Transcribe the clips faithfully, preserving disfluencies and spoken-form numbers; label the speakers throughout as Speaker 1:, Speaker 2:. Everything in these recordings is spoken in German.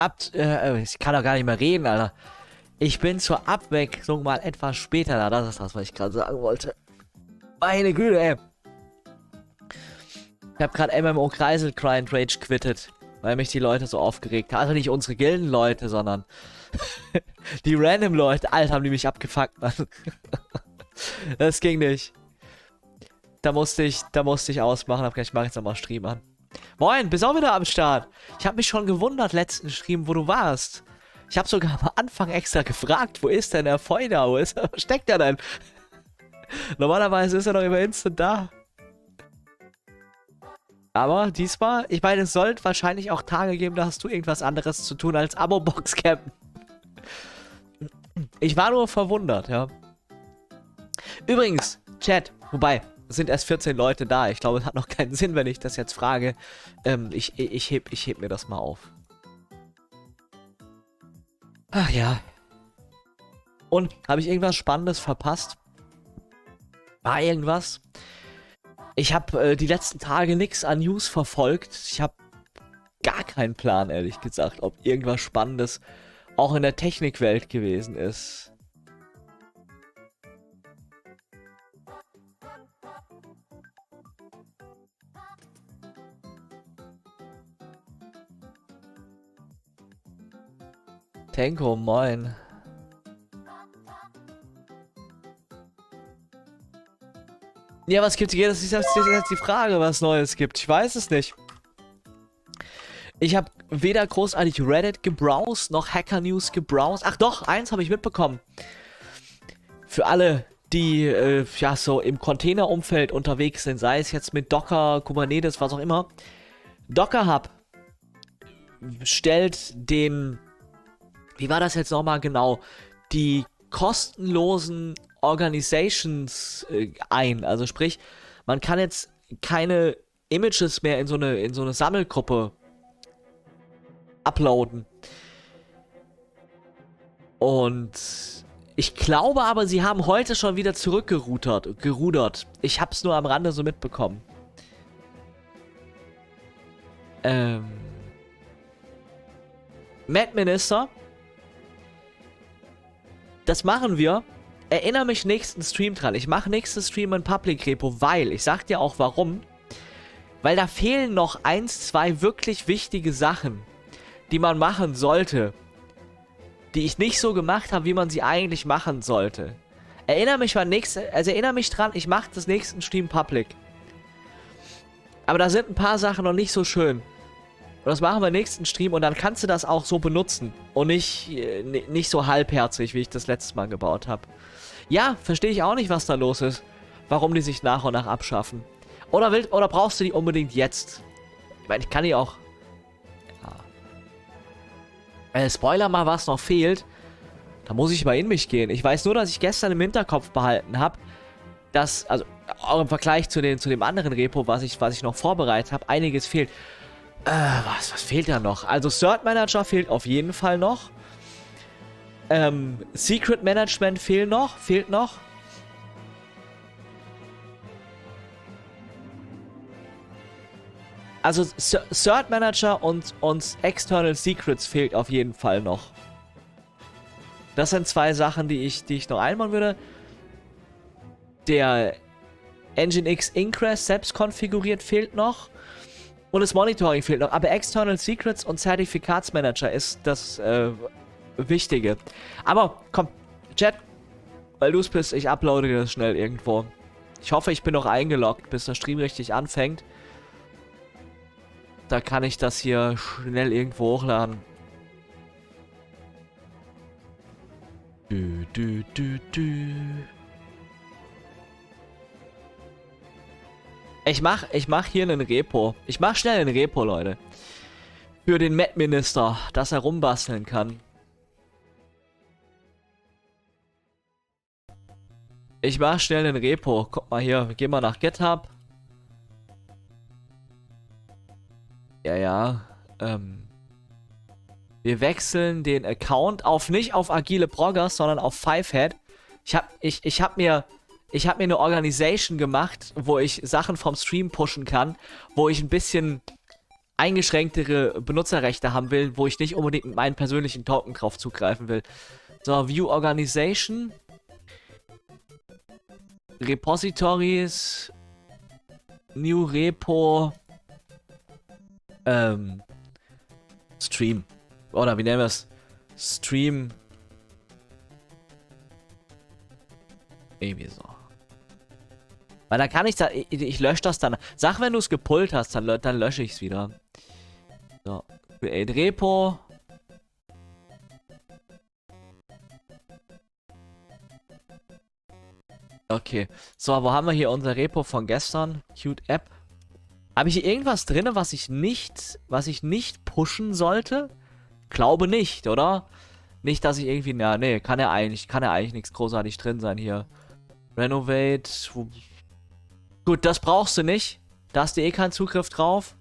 Speaker 1: Ab, äh, ich kann doch gar nicht mehr reden, Alter. Ich bin zur Abwechslung mal etwas später da. Das ist das, was ich gerade sagen wollte. Meine Güte, ey. Ich habe gerade M M O Kreisel Grind Rage quittet, weil mich die Leute so aufgeregt haben. Also nicht unsere Gildenleute, sondern die random Leute. Alter, haben die mich abgefuckt, Mann. Das ging nicht. Da musste ich, da musste ich ausmachen. Hab gleich, mach jetzt nochmal Stream an. Moin, bist auch wieder am Start. Ich habe mich schon gewundert, letzten Stream, wo du warst. Ich habe sogar am Anfang extra gefragt, wo ist denn der Feuer? Wo ist er? Wo steckt er denn? Normalerweise ist er doch immer instant da. Aber diesmal, ich meine, es sollte wahrscheinlich auch Tage geben, da hast du irgendwas anderes zu tun als Abo-Box campen. Ich war nur verwundert, ja. Übrigens, Chat, wobei, es sind erst vierzehn Leute da. Ich glaube, es hat noch keinen Sinn, wenn ich das jetzt frage. Ähm, ich, ich, heb, ich heb mir das mal auf. Ach ja. Und, habe ich irgendwas Spannendes verpasst? War irgendwas? Ich habe äh, die letzten Tage nichts an News verfolgt. Ich habe gar keinen Plan, ehrlich gesagt, ob irgendwas Spannendes auch in der Technikwelt gewesen ist. Tenko, moin. Ja, was gibt's hier? Das ist jetzt die Frage, was Neues gibt. Ich weiß es nicht. Ich habe weder großartig Reddit gebrowst, noch Hacker News gebrowst. Ach doch, eins habe ich mitbekommen. Für alle, die äh, ja so im Containerumfeld unterwegs sind, sei es jetzt mit Docker, Kubernetes, was auch immer. Docker Hub stellt den, wie war das jetzt nochmal genau, die kostenlosen Organizations äh, ein. Also sprich, man kann jetzt keine Images mehr in so eine, in so eine Sammelgruppe uploaden. Und ich glaube aber, sie haben heute schon wieder zurückgerudert. Gerudert. Ich hab's nur am Rande so mitbekommen. Ähm. Mad Minister. Das machen wir. Erinnere mich nächsten Stream dran. Ich mache nächsten Stream in Public Repo, weil, ich sag dir auch warum. Weil da fehlen noch eins, zwei wirklich wichtige Sachen, die man machen sollte. Die ich nicht so gemacht habe, wie man sie eigentlich machen sollte. Erinnere mich mal nächste, also erinnere mich dran, ich mache das nächsten Stream Public. Aber da sind ein paar Sachen noch nicht so schön. Und das machen wir nächsten Stream und dann kannst du das auch so benutzen. Und nicht, nicht so halbherzig, wie ich das letztes Mal gebaut habe. Ja, verstehe ich auch nicht, was da los ist. Warum die sich nach und nach abschaffen. Oder, will, oder brauchst du die unbedingt jetzt? Ich meine, ich kann die auch... Ja. Äh, Spoiler mal, was noch fehlt. Da muss ich mal in mich gehen. Ich weiß nur, dass ich gestern im Hinterkopf behalten habe, dass, also auch im Vergleich zu, den, zu dem anderen Repo, was ich, was ich noch vorbereitet habe, einiges fehlt. Äh, was, was fehlt da noch? Also Cert Manager fehlt auf jeden Fall noch. Ähm, Secret Management fehlt noch, fehlt noch. Also Cert Manager und, und External Secrets fehlt auf jeden Fall noch. Das sind zwei Sachen, die ich, die ich noch einbauen würde. Der Nginx Ingress selbst konfiguriert fehlt noch. Und das Monitoring fehlt noch. Aber External Secrets und Zertifikatsmanager ist das äh, Wichtige. Aber komm, Chat, weil du es bist, ich uploade dir das schnell irgendwo. Ich hoffe, ich bin noch eingeloggt, bis der Stream richtig anfängt. Da kann ich das hier schnell irgendwo hochladen. Du, du, du, du. Ich mach, ich mach hier einen Repo. Ich mach schnell einen Repo, Leute. Für den Mad Minister, dass er rumbasteln kann. Ich mach schnell einen Repo. Guck mal hier, gehen wir nach GitHub. Ja, ja. Ähm. Wir wechseln den Account auf, nicht auf Agile Proggers, sondern auf Fivehead. Ich hab, ich, ich hab mir, ich hab mir eine Organisation gemacht, wo ich Sachen vom Stream pushen kann, wo ich ein bisschen eingeschränktere Benutzerrechte haben will, wo ich nicht unbedingt mit meinen persönlichen Token drauf zugreifen will. So, View Organization. Repositories. New Repo. Ähm. Stream. Oder wie nennen wir es? Stream. Irgendwie so. Weil dann kann ich da. Ich, ich lösche das dann. Sag, wenn du es gepullt hast, dann, dann lösche ich es wieder. So. Create Repo. Okay. So, wo haben wir hier unser Repo von gestern? Cute App. Habe ich hier irgendwas drin, was ich nicht, was ich nicht pushen sollte? Glaube nicht, oder? Nicht, dass ich irgendwie, na, nee, kann ja eigentlich, kann ja eigentlich nichts großartig drin sein hier. Renovate. Gut, das brauchst du nicht. Da hast du eh keinen Zugriff drauf.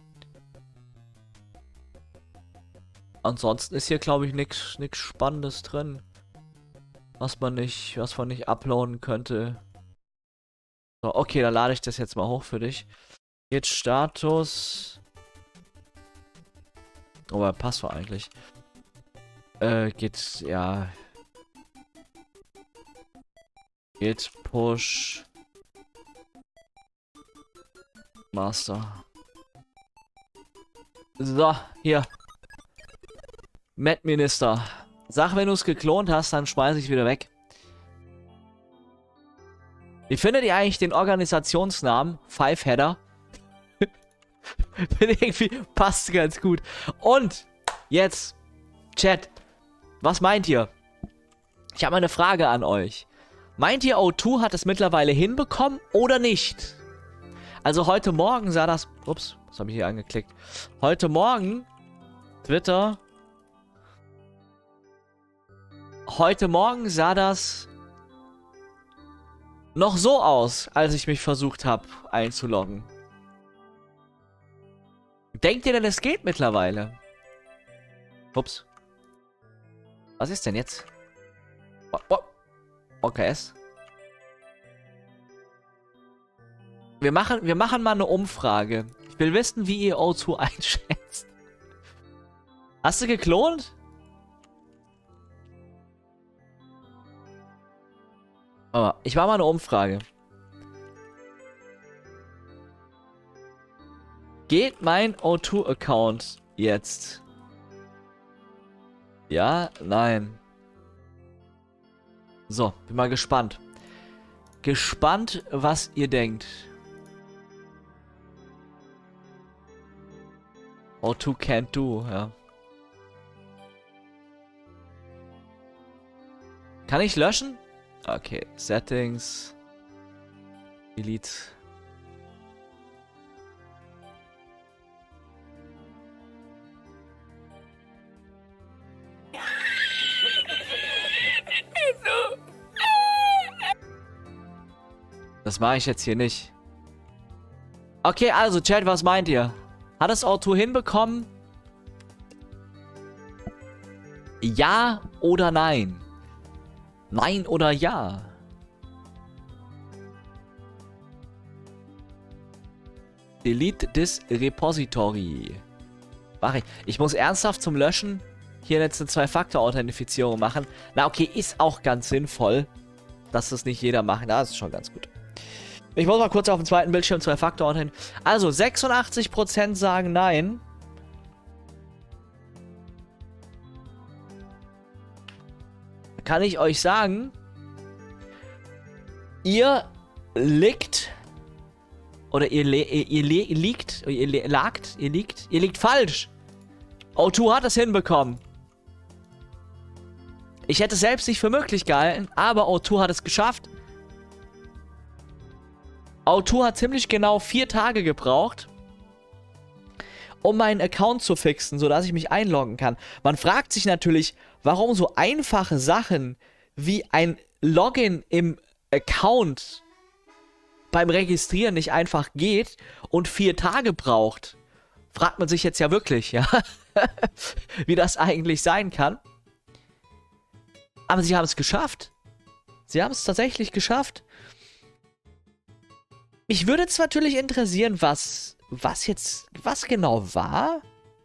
Speaker 1: Ansonsten ist hier, glaube ich, nichts nichts Spannendes drin. Was man nicht, was man nicht uploaden könnte. So, okay, dann lade ich das jetzt mal hoch für dich. Jetzt Status. Oh, aber passt doch eigentlich. Äh, geht, ja. Git push. Master. So, hier. Mad Minister. Sag, wenn du es geklont hast, dann schmeiß ich wieder weg. Wie findet ihr eigentlich den Organisationsnamen? Five Header. Irgendwie passt ganz gut. Und jetzt, Chat, was meint ihr? Ich habe eine Frage an euch. Meint ihr, O zwei hat es mittlerweile hinbekommen oder nicht? Also heute Morgen sah das... Ups, was habe ich hier angeklickt? Heute Morgen, Twitter... Heute Morgen sah das noch so aus, als ich mich versucht habe einzuloggen. Denkt ihr denn, es geht mittlerweile? Ups. Was ist denn jetzt? Oh, oh. Okay. Wir machen, wir machen mal eine Umfrage. Ich will wissen, wie ihr O zwei einschätzt. Hast du geklont? Aber ich mache mal eine Umfrage. Geht mein O zwei Account jetzt? Ja, nein. So, bin mal gespannt. Gespannt, was ihr denkt. O zwei can't do, ja. Kann ich löschen? Okay, Settings. Delete. Das mache ich jetzt hier nicht. Okay, also Chat, was meint ihr? Hat es O zwei hinbekommen? Ja oder nein? Nein oder ja? Delete this repository. Mach ich. Ich muss ernsthaft zum Löschen hier jetzt eine Zwei-Faktor-Authentifizierung machen. Na okay, ist auch ganz sinnvoll, dass das nicht jeder macht. Das ist schon ganz gut. Ich muss mal kurz auf dem zweiten Bildschirm Zwei-Faktor-Authentifizierung. Also sechsundachtzig Prozent sagen nein. Kann ich euch sagen, ihr liegt oder ihr, le ihr, ihr le liegt, ihr le lagt, ihr liegt, ihr liegt falsch. O zwei hat es hinbekommen. Ich hätte es selbst nicht für möglich gehalten, aber O zwei hat es geschafft. O zwei hat ziemlich genau vier Tage gebraucht, um meinen Account zu fixen, sodass ich mich einloggen kann. Man fragt sich natürlich, warum so einfache Sachen wie ein Login im Account beim Registrieren nicht einfach geht und vier Tage braucht. Fragt man sich jetzt ja wirklich, ja, wie das eigentlich sein kann. Aber sie haben es geschafft. Sie haben es tatsächlich geschafft. Mich würde jetzt natürlich interessieren, was was jetzt, was genau war?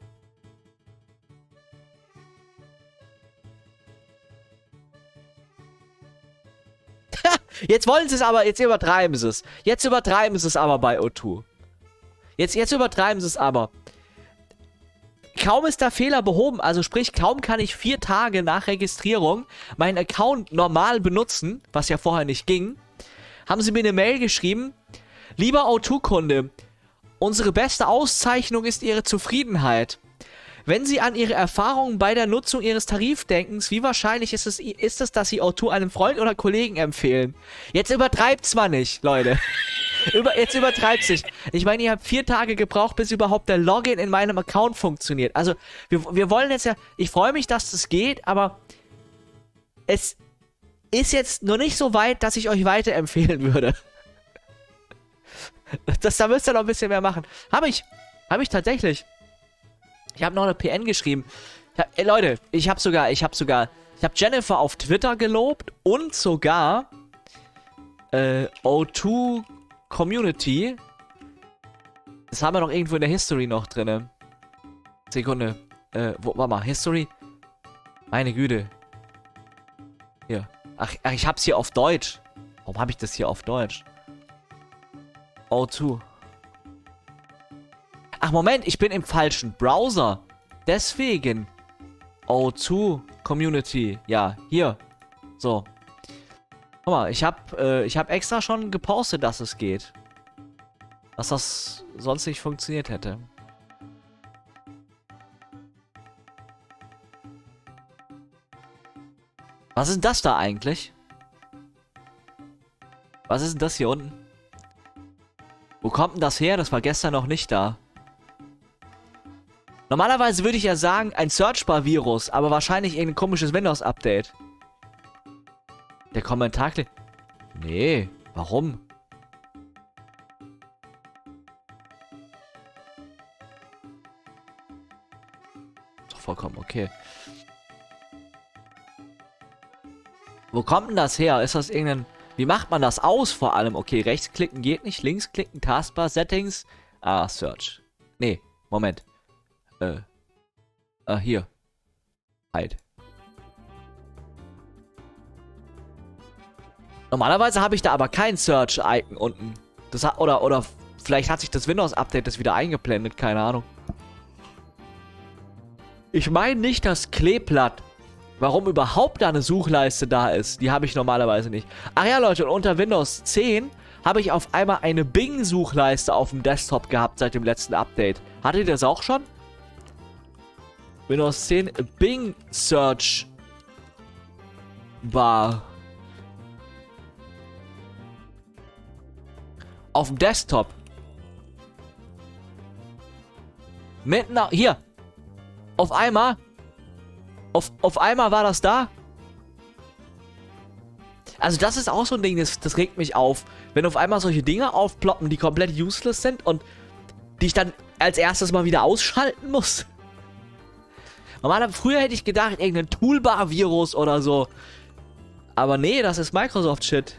Speaker 1: Jetzt wollen sie es aber, jetzt übertreiben sie es. Jetzt übertreiben sie es aber bei O zwei. Jetzt, jetzt übertreiben sie es aber. Kaum ist der Fehler behoben, also sprich, kaum kann ich vier Tage nach Registrierung meinen Account normal benutzen, was ja vorher nicht ging, haben sie mir eine Mail geschrieben, lieber O zwei-Kunde, unsere beste Auszeichnung ist Ihre Zufriedenheit. Wenn Sie an Ihre Erfahrungen bei der Nutzung Ihres Tarifdenkens, wie wahrscheinlich ist es, ist es, dass Sie O zwei einem Freund oder Kollegen empfehlen? Jetzt übertreibt's mal nicht, Leute. Über, jetzt übertreibt's nicht. Ich meine, ihr habt vier Tage gebraucht, bis überhaupt der Login in meinem Account funktioniert. Also, wir, wir wollen jetzt ja... Ich freue mich, dass das geht, aber... Es ist jetzt nur nicht so weit, dass ich euch weiterempfehlen würde. Das, da müsst ihr noch ein bisschen mehr machen. Habe ich. Habe ich tatsächlich. Ich habe noch eine P N geschrieben. Ja, ey, Leute, ich habe sogar, ich habe sogar, ich habe Jennifer auf Twitter gelobt und sogar äh, O zwei Community. Das haben wir noch irgendwo in der History noch drin. Sekunde. Äh, wo, warte mal, History? Meine Güte. Hier. Ach, ach, ich hab's hier auf Deutsch. Warum habe ich das hier auf Deutsch? O zwei. Ach, Moment, ich bin im falschen Browser. Deswegen. O zwei Community. Ja, hier. So. Guck mal, ich hab, äh, ich hab extra schon gepostet, dass es geht. Dass das sonst nicht funktioniert hätte. Was ist denn das da eigentlich? Was ist denn das hier unten? Wo kommt denn das her? Das war gestern noch nicht da. Normalerweise würde ich ja sagen, ein Searchbar-Virus, aber wahrscheinlich irgendein komisches Windows-Update. Der Kommentar... Nee, warum? Doch vollkommen okay. Wo kommt denn das her? Ist das irgendein... Wie macht man das aus vor allem? Okay, rechtsklicken geht nicht, linksklicken, Taskbar, Settings. Ah, Search. Nee, Moment. Äh. Ah, hier. Halt. Normalerweise habe ich da aber kein Search-Icon unten. Das hat, oder, oder vielleicht hat sich das Windows-Update das wieder eingeblendet, keine Ahnung. Ich meine nicht das Kleeblatt. Warum überhaupt da eine Suchleiste da ist, die habe ich normalerweise nicht. Ach ja, Leute, und unter Windows zehn habe ich auf einmal eine Bing-Suchleiste auf dem Desktop gehabt seit dem letzten Update. Hattet ihr das auch schon? Windows zehn Bing Search Bar. Auf dem Desktop. Mitten auf, hier. Auf einmal. Auf, auf einmal war das da. Also das ist auch so ein Ding, das, das regt mich auf. Wenn auf einmal solche Dinge aufploppen, die komplett useless sind und die ich dann als erstes mal wieder ausschalten muss. Normalerweise, früher hätte ich gedacht, irgendein Toolbar-Virus oder so. Aber nee, das ist Microsoft-Shit.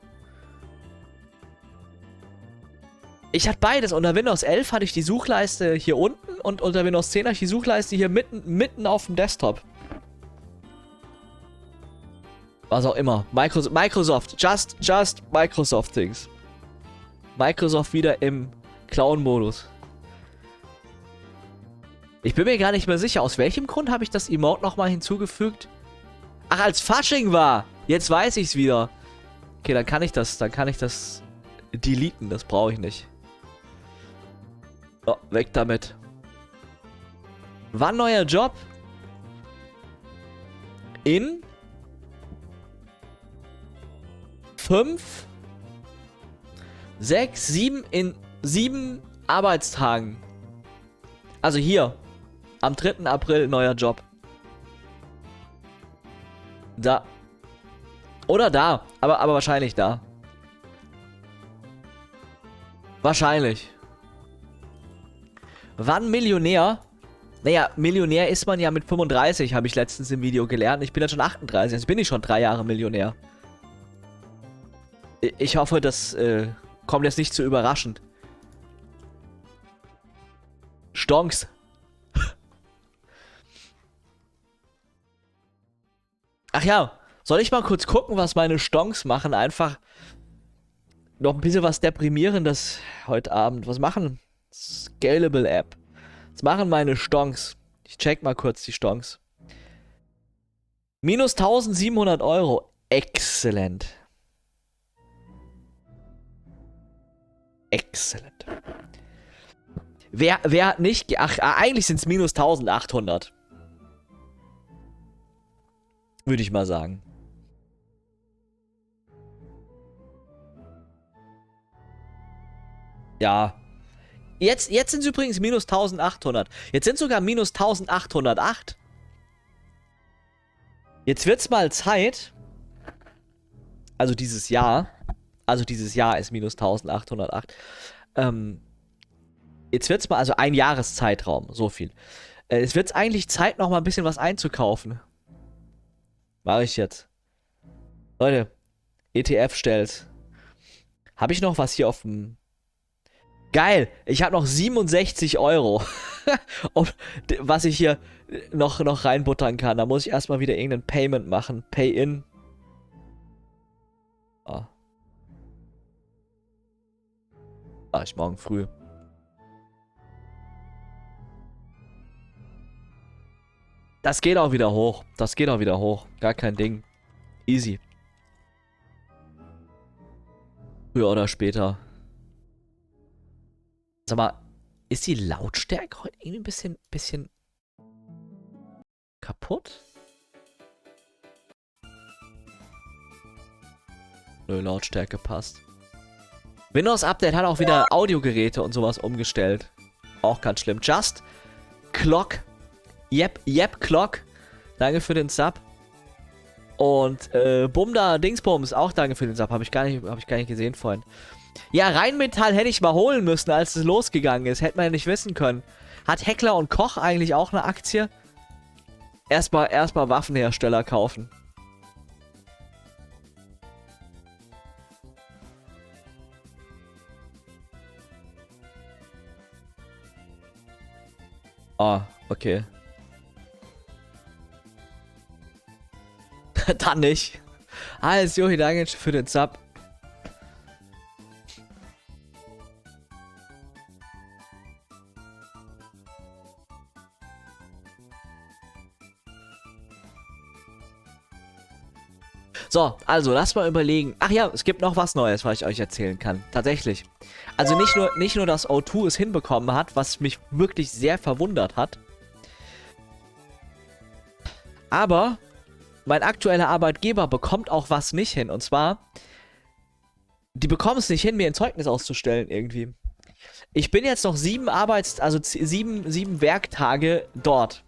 Speaker 1: Ich hatte beides. Unter Windows elf hatte ich die Suchleiste hier unten und unter Windows zehn hatte ich die Suchleiste hier mitten, mitten auf dem Desktop. Was auch immer. Microsoft, Microsoft. Just, just Microsoft Things. Microsoft wieder im Clown-Modus. Ich bin mir gar nicht mehr sicher, aus welchem Grund habe ich das Emote nochmal hinzugefügt? Ach, als Fasching war. Jetzt weiß ich es wieder. Okay, dann kann ich das, dann kann ich das deleten. Das brauche ich nicht. Oh, weg damit. Wann neuer Job? In fünf, sechs, sieben, in sieben Arbeitstagen. Also hier. Am dritten April neuer Job. Da. Oder da. Aber, aber wahrscheinlich da. Wahrscheinlich. Wann Millionär? Naja, Millionär ist man ja mit fünfunddreißig, habe ich letztens im Video gelernt. Ich bin ja schon achtunddreißig, jetzt bin ich schon drei Jahre Millionär. Ich hoffe, das äh, kommt jetzt nicht zu überraschend. Stonks. Ach ja, soll ich mal kurz gucken, was meine Stonks machen? Einfach noch ein bisschen was Deprimierendes heute Abend. Was machen? Scalable App. Was machen meine Stonks? Ich check mal kurz die Stonks. Minus tausendsiebenhundert Euro. Exzellent. Exzellent. Wer, wer hat nicht... Ach, eigentlich sind es minus eintausendachthundert. Würde ich mal sagen. Ja. Jetzt, jetzt sind es übrigens minus eintausendachthundert. Jetzt sind sogar minus eintausendachthundertacht. Jetzt wird's mal Zeit. Also dieses Jahr. Also dieses Jahr ist minus eintausendachthundertacht. Ähm, jetzt wird's mal, also ein Jahreszeitraum, so viel. Äh, es wird eigentlich Zeit, noch mal ein bisschen was einzukaufen. Mache ich jetzt. Leute, E T F stellt. Habe ich noch was hier auf dem... Geil, ich habe noch siebenundsechzig Euro. Und was ich hier noch, noch reinbuttern kann. Da muss ich erstmal wieder irgendein Payment machen. Pay-in. Ah. Ah, ich morgen früh. Das geht auch wieder hoch. Das geht auch wieder hoch. Gar kein Ding. Easy. Früher oder später. Sag mal, ist die Lautstärke heute irgendwie ein bisschen, bisschen kaputt? Nö, Lautstärke passt. Windows Update hat auch wieder Audiogeräte und sowas umgestellt. Auch ganz schlimm. Just Clock. Yep, yep, Clock. Danke für den Sub. Und äh, Bumda Dingsbums, auch danke für den Sub. Habe ich gar nicht, habe ich gar nicht gesehen vorhin. Ja, Rheinmetall hätte ich mal holen müssen, als es losgegangen ist. Hätte man ja nicht wissen können. Hat Heckler und Koch eigentlich auch eine Aktie? Erstmal, erstmal Waffenhersteller kaufen. Ah, okay. Dann nicht. Alles Johi, danke für den Sub. So, also, lass mal überlegen. Ach ja, es gibt noch was Neues, was ich euch erzählen kann. Tatsächlich. Also nicht nur, nicht nur, dass O zwei es hinbekommen hat, was mich wirklich sehr verwundert hat. Aber mein aktueller Arbeitgeber bekommt auch was nicht hin. Und zwar, die bekommen es nicht hin, mir ein Zeugnis auszustellen irgendwie. Ich bin jetzt noch sieben Arbeits-, also sieben, sieben Werktage dort.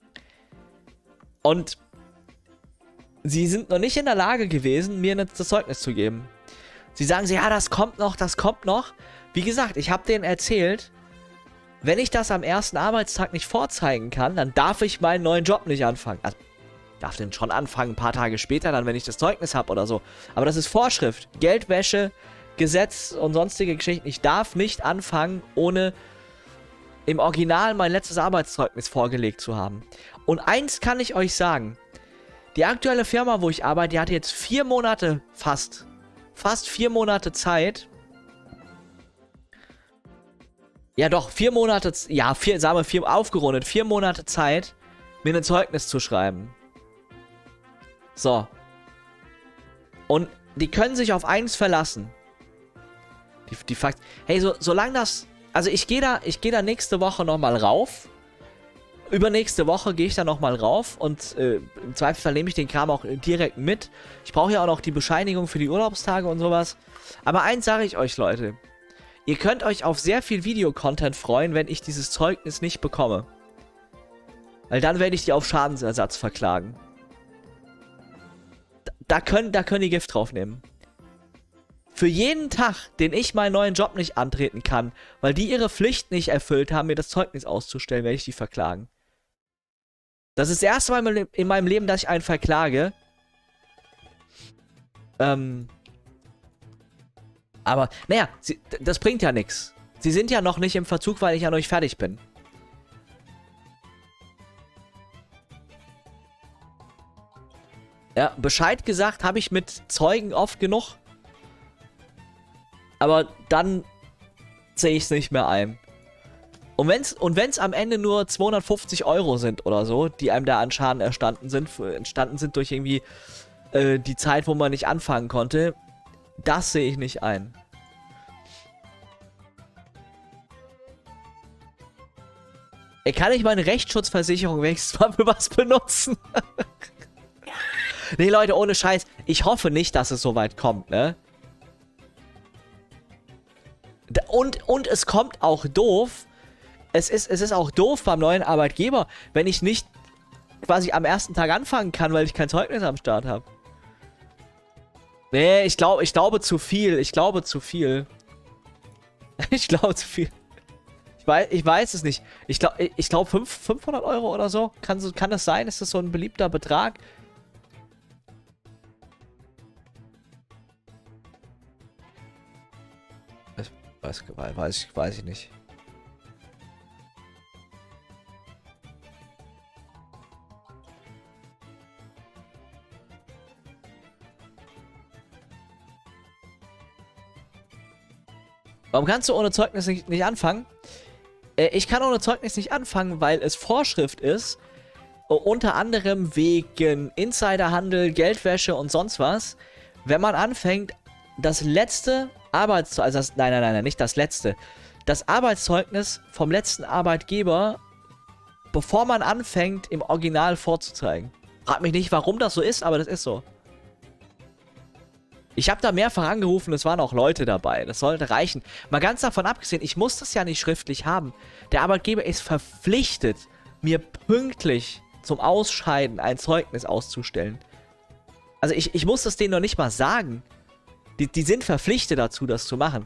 Speaker 1: Und sie sind noch nicht in der Lage gewesen, mir das Zeugnis zu geben. Sie sagen so, ja, das kommt noch, das kommt noch. Wie gesagt, ich habe denen erzählt, wenn ich das am ersten Arbeitstag nicht vorzeigen kann, dann darf ich meinen neuen Job nicht anfangen. Also, darf den schon anfangen, ein paar Tage später, dann, wenn ich das Zeugnis habe oder so. Aber das ist Vorschrift. Geldwäsche, Gesetz und sonstige Geschichten. Ich darf nicht anfangen, ohne im Original mein letztes Arbeitszeugnis vorgelegt zu haben. Und eins kann ich euch sagen. Die aktuelle Firma, wo ich arbeite, die hatte jetzt vier Monate fast. Fast vier Monate Zeit. Ja doch, vier Monate, ja, vier, sagen wir vier, aufgerundet, vier Monate Zeit, mir ein Zeugnis zu schreiben. So. Und die können sich auf eins verlassen. Die, die Fakt. Hey, so, solange das. Also ich gehe da, ich gehe da nächste Woche nochmal rauf. Übernächste Woche gehe ich da nochmal rauf und äh, im Zweifelsfall nehme ich den Kram auch direkt mit. Ich brauche ja auch noch die Bescheinigung für die Urlaubstage und sowas. Aber eins sage ich euch, Leute. Ihr könnt euch auf sehr viel Videocontent freuen, wenn ich dieses Zeugnis nicht bekomme. Weil dann werde ich die auf Schadensersatz verklagen. Da können, da können die Gift drauf nehmen. Für jeden Tag, den ich meinen neuen Job nicht antreten kann, weil die ihre Pflicht nicht erfüllt haben, mir das Zeugnis auszustellen, werde ich die verklagen. Das ist das erste Mal in meinem Leben, dass ich einen verklage. Ähm. Aber, naja, sie, das bringt ja nichts. Sie sind ja noch nicht im Verzug, weil ich ja noch nicht fertig bin. Ja, Bescheid gesagt habe ich mit Zeugen oft genug. Aber dann sehe ich es nicht mehr ein. Und wenn es und wenn's am Ende nur zweihundertfünfzig Euro sind oder so, die einem da an Schaden erstanden sind, entstanden sind durch irgendwie äh, die Zeit, wo man nicht anfangen konnte, das sehe ich nicht ein. Ey, kann ich meine Rechtsschutzversicherung wenigstens mal für was benutzen? Nee, Leute, ohne Scheiß. Ich hoffe nicht, dass es so weit kommt, ne? Und, und es kommt auch doof. Es ist, es ist auch doof beim neuen Arbeitgeber, wenn ich nicht quasi am ersten Tag anfangen kann, weil ich kein Zeugnis am Start habe. Nee, ich glaube, ich glaube zu viel. Ich glaube zu viel. Ich glaube zu viel. Ich weiß, ich weiß es nicht. Ich glaube, ich glaube fünfhundert Euro oder so. Kann, so. kann das sein? Ist das so ein beliebter Betrag? Weiß, weiß, ich, weiß ich nicht. Warum kannst du ohne Zeugnis nicht, nicht anfangen? Äh, ich kann ohne Zeugnis nicht anfangen, weil es Vorschrift ist, uh, unter anderem wegen Insiderhandel, Geldwäsche und sonst was, wenn man anfängt, das letzte Arbeitszeugnis, also das, nein, nein, nein, nicht das letzte, das Arbeitszeugnis vom letzten Arbeitgeber, bevor man anfängt, im Original vorzuzeigen. Frag mich nicht, warum das so ist, aber das ist so. Ich habe da mehrfach angerufen, es waren auch Leute dabei. Das sollte reichen. Mal ganz davon abgesehen, ich muss das ja nicht schriftlich haben. Der Arbeitgeber ist verpflichtet, mir pünktlich zum Ausscheiden ein Zeugnis auszustellen. Also ich, ich muss das denen noch nicht mal sagen. Die, die sind verpflichtet dazu, das zu machen.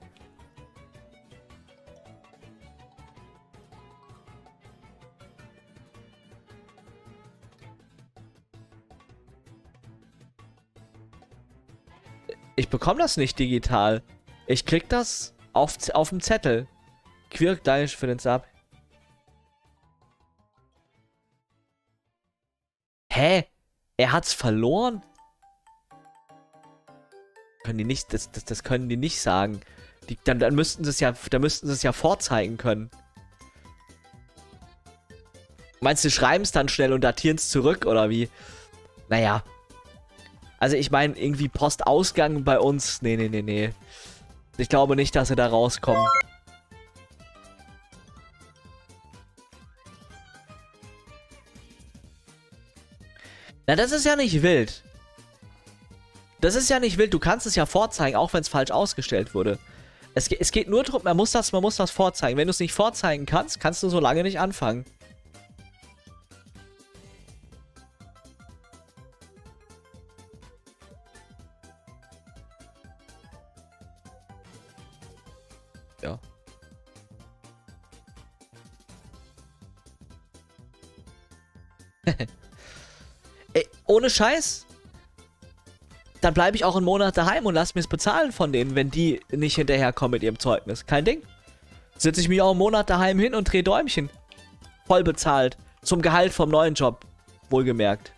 Speaker 1: Ich bekomme das nicht digital. Ich krieg das auf, auf dem Zettel. Quirk gleich für den Sub. Hä? Er hat's verloren? Können die nicht, das, das, das können die nicht sagen. Die, dann, dann müssten sie es ja, dann müssten sie es ja vorzeigen können. Meinst du, schreiben es dann schnell und datieren es zurück, oder wie? Naja. Also ich meine, irgendwie Postausgang bei uns. Nee, nee, nee, nee. Ich glaube nicht, dass sie da rauskommen. Na, das ist ja nicht wild. Das ist ja nicht wild. Du kannst es ja vorzeigen, auch wenn es falsch ausgestellt wurde. Es, es geht nur darum, man muss das, man muss das vorzeigen. Wenn du es nicht vorzeigen kannst, kannst du so lange nicht anfangen. Ja. Ey, ohne Scheiß. Dann bleibe ich auch einen Monat daheim und lass mir es bezahlen von denen, wenn die nicht hinterherkommen mit ihrem Zeugnis. Kein Ding. Setze ich mich auch einen Monat daheim hin und drehe Däumchen. Voll bezahlt. Zum Gehalt vom neuen Job. Wohlgemerkt.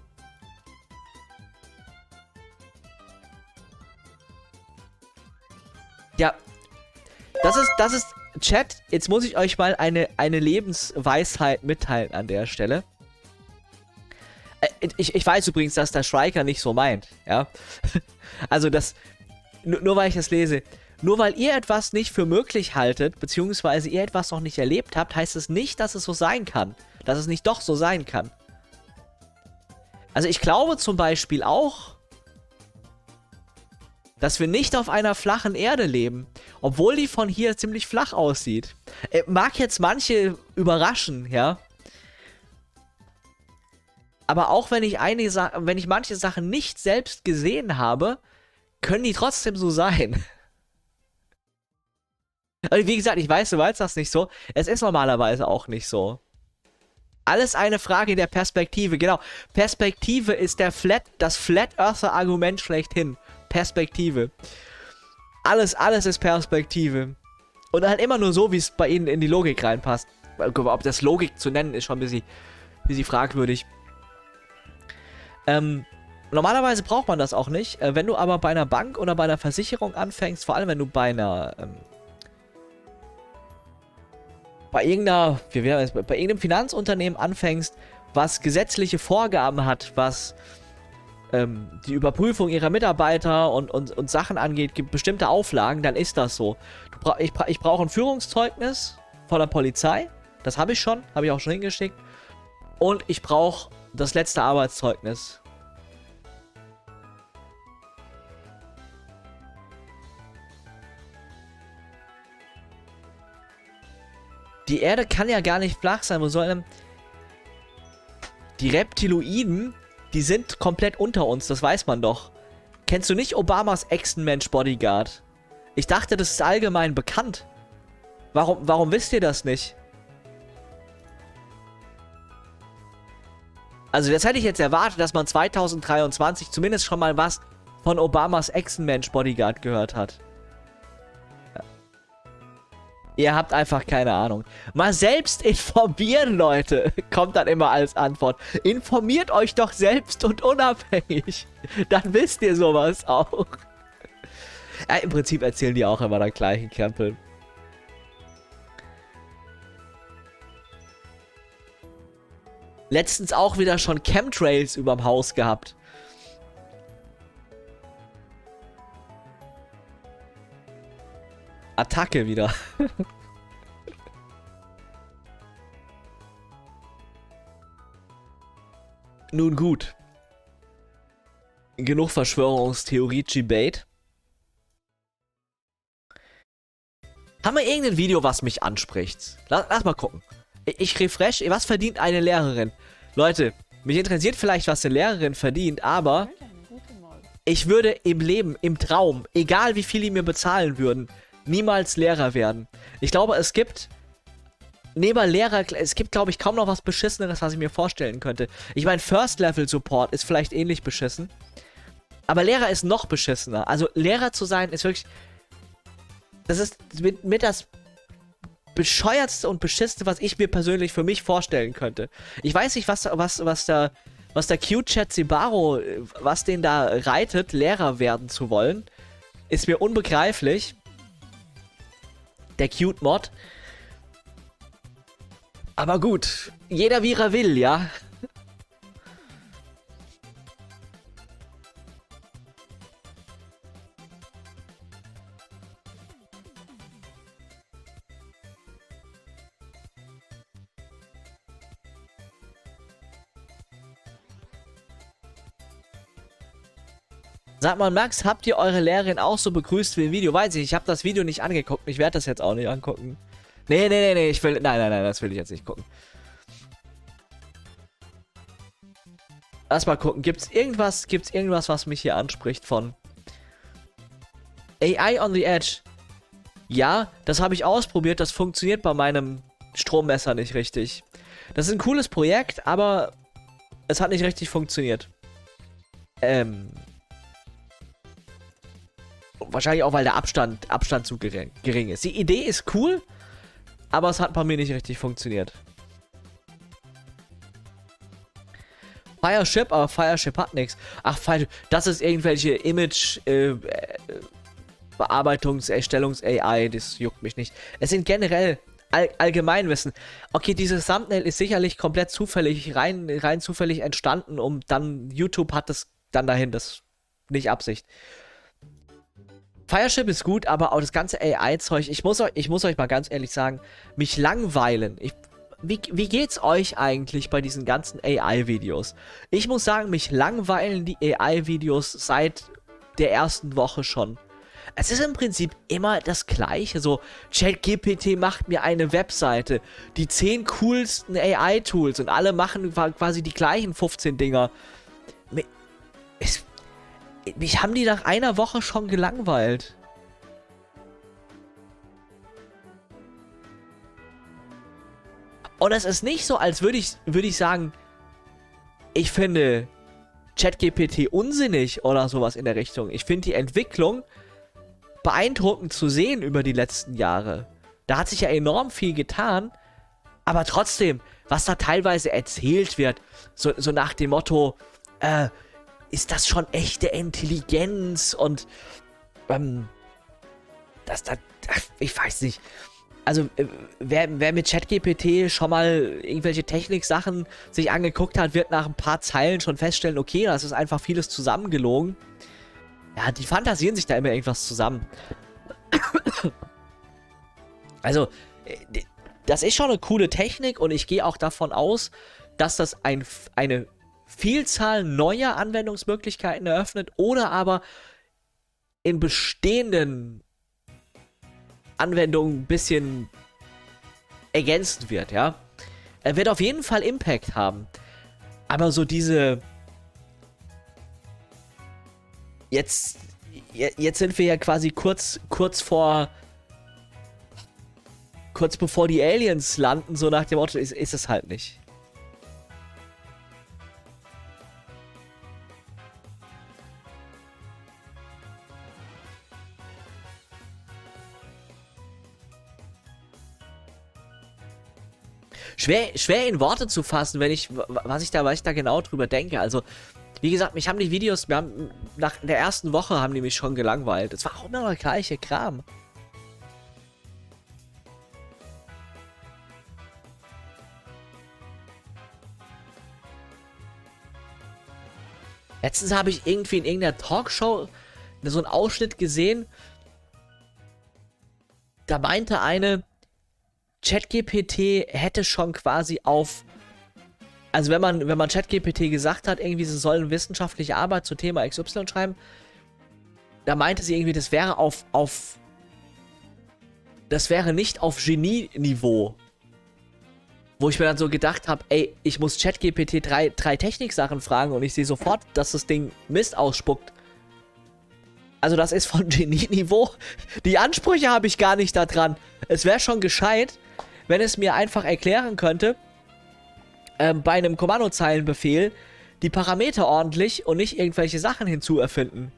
Speaker 1: Ja. Das ist, das ist, Chat, jetzt muss ich euch mal eine, eine Lebensweisheit mitteilen an der Stelle. Ich, ich weiß übrigens, dass der Striker nicht so meint, ja. Also das, nur, nur weil ich das lese, nur weil ihr etwas nicht für möglich haltet, beziehungsweise ihr etwas noch nicht erlebt habt, heißt es nicht, dass es so sein kann. Dass es nicht doch so sein kann. Also ich glaube zum Beispiel auch, dass wir nicht auf einer flachen Erde leben, obwohl die von hier ziemlich flach aussieht. Äh, mag jetzt manche überraschen, ja. Aber auch wenn ich einige Sa wenn ich manche Sachen nicht selbst gesehen habe, können die trotzdem so sein. Also wie gesagt, ich weiß, du weißt das nicht so. Es ist normalerweise auch nicht so. Alles eine Frage der Perspektive, genau. Perspektive ist der Flat, das Flat Earther Argument schlechthin. Perspektive. Alles, alles ist Perspektive. Und halt immer nur so, wie es bei ihnen in die Logik reinpasst. Ob das Logik zu nennen, ist schon ein bisschen, bisschen fragwürdig. Ähm, Normalerweise braucht man das auch nicht. Äh, wenn du aber bei einer Bank oder bei einer Versicherung anfängst, vor allem wenn du bei einer, ähm, bei irgendeiner, wie wäre das, bei irgendeinem Finanzunternehmen anfängst, was gesetzliche Vorgaben hat, was ähm, die Überprüfung ihrer Mitarbeiter und, und, und Sachen angeht, gibt bestimmte Auflagen, dann ist das so. Du bra ich bra ich brauche ein Führungszeugnis von der Polizei. Das habe ich schon, habe ich auch schon hingeschickt. Und ich brauche das letzte Arbeitszeugnis. Die Erde kann ja gar nicht flach sein. Wo soll denn... Die Reptiloiden, die sind komplett unter uns, das weiß man doch. Kennst du nicht Obamas Echsenmensch-Bodyguard? Ich dachte, das ist allgemein bekannt. Warum, warum wisst ihr das nicht? Also das hätte ich jetzt erwartet, dass man zweitausenddreiundzwanzig zumindest schon mal was von Obamas Echsenmensch-Bodyguard gehört hat. Ja. Ihr habt einfach keine Ahnung. Mal selbst informieren, Leute, kommt dann immer als Antwort. Informiert euch doch selbst und unabhängig. Dann wisst ihr sowas auch. Ja, im Prinzip erzählen die auch immer der gleichen Krempel. Letztens auch wieder schon Chemtrails überm Haus gehabt. Attacke wieder. Nun gut. Genug Verschwörungstheorie-Debate. Haben wir irgendein Video, was mich anspricht? Lass, lass mal gucken. Ich refresh. Was verdient eine Lehrerin? Leute, mich interessiert vielleicht, was eine Lehrerin verdient, aber ich würde im Leben, im Traum, egal wie viel die mir bezahlen würden, niemals Lehrer werden. Ich glaube, es gibt neben Lehrer, es gibt, glaube ich, kaum noch was Beschisseneres, was ich mir vorstellen könnte. Ich meine, First-Level-Support ist vielleicht ähnlich beschissen, aber Lehrer ist noch beschissener. Also Lehrer zu sein ist wirklich, das ist mit, mit das bescheuertste und beschissenste, was ich mir persönlich für mich vorstellen könnte. Ich weiß nicht, was, was, was da, was der Q-Chat Sibaro, was den da reitet, Lehrer werden zu wollen, ist mir unbegreiflich. Der Cute-Mod. Aber gut, jeder wie er will, ja. Sag mal, Max, habt ihr eure Lehrerin auch so begrüßt wie im Video? Weiß ich, ich habe das Video nicht angeguckt. Ich werde das jetzt auch nicht angucken. Nee, nee, nee, nee, ich will... Nein, nein, nein, das will ich jetzt nicht gucken. Lass mal gucken. Gibt's irgendwas, gibt's irgendwas, was mich hier anspricht von... A I on the Edge. Ja, das habe ich ausprobiert. Das funktioniert bei meinem Strommesser nicht richtig. Das ist ein cooles Projekt, aber es hat nicht richtig funktioniert. Ähm... Wahrscheinlich auch, weil der Abstand, Abstand zu gering, gering ist. Die Idee ist cool, aber es hat bei mir nicht richtig funktioniert. Fireship, aber Fireship hat nichts. Ach, das ist irgendwelche Image äh, Bearbeitungs-, Erstellungs-A I, das juckt mich nicht. Es sind generell All Allgemeinwissen. Okay, dieses Thumbnail ist sicherlich komplett zufällig, rein, rein zufällig entstanden, um dann, YouTube hat das dann dahin, das nicht Absicht. Fireship ist gut, aber auch das ganze A I-Zeug, ich muss euch, ich muss euch mal ganz ehrlich sagen, mich langweilen. Ich, wie, wie geht's euch eigentlich bei diesen ganzen A I-Videos? Ich muss sagen, mich langweilen die A I-Videos seit der ersten Woche schon. Es ist im Prinzip immer das Gleiche, so ChatGPT macht mir eine Webseite, die zehn coolsten A I-Tools und alle machen quasi die gleichen fünfzehn Dinger. Es Mich haben die nach einer Woche schon gelangweilt. Und es ist nicht so, als würde ich, würde ich sagen, ich finde ChatGPT unsinnig oder sowas in der Richtung. Ich finde die Entwicklung beeindruckend zu sehen über die letzten Jahre. Da hat sich ja enorm viel getan. Aber trotzdem, was da teilweise erzählt wird, so, so nach dem Motto, äh, ist das schon echte Intelligenz und ähm, das, das, ich weiß nicht. Also, äh, wer, wer mit ChatGPT schon mal irgendwelche Technik-Sachen sich angeguckt hat, wird nach ein paar Zeilen schon feststellen, okay, das ist einfach vieles zusammengelogen. Ja, die fantasieren sich da immer irgendwas zusammen. Also, äh, das ist schon eine coole Technik und ich gehe auch davon aus, dass das ein, eine Vielzahl neuer Anwendungsmöglichkeiten eröffnet oder aber in bestehenden Anwendungen ein bisschen ergänzt wird, ja. Er wird auf jeden Fall Impact haben. Aber so diese... Jetzt, jetzt sind wir ja quasi kurz, kurz vor... Kurz bevor die Aliens landen, so nach dem Motto, ist, ist es halt nicht. Schwer, schwer in Worte zu fassen, wenn ich, was ich da, was ich da genau drüber denke. Also, wie gesagt, mich haben die Videos, wir haben, nach der ersten Woche haben die mich schon gelangweilt. Es war auch immer der gleiche Kram. Letztens habe ich irgendwie in irgendeiner Talkshow so einen Ausschnitt gesehen. Da meinte eine, ChatGPT hätte schon quasi auf... Also wenn man, wenn man ChatGPT gesagt hat, irgendwie, sie sollen wissenschaftliche Arbeit zu Thema X Y schreiben, da meinte sie irgendwie, das wäre auf, auf... Das wäre nicht auf Genie-Niveau. Wo ich mir dann so gedacht habe, ey, ich muss ChatGPT drei, drei Techniksachen fragen und ich sehe sofort, dass das Ding Mist ausspuckt. Also das ist von Genie-Niveau. Die Ansprüche habe ich gar nicht da dran. Es wäre schon gescheit, wenn es mir einfach erklären könnte, ähm, bei einem Kommandozeilenbefehl die Parameter ordentlich und nicht irgendwelche Sachen hinzuerfinden.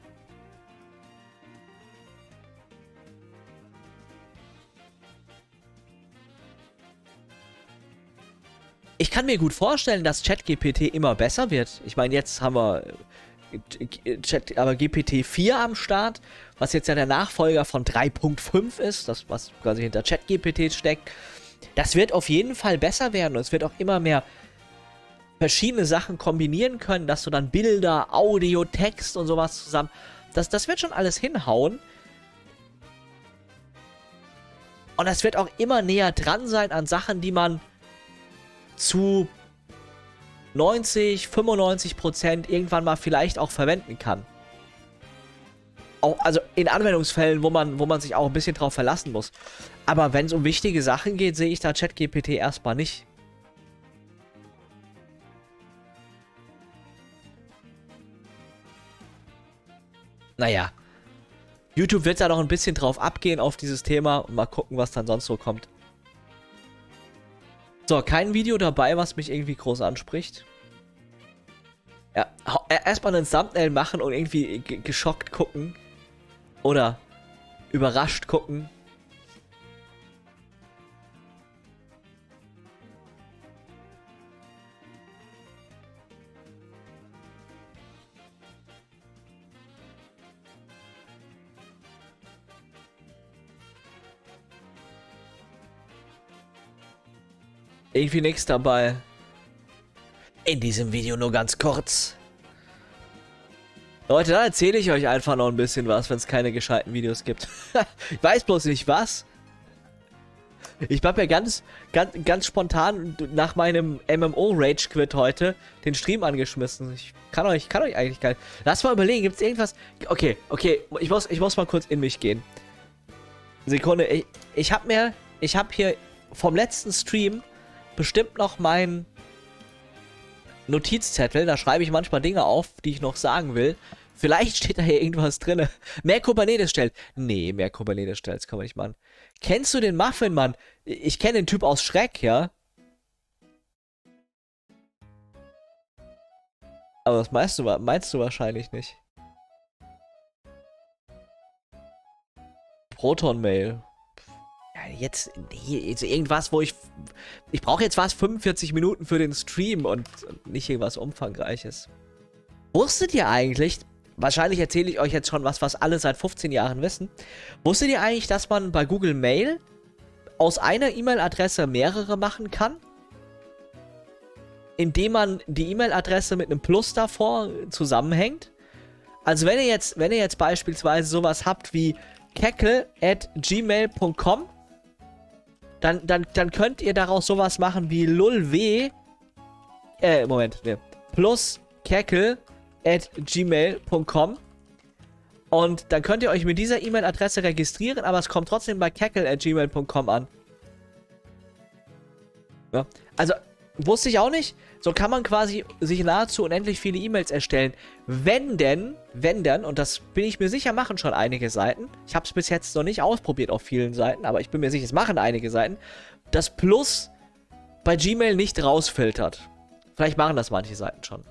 Speaker 1: Ich kann mir gut vorstellen, dass ChatGPT immer besser wird. Ich meine, jetzt haben wir äh, Chat, aber G P T vier am Start, was jetzt ja der Nachfolger von drei Punkt fünf ist, das was quasi hinter ChatGPT steckt. Das wird auf jeden Fall besser werden und es wird auch immer mehr verschiedene Sachen kombinieren können, dass du dann Bilder, Audio, Text und sowas zusammen... Das, das wird schon alles hinhauen. Und das wird auch immer näher dran sein an Sachen, die man zu neunzig, fünfundneunzig Prozent irgendwann mal vielleicht auch verwenden kann. Auch, also in Anwendungsfällen, wo man, wo man sich auch ein bisschen drauf verlassen muss. Aber wenn es um wichtige Sachen geht, sehe ich da ChatGPT erstmal nicht. Naja. YouTube wird da noch ein bisschen drauf abgehen auf dieses Thema und mal gucken, was dann sonst so kommt. So, kein Video dabei, was mich irgendwie groß anspricht. Ja, erstmal einen Thumbnail machen und irgendwie geschockt gucken. Oder überrascht gucken. Irgendwie nichts dabei. In diesem Video nur ganz kurz. Leute, dann erzähle ich euch einfach noch ein bisschen was, wenn es keine gescheiten Videos gibt. Ich weiß bloß nicht was. Ich hab ja ganz, ganz, ganz spontan nach meinem M M O-Rage-Quit heute den Stream angeschmissen. Ich kann euch, kann euch eigentlich gar nicht... Lass mal überlegen, gibt es irgendwas... Okay, okay, ich muss, ich muss mal kurz in mich gehen. Sekunde, ich, ich hab mir... Ich hab hier vom letzten Stream bestimmt noch meinen Notizzettel. Da schreibe ich manchmal Dinge auf, die ich noch sagen will. Vielleicht steht da hier irgendwas drin. Mehr Kubernetes stellt. Nee, mehr Kubernetes stellt, das kann man nicht machen. Kennst du den Muffin, Mann? Ich kenne den Typ aus Shrek, ja? Aber das meinst du, meinst du wahrscheinlich nicht. Proton-Mail. Ja, jetzt, nee, jetzt irgendwas, wo ich... Ich brauche jetzt was, fünfundvierzig Minuten für den Stream und nicht irgendwas Umfangreiches. Wusstet ihr eigentlich, wahrscheinlich erzähle ich euch jetzt schon was, was alle seit fünfzehn Jahren wissen. Wusstet ihr eigentlich, dass man bei Google Mail aus einer E-Mail-Adresse mehrere machen kann? Indem man die E-Mail-Adresse mit einem Plus davor zusammenhängt? Also wenn ihr jetzt, wenn ihr jetzt beispielsweise sowas habt wie keckel at gmail punkt com, dann, dann, dann könnt ihr daraus sowas machen wie lulw, äh, Moment, ne, plus keckel at gmail punkt com. Und dann könnt ihr euch mit dieser E-Mail-Adresse registrieren, aber es kommt trotzdem bei keckel at gmail punkt com an. Ja, also wusste ich auch nicht. So kann man quasi sich nahezu unendlich viele E-Mails erstellen. Wenn denn, wenn denn, und das bin ich mir sicher, machen schon einige Seiten. Ich habe es bis jetzt noch nicht ausprobiert auf vielen Seiten, aber ich bin mir sicher, es machen einige Seiten. Das Plus bei Gmail nicht rausfiltert. Vielleicht machen das manche Seiten schon.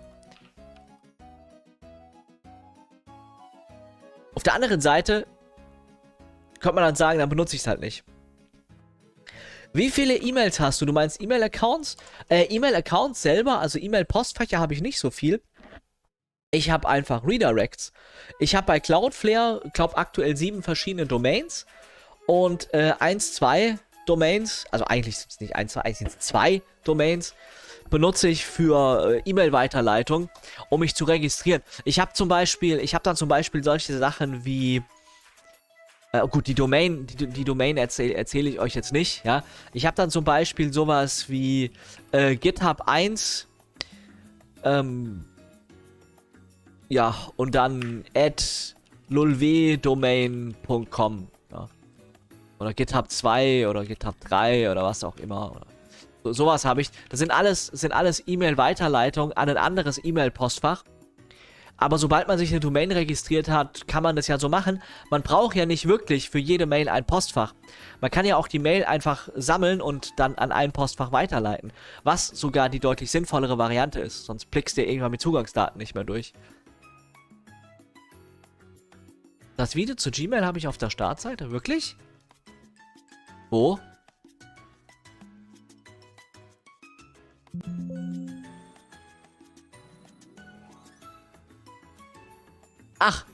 Speaker 1: Auf der anderen Seite könnte man dann sagen, dann benutze ich es halt nicht. Wie viele E-Mails hast du? Du meinst E-Mail-Accounts? Äh, E-Mail-Accounts selber, also E-Mail-Postfächer habe ich nicht so viel. Ich habe einfach Redirects. Ich habe bei Cloudflare, glaube aktuell sieben verschiedene Domains. Und äh, eins, zwei Domains, also eigentlich sind es nicht eins, zwei, eigentlich sind es zwei Domains, benutze ich für äh, E-Mail-Weiterleitung, um mich zu registrieren. Ich habe zum Beispiel, ich habe dann zum Beispiel solche Sachen wie Äh, gut, die Domain, die, die Domain erzähle erzähl ich euch jetzt nicht, ja. Ich habe dann zum Beispiel sowas wie äh, GitHub eins, ähm, ja, und dann at lulwdomain punkt com, ja. Oder GitHub zwei oder GitHub drei oder was auch immer. Oder so, sowas habe ich. Das sind alles, sind alles E-Mail-Weiterleitungen an ein anderes E-Mail-Postfach. Aber sobald man sich eine Domain registriert hat, kann man das ja so machen. Man braucht ja nicht wirklich für jede Mail ein Postfach. Man kann ja auch die Mail einfach sammeln und dann an ein Postfach weiterleiten. Was sogar die deutlich sinnvollere Variante ist. Sonst blickst du irgendwann mit Zugangsdaten nicht mehr durch. Das Video zu Gmail habe ich auf der Startseite. Wirklich? Wo? Ach.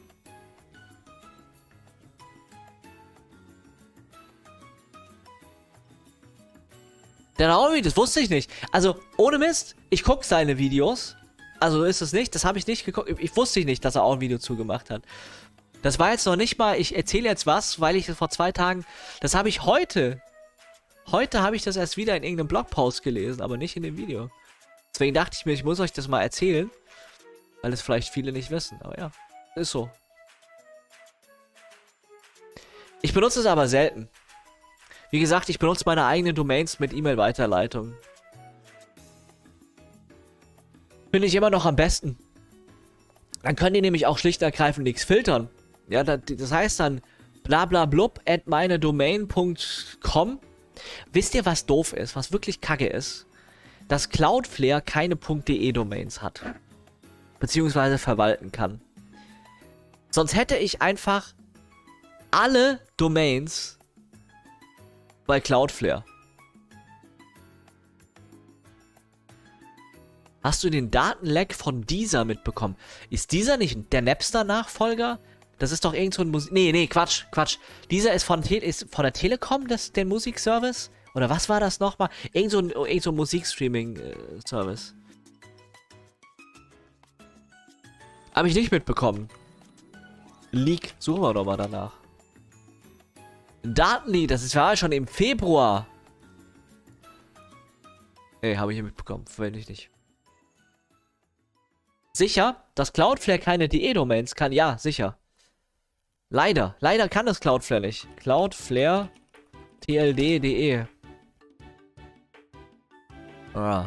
Speaker 1: Der Naomi, das wusste ich nicht. Also, ohne Mist, ich gucke seine Videos. Also ist es nicht, das habe ich nicht geguckt. Ich wusste nicht, dass er auch ein Video zugemacht hat. Das war jetzt noch nicht mal, ich erzähle jetzt was, weil ich das vor zwei Tagen, das habe ich heute. Heute habe ich das erst wieder in irgendeinem Blogpost gelesen, aber nicht in dem Video. Deswegen dachte ich mir, ich muss euch das mal erzählen. Weil es vielleicht viele nicht wissen, aber ja, ist so. Ich benutze es aber selten. Wie gesagt, ich benutze meine eigenen Domains mit E-Mail-Weiterleitung. Finde ich immer noch am besten. Dann können die nämlich auch schlicht und ergreifend nichts filtern. Ja, das, das heißt dann blablablub at meinedomain punkt com. Wisst ihr, was doof ist, was wirklich kacke ist? Dass Cloudflare keine .de-Domains hat. Beziehungsweise verwalten kann. Sonst hätte ich einfach alle Domains bei Cloudflare. Hast du den Datenleck von Deezer mitbekommen? Ist Deezer nicht der Napster-Nachfolger? Das ist doch irgend so ein Musik... Nee, nee, Quatsch, Quatsch. Deezer ist von, Te ist von der Telekom, das, der Musikservice? Oder was war das nochmal? Irgend so ein, irgend so ein Musikstreaming-Service. Habe ich nicht mitbekommen. Leak, suchen wir doch mal danach. Datenleak, das war schon im Februar. Nee, habe ich nicht mitbekommen. Verwende ich nicht. Sicher, dass Cloudflare keine De-Domains kann? Ja, sicher. Leider. Leider kann das Cloudflare nicht. Cloudflare tld.de. Ah.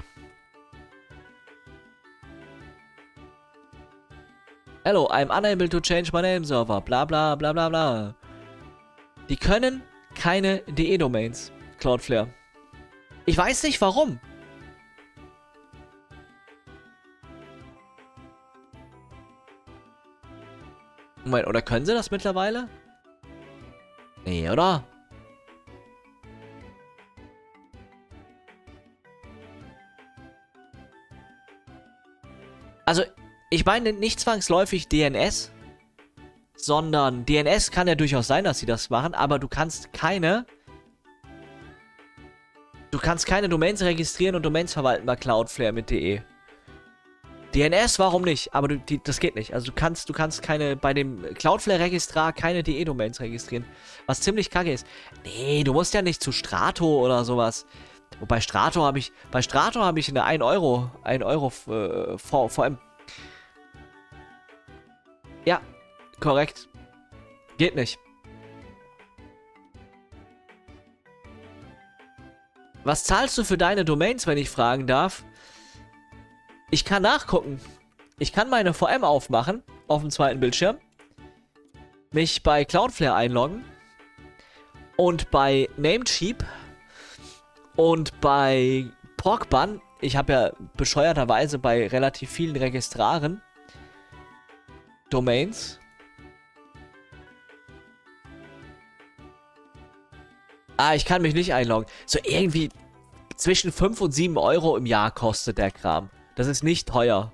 Speaker 1: Hello, I'm unable to change my name server. Bla bla bla bla bla. Die können keine De-Domains. Cloudflare. Ich weiß nicht warum. Moment, oder können sie das mittlerweile? Nee, oder? Also, Ich meine nicht zwangsläufig D N S, sondern D N S kann ja durchaus sein, dass sie das machen, aber du kannst keine... Du kannst keine Domains registrieren und Domains verwalten bei Cloudflare mit .de. D N S, warum nicht? Aber du, die, das geht nicht. Also du kannst, du kannst keine, bei dem Cloudflare-Registrar keine .de-Domains registrieren. Was ziemlich kacke ist. Nee, du musst ja nicht zu Strato oder sowas. Wobei Strato habe ich, bei Strato habe ich eine ein Euro, ein Euro äh, V M. Ja, korrekt. Geht nicht. Was zahlst du für deine Domains, wenn ich fragen darf? Ich kann nachgucken. Ich kann meine V M aufmachen, auf dem zweiten Bildschirm. Mich bei Cloudflare einloggen. Und bei Namecheap. Und bei Porkbun. Ich habe ja bescheuerterweise bei relativ vielen Registraren Domains. Ah, ich kann mich nicht einloggen. So irgendwie zwischen fünf und sieben Euro im Jahr kostet der Kram. Das ist nicht teuer.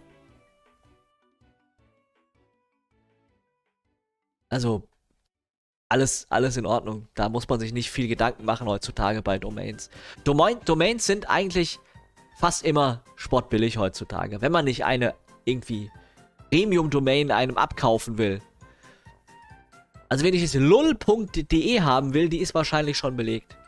Speaker 1: Also, alles, alles in Ordnung. Da muss man sich nicht viel Gedanken machen heutzutage bei Domains. Domain, Domains sind eigentlich fast immer spottbillig heutzutage. Wenn man nicht eine irgendwie Premium-Domain einem abkaufen will. Also wenn ich jetzt lull punkt de haben will, die ist wahrscheinlich schon belegt.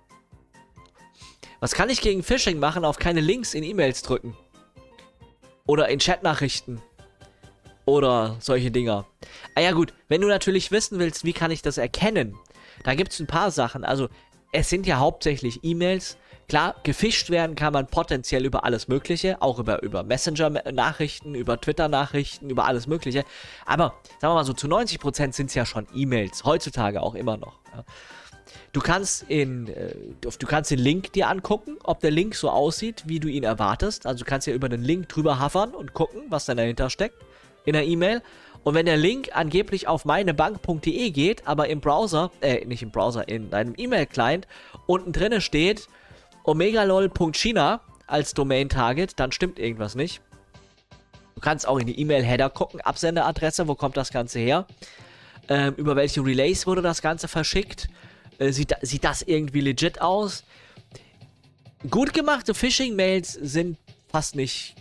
Speaker 1: Was kann ich gegen Phishing machen? Auf keine Links in E-Mails drücken. Oder in Chatnachrichten. Oder solche Dinger. Ah ja gut, wenn du natürlich wissen willst, wie kann ich das erkennen? Da gibt es ein paar Sachen. Also es sind ja hauptsächlich E-Mails. Klar, gefischt werden kann man potenziell über alles Mögliche. Auch über, über Messenger-Nachrichten, über Twitter-Nachrichten, über alles Mögliche. Aber sagen wir mal so, zu neunzig Prozent sind es ja schon E-Mails. Heutzutage auch immer noch. Ja. Du kannst, in, äh, du kannst den Link dir angucken, ob der Link so aussieht, wie du ihn erwartest. Also du kannst ja über den Link drüber hovern und gucken, was dann dahinter steckt in der E-Mail. Und wenn der Link angeblich auf meinebank punkt de geht, aber im Browser, äh, nicht im Browser, in einem E-Mail-Client unten drinne steht omegalol punkt china als Domain-Target, dann stimmt irgendwas nicht. Du kannst auch in die E-Mail-Header gucken, Absenderadresse, wo kommt das Ganze her? Ähm, über welche Relays wurde das Ganze verschickt? Äh, sieht, sieht das irgendwie legit aus? Gut gemachte Phishing-Mails sind fast nicht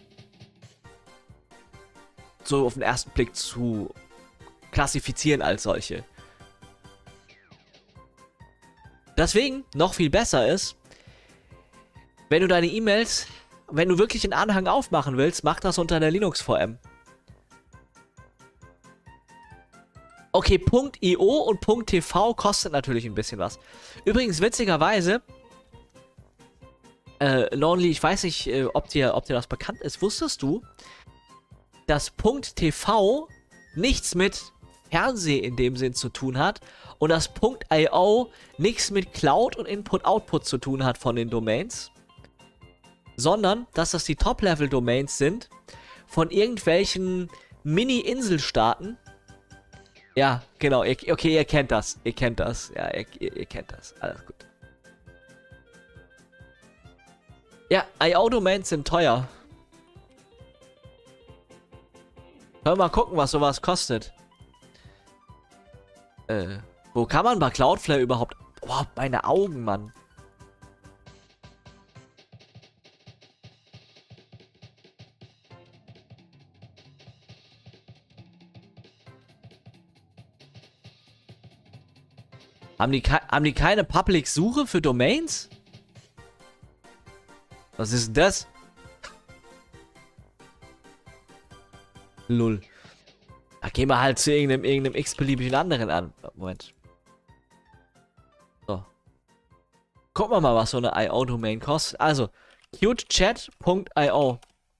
Speaker 1: so auf den ersten Blick zu klassifizieren als solche. Deswegen noch viel besser ist, wenn du deine E-Mails, wenn du wirklich einen Anhang aufmachen willst, mach das unter der Linux-V M. Okay, .io und .tv kostet natürlich ein bisschen was. Übrigens, witzigerweise, äh, Lonely, ich weiß nicht, äh, ob, dir, ob dir das bekannt ist, wusstest du, dass .tv nichts mit Fernseh in dem Sinn zu tun hat und das .io nichts mit Cloud und Input-Output zu tun hat von den Domains, sondern dass das die Top-Level-Domains sind von irgendwelchen Mini-Inselstaaten. Ja, genau, ihr, okay, ihr kennt das, ihr kennt das, ja, ihr, ihr, ihr kennt das, alles gut. Ja, I O-Domains sind teuer. Können wir mal gucken, was sowas kostet. Äh, wo kann man bei Cloudflare überhaupt... Boah, meine Augen, Mann. Haben die, haben die keine Public-Suche für Domains? Was ist denn das? Lull. Da gehen wir halt zu irgendeinem, irgendeinem x-beliebigen anderen an. Moment. So. Gucken wir mal, was so eine I O-Domain kostet. Also, cutechat punkt io.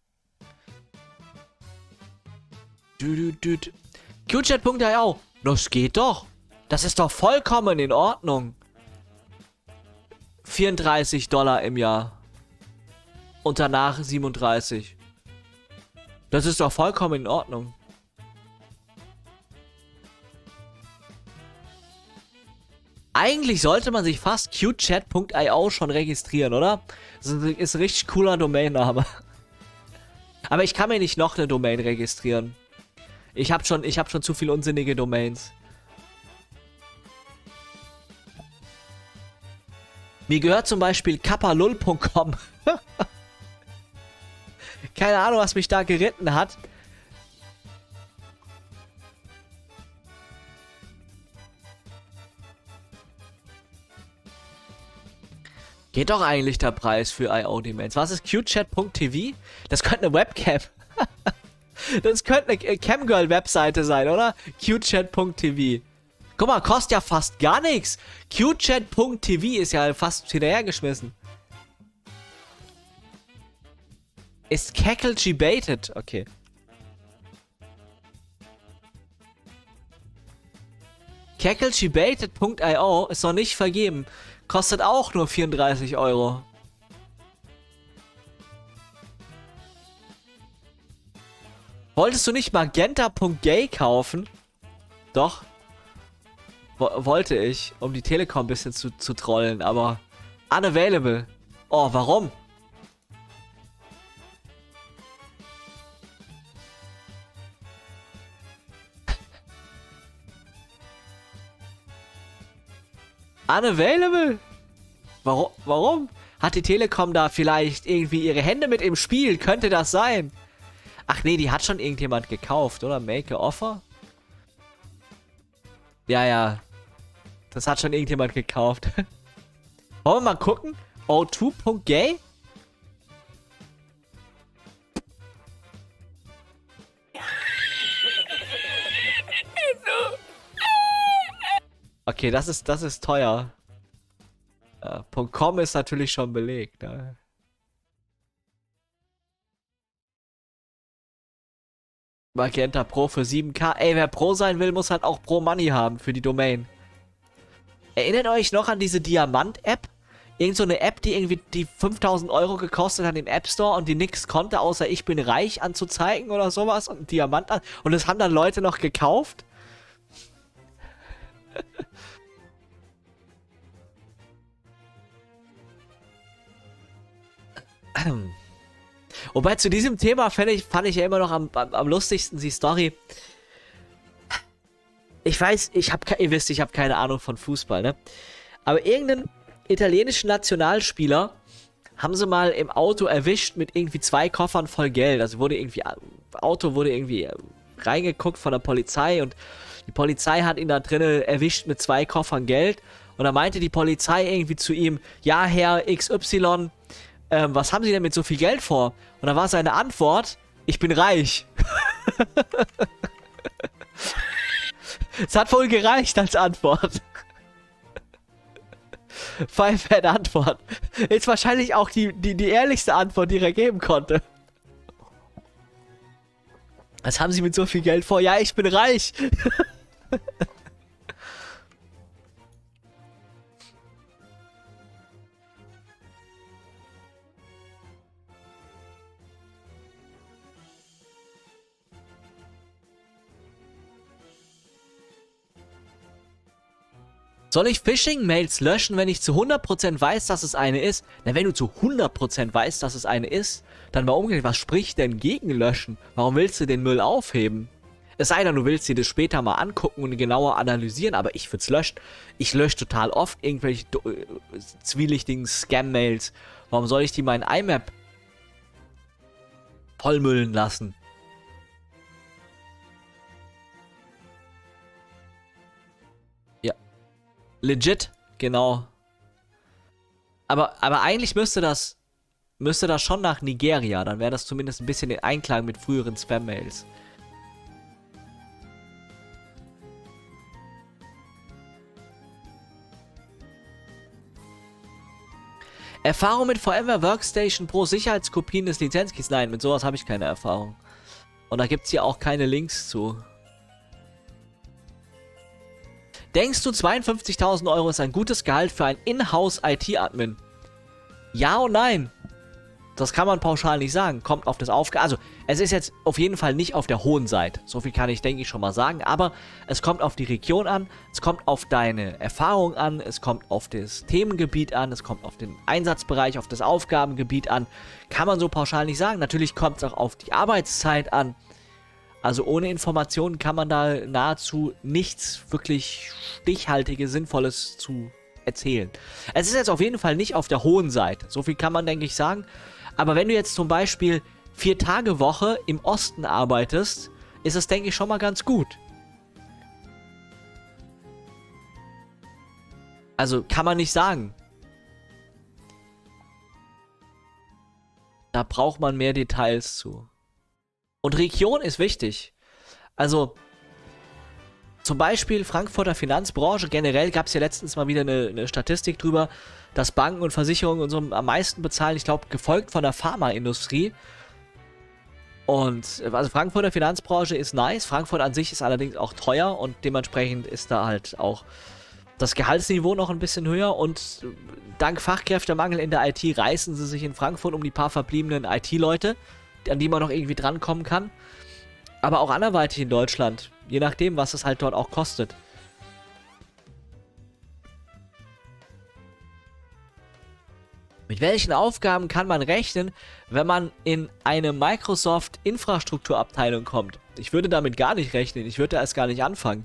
Speaker 1: cutechat punkt io. Das geht doch. Das ist doch vollkommen in Ordnung. vierunddreißig Dollar im Jahr. Und danach siebenunddreißig. Das ist doch vollkommen in Ordnung. Eigentlich sollte man sich fast cutechat punkt io schon registrieren, oder? Das ist ein richtig cooler Domainname. Aber ich kann mir nicht noch eine Domain registrieren. Ich habe schon, ich hab schon zu viel unsinnige Domains. Mir gehört zum Beispiel kappalull punkt com. Keine Ahnung, was mich da geritten hat. Geht doch eigentlich der Preis für I O-Domains. Was ist Q Chat punkt T V? Das könnte eine Webcam. Das könnte eine Camgirl-Webseite sein, oder? Q Chat punkt T V. Guck mal, kostet ja fast gar nichts. Q Chat punkt T V ist ja fast hinterhergeschmissen. Ist Kackle baited? Okay. Kackle baited punkt I O ist noch nicht vergeben. Kostet auch nur vierunddreißig Euro. Wolltest du nicht magenta punkt gay kaufen? Doch. Wo wollte ich, um die Telekom ein bisschen zu, zu trollen, aber unavailable. Oh, warum? Unavailable? Warum? Warum? Hat die Telekom da vielleicht irgendwie ihre Hände mit im Spiel? Könnte das sein? Ach nee, die hat schon irgendjemand gekauft, oder? Make a offer? Ja, ja. Das hat schon irgendjemand gekauft. Wollen wir mal gucken? o zwei punkt gay? Okay, das ist, das ist teuer. Ja, .com ist natürlich schon belegt. Ne? Magenta Pro für sieben K. Ey, wer Pro sein will, muss halt auch Pro Money haben für die Domain. Erinnert euch noch an diese Diamant-App? Irgend so eine App, die irgendwie die fünftausend Euro gekostet hat im App Store und die nichts konnte, außer ich bin reich anzuzeigen oder sowas und Diamant an. Und das haben dann Leute noch gekauft? Wobei zu diesem Thema fand ich, fand ich ja immer noch am, am, am lustigsten die Story. Ich weiß, ich habe, ihr wisst, ich habe keine Ahnung von Fußball, ne? Aber irgendeinen italienischen Nationalspieler haben sie mal im Auto erwischt mit irgendwie zwei Koffern voll Geld. Also wurde irgendwie, Auto wurde irgendwie reingeguckt von der Polizei und die Polizei hat ihn da drinnen erwischt mit zwei Koffern Geld. Und da meinte die Polizei irgendwie zu ihm, ja, Herr X Y, ähm, was haben Sie denn mit so viel Geld vor? Und da war seine Antwort, ich bin reich. Es hat wohl gereicht als Antwort. Pfeifert Antwort. Ist wahrscheinlich auch die, die, die ehrlichste Antwort, die er geben konnte. Was haben Sie mit so viel Geld vor? Ja, ich bin reich. Soll ich Phishing-Mails löschen, wenn ich zu hundert Prozent weiß, dass es eine ist? Na, wenn du zu hundert Prozent weißt, dass es eine ist, dann mal umgekehrt, was spricht denn gegen Löschen? Warum willst du den Müll aufheben? Es sei denn, du willst dir das später mal angucken und genauer analysieren, aber ich würde es löschen. Ich lösche total oft irgendwelche äh, zwielichtigen Scam-Mails. Warum soll ich die meinen I M A P vollmüllen lassen? Legit, genau. Aber, aber eigentlich müsste das, müsste das schon nach Nigeria. Dann wäre das zumindest ein bisschen in Einklang mit früheren Spam-Mails. Erfahrung mit VMware Workstation Pro Sicherheitskopien des Lizenzkeys? Nein, mit sowas habe ich keine Erfahrung. Und da gibt es hier auch keine Links zu. Denkst du, zweiundfünfzigtausend Euro ist ein gutes Gehalt für einen Inhouse-I T-Admin? Ja und nein. Das kann man pauschal nicht sagen. Kommt auf das Aufgaben... Also, es ist jetzt auf jeden Fall nicht auf der hohen Seite. So viel kann ich, denke ich, schon mal sagen. Aber es kommt auf die Region an. Es kommt auf deine Erfahrung an. Es kommt auf das Themengebiet an. Es kommt auf den Einsatzbereich, auf das Aufgabengebiet an. Kann man so pauschal nicht sagen. Natürlich kommt es auch auf die Arbeitszeit an. Also ohne Informationen kann man da nahezu nichts wirklich Stichhaltiges, Sinnvolles zu erzählen. Es ist jetzt auf jeden Fall nicht auf der hohen Seite. So viel kann man, denke ich, sagen. Aber wenn du jetzt zum Beispiel vier Tage Woche im Osten arbeitest, ist das, denke ich, schon mal ganz gut. Also kann man nicht sagen. Da braucht man mehr Details zu. Und Region ist wichtig. Also, zum Beispiel Frankfurter Finanzbranche. Generell gab es ja letztens mal wieder eine, eine Statistik drüber, dass Banken und Versicherungen und so am meisten bezahlen. Ich glaube, gefolgt von der Pharmaindustrie. Und also Frankfurter Finanzbranche ist nice. Frankfurt an sich ist allerdings auch teuer und dementsprechend ist da halt auch das Gehaltsniveau noch ein bisschen höher. Und dank Fachkräftemangel in der I T reißen sie sich in Frankfurt um die paar verbliebenen I T-Leute, an die man noch irgendwie drankommen kann. Aber auch anderweitig in Deutschland. Je nachdem, was es halt dort auch kostet. Mit welchen Aufgaben kann man rechnen, wenn man in eine Microsoft-Infrastrukturabteilung kommt? Ich würde damit gar nicht rechnen. Ich würde da erst gar nicht anfangen.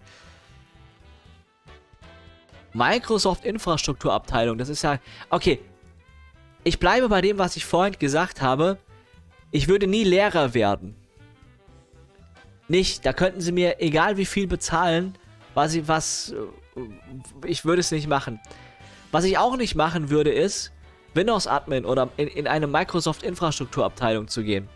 Speaker 1: Microsoft-Infrastrukturabteilung, das ist ja... Okay, ich bleibe bei dem, was ich vorhin gesagt habe. Ich würde nie Lehrer werden. Nicht, da könnten sie mir egal wie viel bezahlen, was ich, was, ich würde es nicht machen. Was ich auch nicht machen würde, ist, Windows-Admin oder in, in eine Microsoft-Infrastrukturabteilung zu gehen.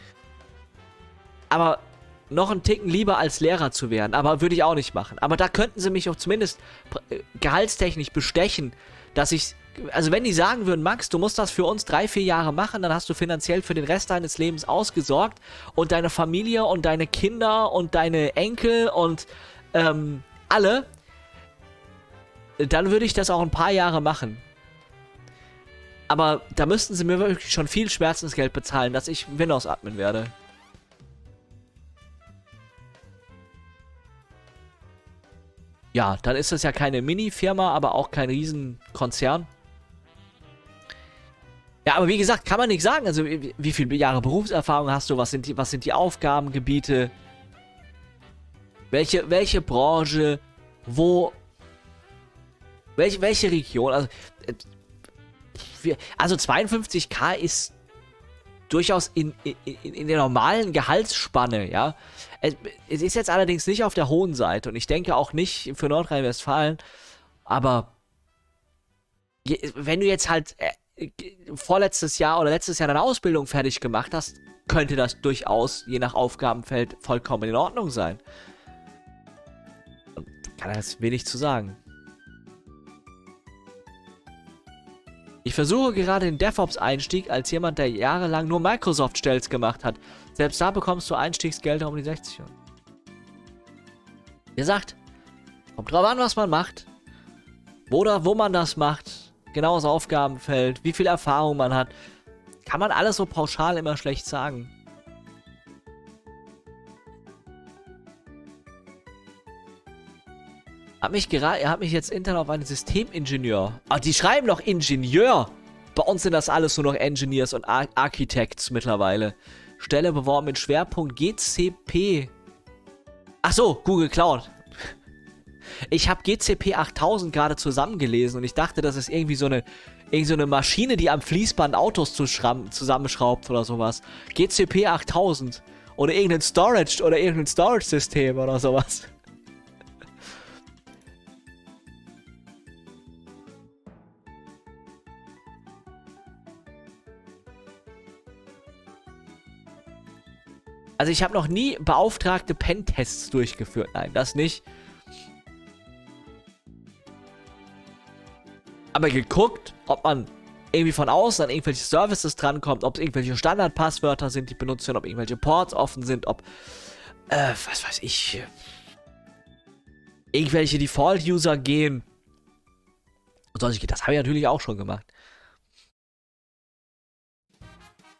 Speaker 1: Aber noch einen Ticken lieber als Lehrer zu werden, aber würde ich auch nicht machen. Aber da könnten sie mich auch zumindest gehaltstechnisch bestechen, dass ich... Also wenn die sagen würden, Max, du musst das für uns drei, vier Jahre machen, dann hast du finanziell für den Rest deines Lebens ausgesorgt und deine Familie und deine Kinder und deine Enkel und ähm, alle, dann würde ich das auch ein paar Jahre machen. Aber da müssten sie mir wirklich schon viel Schmerzensgeld bezahlen, dass ich Windows-Admin werde. Ja, dann ist das ja keine Mini-Firma, aber auch kein Riesenkonzern. Ja, aber wie gesagt, kann man nicht sagen. Also, wie, wie viele Jahre Berufserfahrung hast du? Was sind die, was sind die Aufgabengebiete? Welche, welche Branche? Wo? Welche, welche Region? Also, äh, wir, also zweiundfünfzig K ist durchaus in, in, in der normalen Gehaltsspanne, ja. Es, es ist jetzt allerdings nicht auf der hohen Seite und ich denke auch nicht für Nordrhein-Westfalen, aber wenn du jetzt halt äh, vorletztes Jahr oder letztes Jahr deine Ausbildung fertig gemacht hast, könnte das durchaus, je nach Aufgabenfeld, vollkommen in Ordnung sein. Und kann das wenig zu sagen. Ich versuche gerade den DevOps-Einstieg als jemand, der jahrelang nur Microsoft-Stelz gemacht hat. Selbst da bekommst du Einstiegsgelder um die sechzig Euro. Wie gesagt, kommt drauf an, was man macht. Oder wo man das macht. Genaues Aufgabenfeld, wie viel Erfahrung man hat. Kann man alles so pauschal immer schlecht sagen. Hat mich gerade, er hat mich jetzt intern auf einen Systemingenieur. Ah, die schreiben doch Ingenieur. Bei uns sind das alles nur noch Engineers und Ar Architects mittlerweile. Stelle beworben mit Schwerpunkt G C P. Ach so, Google Cloud. Ich habe G C P achttausend gerade zusammengelesen und ich dachte, das ist irgendwie so eine, irgendwie so eine Maschine, die am Fließband Autos zusammenschraubt oder sowas. G C P achttausend. Oder irgendein Storage oder irgendein Storage-System oder sowas. Also ich habe noch nie beauftragte Pentests durchgeführt. Nein, das nicht. Aber geguckt, ob man irgendwie von außen an irgendwelche Services drankommt, ob es irgendwelche Standardpasswörter sind, die benutzt werden, ob irgendwelche Ports offen sind, ob, äh, was weiß ich, irgendwelche Default-User gehen. Und sonst, das habe ich natürlich auch schon gemacht.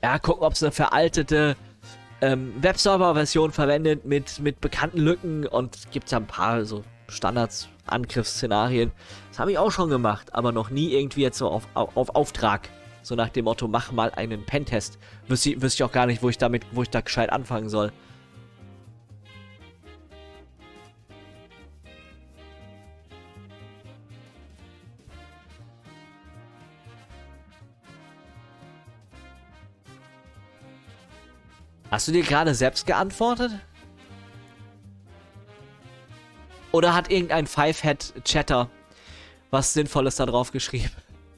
Speaker 1: ja, gucken, ob es eine veraltete ähm, Webserver-Version verwendet mit, mit bekannten Lücken und gibt es ja ein paar so Standards, Angriffsszenarien. Das habe ich auch schon gemacht, aber noch nie irgendwie jetzt so auf, auf, auf Auftrag. So nach dem Motto, mach mal einen Pentest. Wüsste ich, wüsste ich auch gar nicht, wo ich damit, wo ich da gescheit anfangen soll. Hast du dir gerade selbst geantwortet? Oder hat irgendein Five-Head-Chatter was Sinnvolles da drauf geschrieben?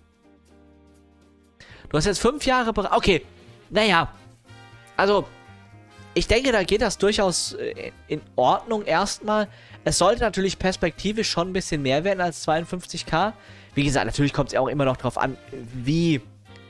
Speaker 1: Du hast jetzt fünf Jahre... Okay, naja. Also, ich denke, da geht das durchaus in Ordnung erstmal. Es sollte natürlich perspektivisch schon ein bisschen mehr werden als zweiundfünfzig K. Wie gesagt, natürlich kommt es auch immer noch drauf an, wie...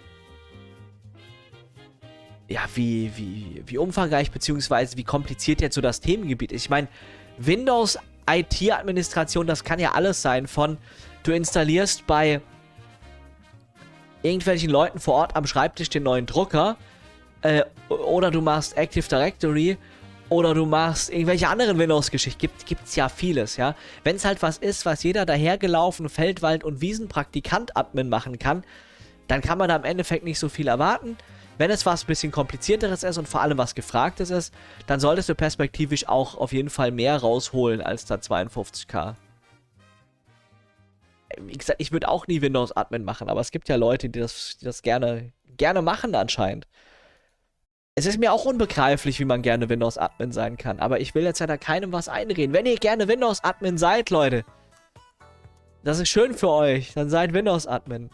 Speaker 1: Ja, wie, wie, wie umfangreich beziehungsweise wie kompliziert jetzt so das Themengebiet ist. Ich meine, Windows I T-Administration, das kann ja alles sein von, du installierst bei irgendwelchen Leuten vor Ort am Schreibtisch den neuen Drucker äh, oder du machst Active Directory oder du machst irgendwelche anderen Windows-Geschichten. Gibt, gibt's ja vieles, ja. Wenn es halt was ist, was jeder dahergelaufene Feldwald- und Wiesenpraktikant-Admin machen kann, dann kann man da im Endeffekt nicht so viel erwarten. Wenn es was ein bisschen komplizierteres ist und vor allem was Gefragtes ist, dann solltest du perspektivisch auch auf jeden Fall mehr rausholen als da zweiundfünfzig K. Wie gesagt, ich würde auch nie Windows-Admin machen, aber es gibt ja Leute, die das, die das gerne, gerne machen anscheinend. Es ist mir auch unbegreiflich, wie man gerne Windows-Admin sein kann, aber ich will jetzt ja da keinem was einreden. Wenn ihr gerne Windows-Admin seid, Leute, das ist schön für euch, dann seid Windows-Admin.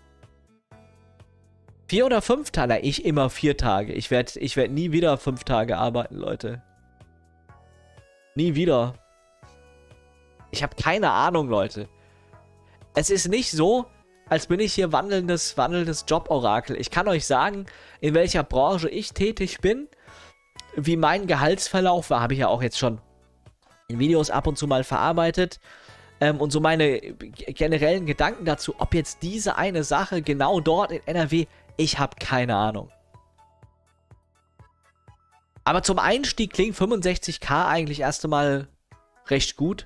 Speaker 1: Vier oder fünf Tage? Ich immer vier Tage. Ich werde ich werd nie wieder fünf Tage arbeiten, Leute. Nie wieder. Ich habe keine Ahnung, Leute. Es ist nicht so, als bin ich hier wandelndes, wandelndes Joborakel. Ich kann euch sagen, in welcher Branche ich tätig bin, wie mein Gehaltsverlauf war, habe ich ja auch jetzt schon in Videos ab und zu mal verarbeitet. Ähm, und so meine generellen Gedanken dazu, ob jetzt diese eine Sache genau dort in N R W, ich habe keine Ahnung. Aber zum Einstieg klingt fünfundsechzig K eigentlich erst einmal recht gut.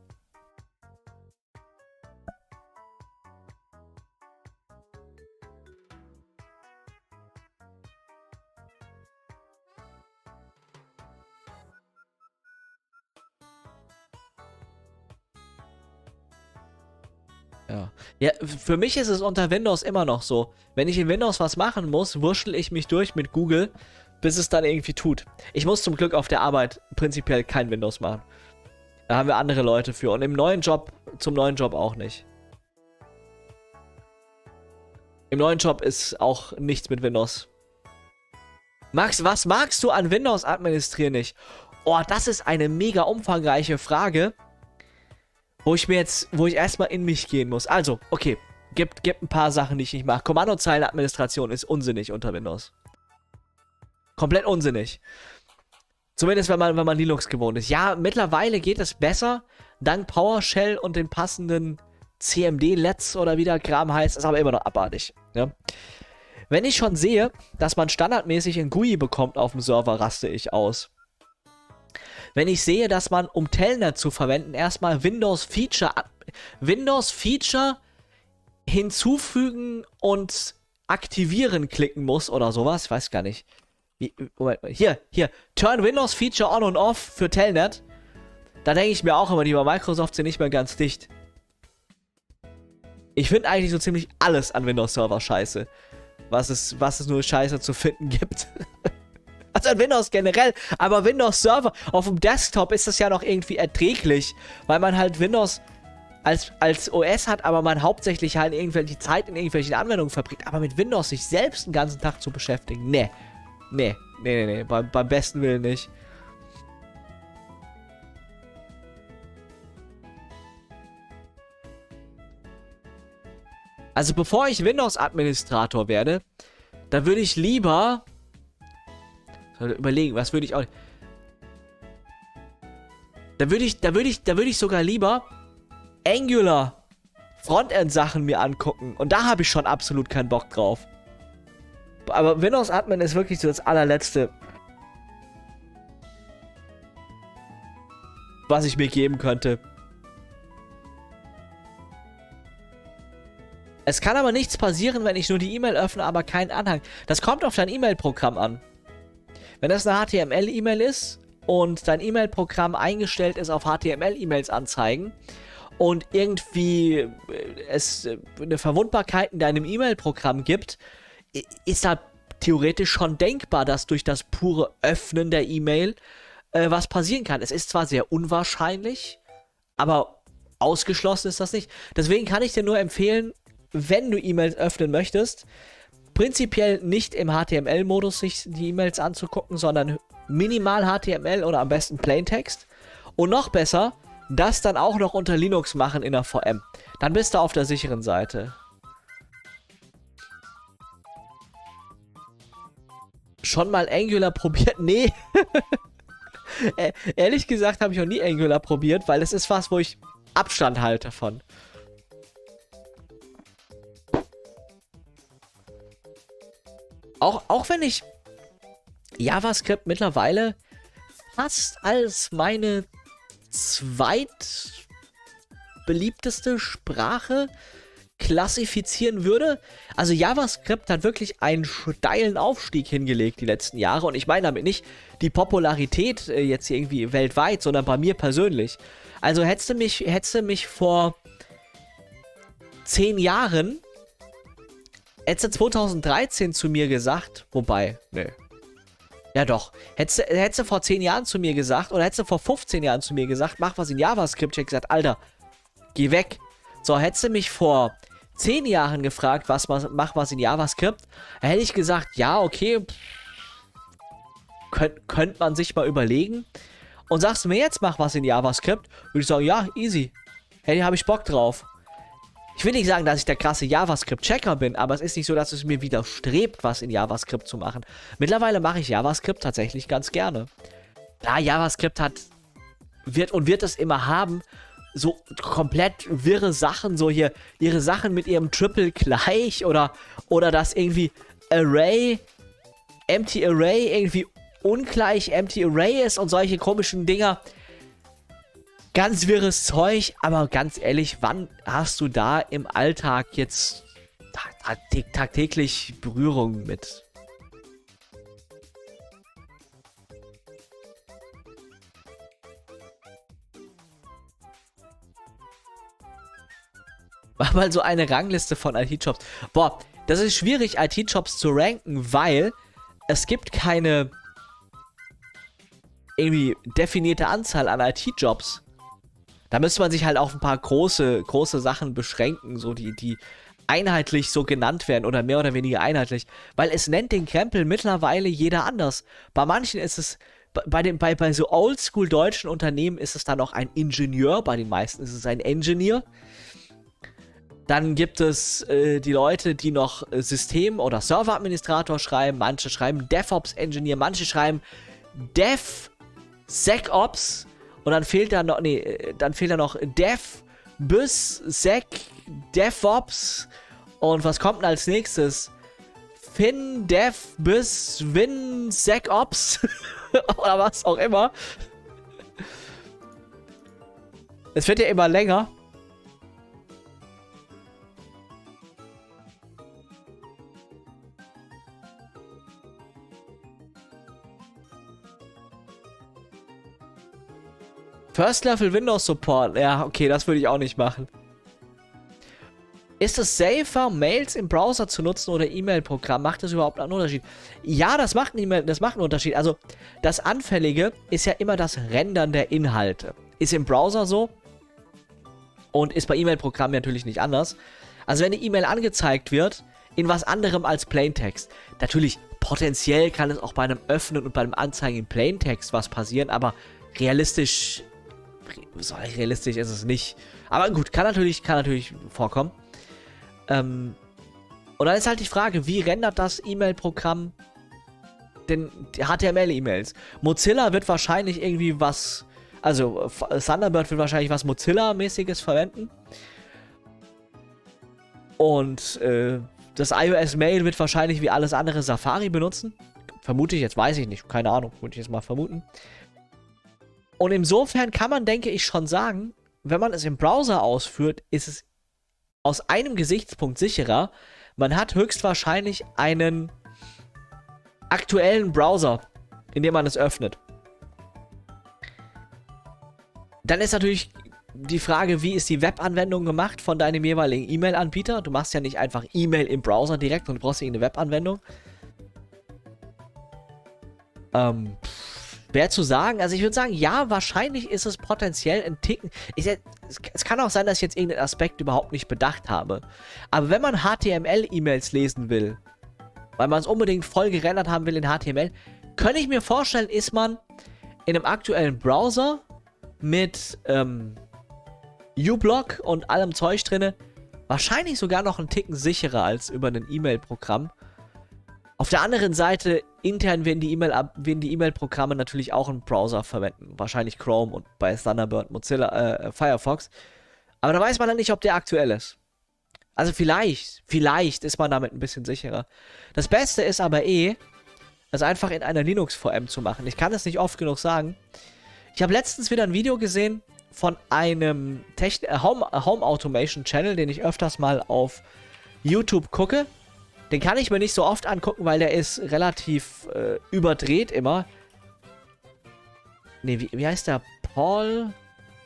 Speaker 1: Ja. Ja, für mich ist es unter Windows immer noch so. Wenn ich in Windows was machen muss, wurschtel ich mich durch mit Google, bis es dann irgendwie tut. Ich muss zum Glück auf der Arbeit prinzipiell kein Windows machen. Da haben wir andere Leute für. Und im neuen Job, zum neuen Job auch nicht. Im neuen Job ist auch nichts mit Windows. Max, was magst du an Windows administrieren nicht? Oh, das ist eine mega umfangreiche Frage. Wo ich mir jetzt, wo ich erstmal in mich gehen muss. Also, okay, gibt, gibt ein paar Sachen, die ich nicht mache. Kommandozeilenadministration ist unsinnig unter Windows. Komplett unsinnig. Zumindest, wenn man, wenn man Linux gewohnt ist. Ja, mittlerweile geht es besser, dank PowerShell und den passenden C M D-Lets oder wie der Kram heißt. Ist aber immer noch abartig. Ja? Wenn ich schon sehe, dass man standardmäßig ein G U I bekommt auf dem Server, raste ich aus. Wenn ich sehe, dass man, um Telnet zu verwenden, erstmal Windows Feature, Windows Feature hinzufügen und aktivieren klicken muss oder sowas, ich weiß gar nicht. Wie, Moment, hier, hier, Turn Windows Feature on und off für Telnet. Da denke ich mir auch immer, die bei Microsoft sind nicht mehr ganz dicht. Ich finde eigentlich so ziemlich alles an Windows Server scheiße. Was es, was es nur scheiße zu finden gibt. Also an Windows generell, aber Windows Server auf dem Desktop ist das ja noch irgendwie erträglich, weil man halt Windows als, als O S hat, aber man hauptsächlich halt irgendwelche Zeit in irgendwelchen Anwendungen verbringt. Aber mit Windows sich selbst den ganzen Tag zu beschäftigen, nee, nee, nee, nee, nee, beim, beim besten Willen nicht. Also bevor ich Windows-Administrator werde, da würde ich lieber... Überlegen, was würde ich auch... Da würde ich, da würde ich, da würde ich sogar lieber Angular Frontend-Sachen mir angucken. Und da habe ich schon absolut keinen Bock drauf. Aber Windows Admin ist wirklich so das allerletzte, was ich mir geben könnte. Es kann aber nichts passieren, wenn ich nur die E-Mail öffne, aber keinen Anhang. Das kommt auf dein E-Mail-Programm an. Wenn das eine H T M L-E-Mail ist und dein E-Mail-Programm eingestellt ist auf H T M L-E-Mails anzeigen und irgendwie es eine Verwundbarkeit in deinem E-Mail-Programm gibt, ist da theoretisch schon denkbar, dass durch das pure Öffnen der E-Mail äh, was passieren kann. Es ist zwar sehr unwahrscheinlich, aber ausgeschlossen ist das nicht. Deswegen kann ich dir nur empfehlen, wenn du E-Mails öffnen möchtest, prinzipiell nicht im H T M L-Modus sich die E-Mails anzugucken, sondern minimal H T M L oder am besten Plaintext. Und noch besser, das dann auch noch unter Linux machen in der V M. Dann bist du auf der sicheren Seite. Schon mal Angular probiert? Nee. äh, ehrlich gesagt habe ich noch nie Angular probiert, weil es ist was, wo ich Abstand halte von. Auch, auch wenn ich JavaScript mittlerweile fast als meine zweitbeliebteste Sprache klassifizieren würde. Also JavaScript hat wirklich einen steilen Aufstieg hingelegt die letzten Jahre. Und ich meine damit nicht die Popularität äh, jetzt irgendwie weltweit, sondern bei mir persönlich. Also hättest du mich, hättest du mich vor zehn Jahren, hättest du zweitausenddreizehn zu mir gesagt, wobei, nö. Ja doch, hättest du, hättest du vor zehn Jahren zu mir gesagt, oder hättest du vor fünfzehn Jahren zu mir gesagt, mach was in JavaScript, ich hätte gesagt, Alter, geh weg. So, hättest du mich vor zehn Jahren gefragt, was, mach was in JavaScript, da hätte ich gesagt, ja, okay, könnt, könnte man sich mal überlegen. Und sagst du mir jetzt, mach was in JavaScript, würde ich sagen, ja, easy. Hey, habe ich Bock drauf. Ich will nicht sagen, dass ich der krasse JavaScript-Checker bin, aber es ist nicht so, dass es mir widerstrebt, was in JavaScript zu machen. Mittlerweile mache ich JavaScript tatsächlich ganz gerne. Ja, JavaScript hat, wird und wird es immer haben, so komplett wirre Sachen, so hier, ihre Sachen mit ihrem Triple gleich oder, oder das irgendwie Array, Empty Array irgendwie ungleich Empty Array ist und solche komischen Dinger. Ganz wirres Zeug, aber ganz ehrlich, wann hast du da im Alltag jetzt tagtäglich Berührung mit? Mach mal so eine Rangliste von I T-Jobs. Boah, das ist schwierig, I T-Jobs zu ranken, weil es gibt keine irgendwie definierte Anzahl an I T-Jobs. Da müsste man sich halt auf ein paar große, große Sachen beschränken, so die, die einheitlich so genannt werden oder mehr oder weniger einheitlich. Weil es nennt den Krempel mittlerweile jeder anders. Bei manchen ist es, bei, den, bei, bei so oldschool deutschen Unternehmen ist es dann noch ein Ingenieur, bei den meisten ist es ein Engineer. Dann gibt es äh, die Leute, die noch äh, System- oder Serveradministrator schreiben. Manche schreiben DevOps-Engineer, manche schreiben DevSecOps. Und dann fehlt da noch, nee, dann fehlt da noch Dev, Bus, Sec, DevOps. Und was kommt denn als nächstes? Fin, Dev, Bus, Win, SecOps. Oder was auch immer. Es wird ja immer länger. First Level Windows Support. Ja, okay, das würde ich auch nicht machen. Ist es safer, Mails im Browser zu nutzen oder E-Mail-Programm? Macht das überhaupt einen Unterschied? Ja, das macht, einen, das macht einen Unterschied. Also, das Anfällige ist ja immer das Rendern der Inhalte. Ist im Browser so und ist bei E-Mail-Programmen natürlich nicht anders. Also, wenn eine E-Mail angezeigt wird, in was anderem als Plaintext. Natürlich, potenziell kann es auch bei einem Öffnen und beim Anzeigen in Plaintext was passieren, aber realistisch... So realistisch ist es nicht. Aber gut, kann natürlich, kann natürlich vorkommen. Ähm, und dann ist halt die Frage, wie rendert das E-Mail-Programm denn H T M L-E-Mails? Mozilla wird wahrscheinlich irgendwie was, also Thunderbird wird wahrscheinlich was Mozilla-mäßiges verwenden. Und äh, das iOS Mail wird wahrscheinlich wie alles andere Safari benutzen. Vermute ich, jetzt weiß ich nicht. Keine Ahnung, würde ich jetzt mal vermuten. Und insofern kann man, denke ich, schon sagen, wenn man es im Browser ausführt, ist es aus einem Gesichtspunkt sicherer. Man hat höchstwahrscheinlich einen aktuellen Browser, in dem man es öffnet. Dann ist natürlich die Frage, wie ist die Webanwendung gemacht von deinem jeweiligen E-Mail-Anbieter? Du machst ja nicht einfach E-Mail im Browser direkt und du brauchst irgendeine Webanwendung. Ähm, schwer zu sagen. Also ich würde sagen, ja, wahrscheinlich ist es potenziell ein Ticken. Ich, es, es kann auch sein, dass ich jetzt irgendeinen Aspekt überhaupt nicht bedacht habe. Aber wenn man H T M L-E-Mails lesen will, weil man es unbedingt voll gerendert haben will in H T M L, könnte ich mir vorstellen, ist man in einem aktuellen Browser mit ähm, uBlock und allem Zeug drinne wahrscheinlich sogar noch einen Ticken sicherer als über ein E-Mail-Programm. Auf der anderen Seite, intern werden die E-Mail-Programme natürlich auch einen Browser verwenden. Wahrscheinlich Chrome und bei Thunderbird, Mozilla, äh, Firefox. Aber da weiß man dann nicht, ob der aktuell ist. Also vielleicht, vielleicht ist man damit ein bisschen sicherer. Das Beste ist aber eh, das einfach in einer Linux-V M zu machen. Ich kann es nicht oft genug sagen. Ich habe letztens wieder ein Video gesehen von einem Techn äh, Home, äh, Home Automation Channel, den ich öfters mal auf YouTube gucke. Den kann ich mir nicht so oft angucken, weil der ist relativ äh, überdreht immer. Ne, wie, wie heißt der? Paul?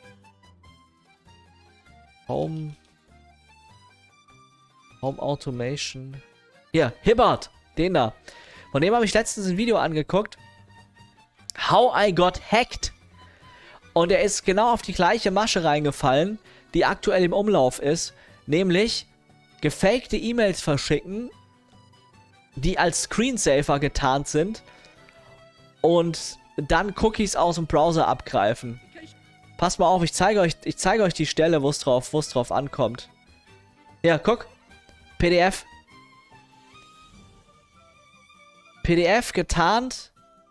Speaker 1: Home... Home Automation. Hier, Hibbert. Den da. Von dem habe ich letztens ein Video angeguckt. How I Got Hacked. Und er ist genau auf die gleiche Masche reingefallen, die aktuell im Umlauf ist. Nämlich gefakte E-Mails verschicken, die als Screensaver getarnt sind. Und dann Cookies aus dem Browser abgreifen. Passt mal auf, ich zeige euch, ich zeige euch die Stelle, wo es drauf, wo es drauf ankommt. Ja, guck. P D F. P D F getarnt.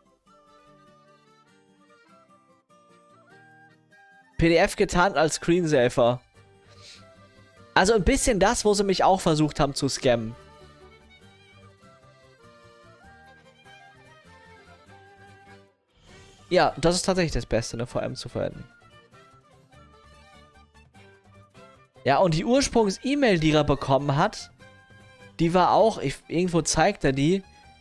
Speaker 1: P D F getarnt als Screensaver. Also ein bisschen das, wo sie mich auch versucht haben zu scammen. Ja, das ist tatsächlich das Beste, eine V M zu verwenden. Ja, und die Ursprungs-E-Mail, die er bekommen hat, die war auch, ich, irgendwo zeigt er die.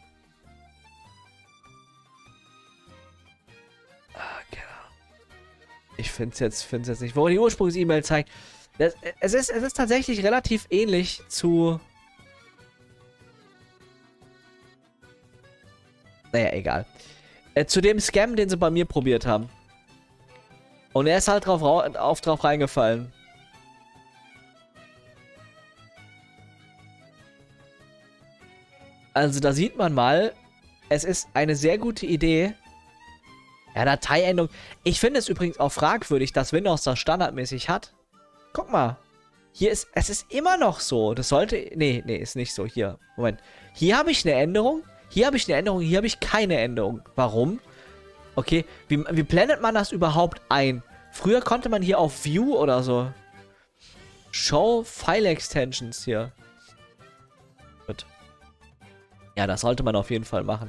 Speaker 1: Ah, genau. Ich finde es jetzt, find's jetzt nicht, wo die Ursprungs-E-Mail zeigt. Das, es, ist, es ist tatsächlich relativ ähnlich zu... Naja, egal. Äh, zu dem Scam, den sie bei mir probiert haben. Und er ist halt drauf, auf, drauf reingefallen. Also da sieht man mal, es ist eine sehr gute Idee. Ja, Dateiendung. Ich finde es übrigens auch fragwürdig, dass Windows das standardmäßig hat. Guck mal. Hier ist, es ist immer noch so. Das sollte, nee, nee, ist nicht so. Hier, Moment. Hier habe ich eine Änderung. Hier habe ich eine Änderung. Hier habe ich keine Änderung. Warum? Okay, wie, wie blendet man das überhaupt ein? Früher konnte man hier auf View oder so. Show File Extensions hier. Gut. Ja, das sollte man auf jeden Fall machen.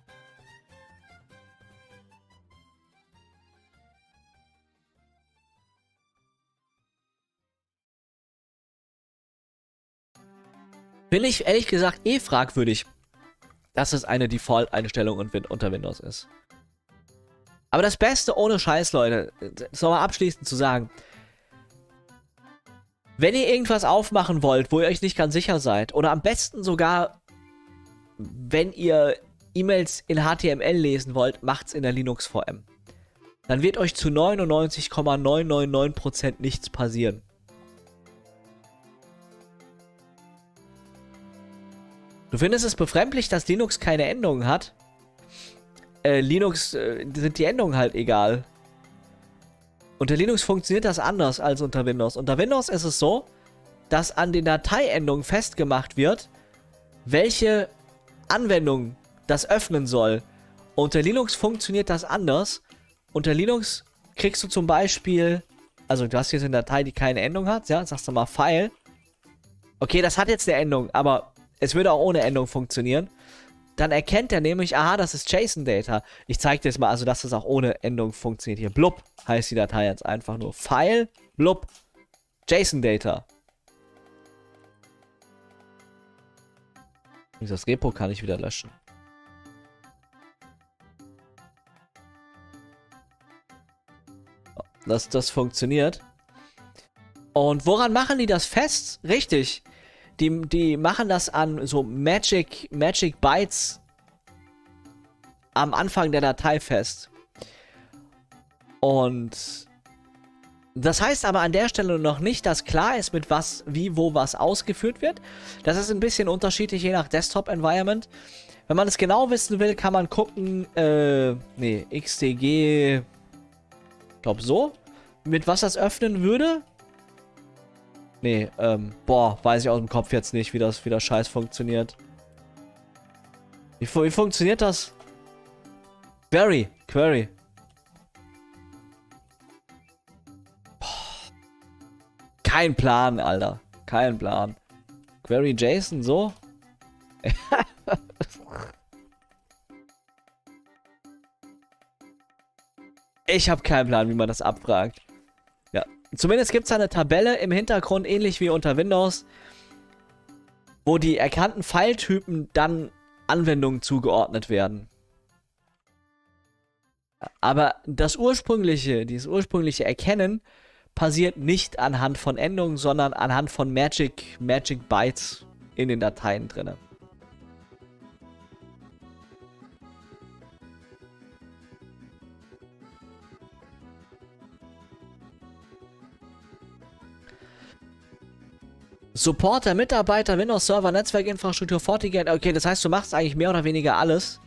Speaker 1: Finde ich ehrlich gesagt eh fragwürdig, dass es eine Default-Einstellung unter Windows ist. Aber das Beste ohne Scheiß, Leute, das nochmal abschließend zu sagen. Wenn ihr irgendwas aufmachen wollt, wo ihr euch nicht ganz sicher seid, oder am besten sogar, wenn ihr E-Mails in H T M L lesen wollt, macht's in der Linux-V M. Dann wird euch zu neunundneunzig Komma neunhundertneunundneunzig Prozent nichts passieren. Du findest es befremdlich, dass Linux keine Änderungen hat? Äh, Linux äh, sind die Änderungen halt egal. Unter Linux funktioniert das anders als unter Windows. Unter Windows ist es so, dass an den Dateiendungen festgemacht wird, welche Anwendung das öffnen soll. Unter Linux funktioniert das anders. Unter Linux kriegst du zum Beispiel, also du hast hier so eine Datei, die keine Endung hat, ja, sagst du mal File. Okay, das hat jetzt eine Endung, aber es würde auch ohne Endung funktionieren. Dann erkennt er nämlich, aha, das ist JSON-Data. Ich zeige dir jetzt mal, also dass das auch ohne Endung funktioniert. Hier, blub, heißt die Datei jetzt einfach nur. File, blub, JSON-Data. Das Repo kann ich wieder löschen. Das, das funktioniert. Und woran machen die das fest? Richtig. Die, die machen das an so Magic, Magic Bytes am Anfang der Datei fest. Und das heißt aber an der Stelle noch nicht, dass klar ist, mit was, wie, wo was ausgeführt wird. Das ist ein bisschen unterschiedlich, je nach Desktop-Environment. Wenn man es genau wissen will, kann man gucken, äh, nee, X D G, ich glaube so, mit was das öffnen würde. Nee, ähm, boah, weiß ich aus dem Kopf jetzt nicht, wie das, wie das Scheiß funktioniert. Wie, wie funktioniert das? Query, Query. Boah. Kein Plan, Alter. Kein Plan. Query JSON, so? Ich habe keinen Plan, wie man das abfragt. Ja. Zumindest gibt es eine Tabelle im Hintergrund, ähnlich wie unter Windows, wo die erkannten Filetypen dann Anwendungen zugeordnet werden. Aber das ursprüngliche, dieses ursprüngliche Erkennen passiert nicht anhand von Endungen, sondern anhand von Magic, Magic Bytes in den Dateien drin. Supporter, Mitarbeiter, Windows Server, Netzwerkinfrastruktur, FortiGate. Okay, das heißt, du machst eigentlich mehr oder weniger alles.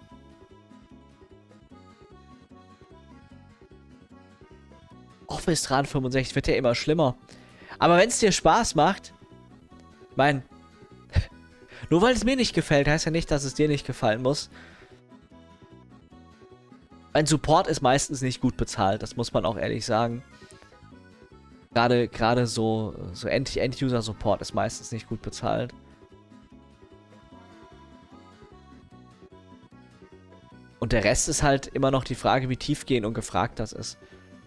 Speaker 1: Office dreihundertfünfundsechzig wird ja immer schlimmer. Aber wenn es dir Spaß macht, mein, nur weil es mir nicht gefällt, heißt ja nicht, dass es dir nicht gefallen muss. Ein Support ist meistens nicht gut bezahlt, das muss man auch ehrlich sagen. Gerade, gerade so, so End-User-Support ist meistens nicht gut bezahlt. Und der Rest ist halt immer noch die Frage, wie tiefgehend und gefragt das ist.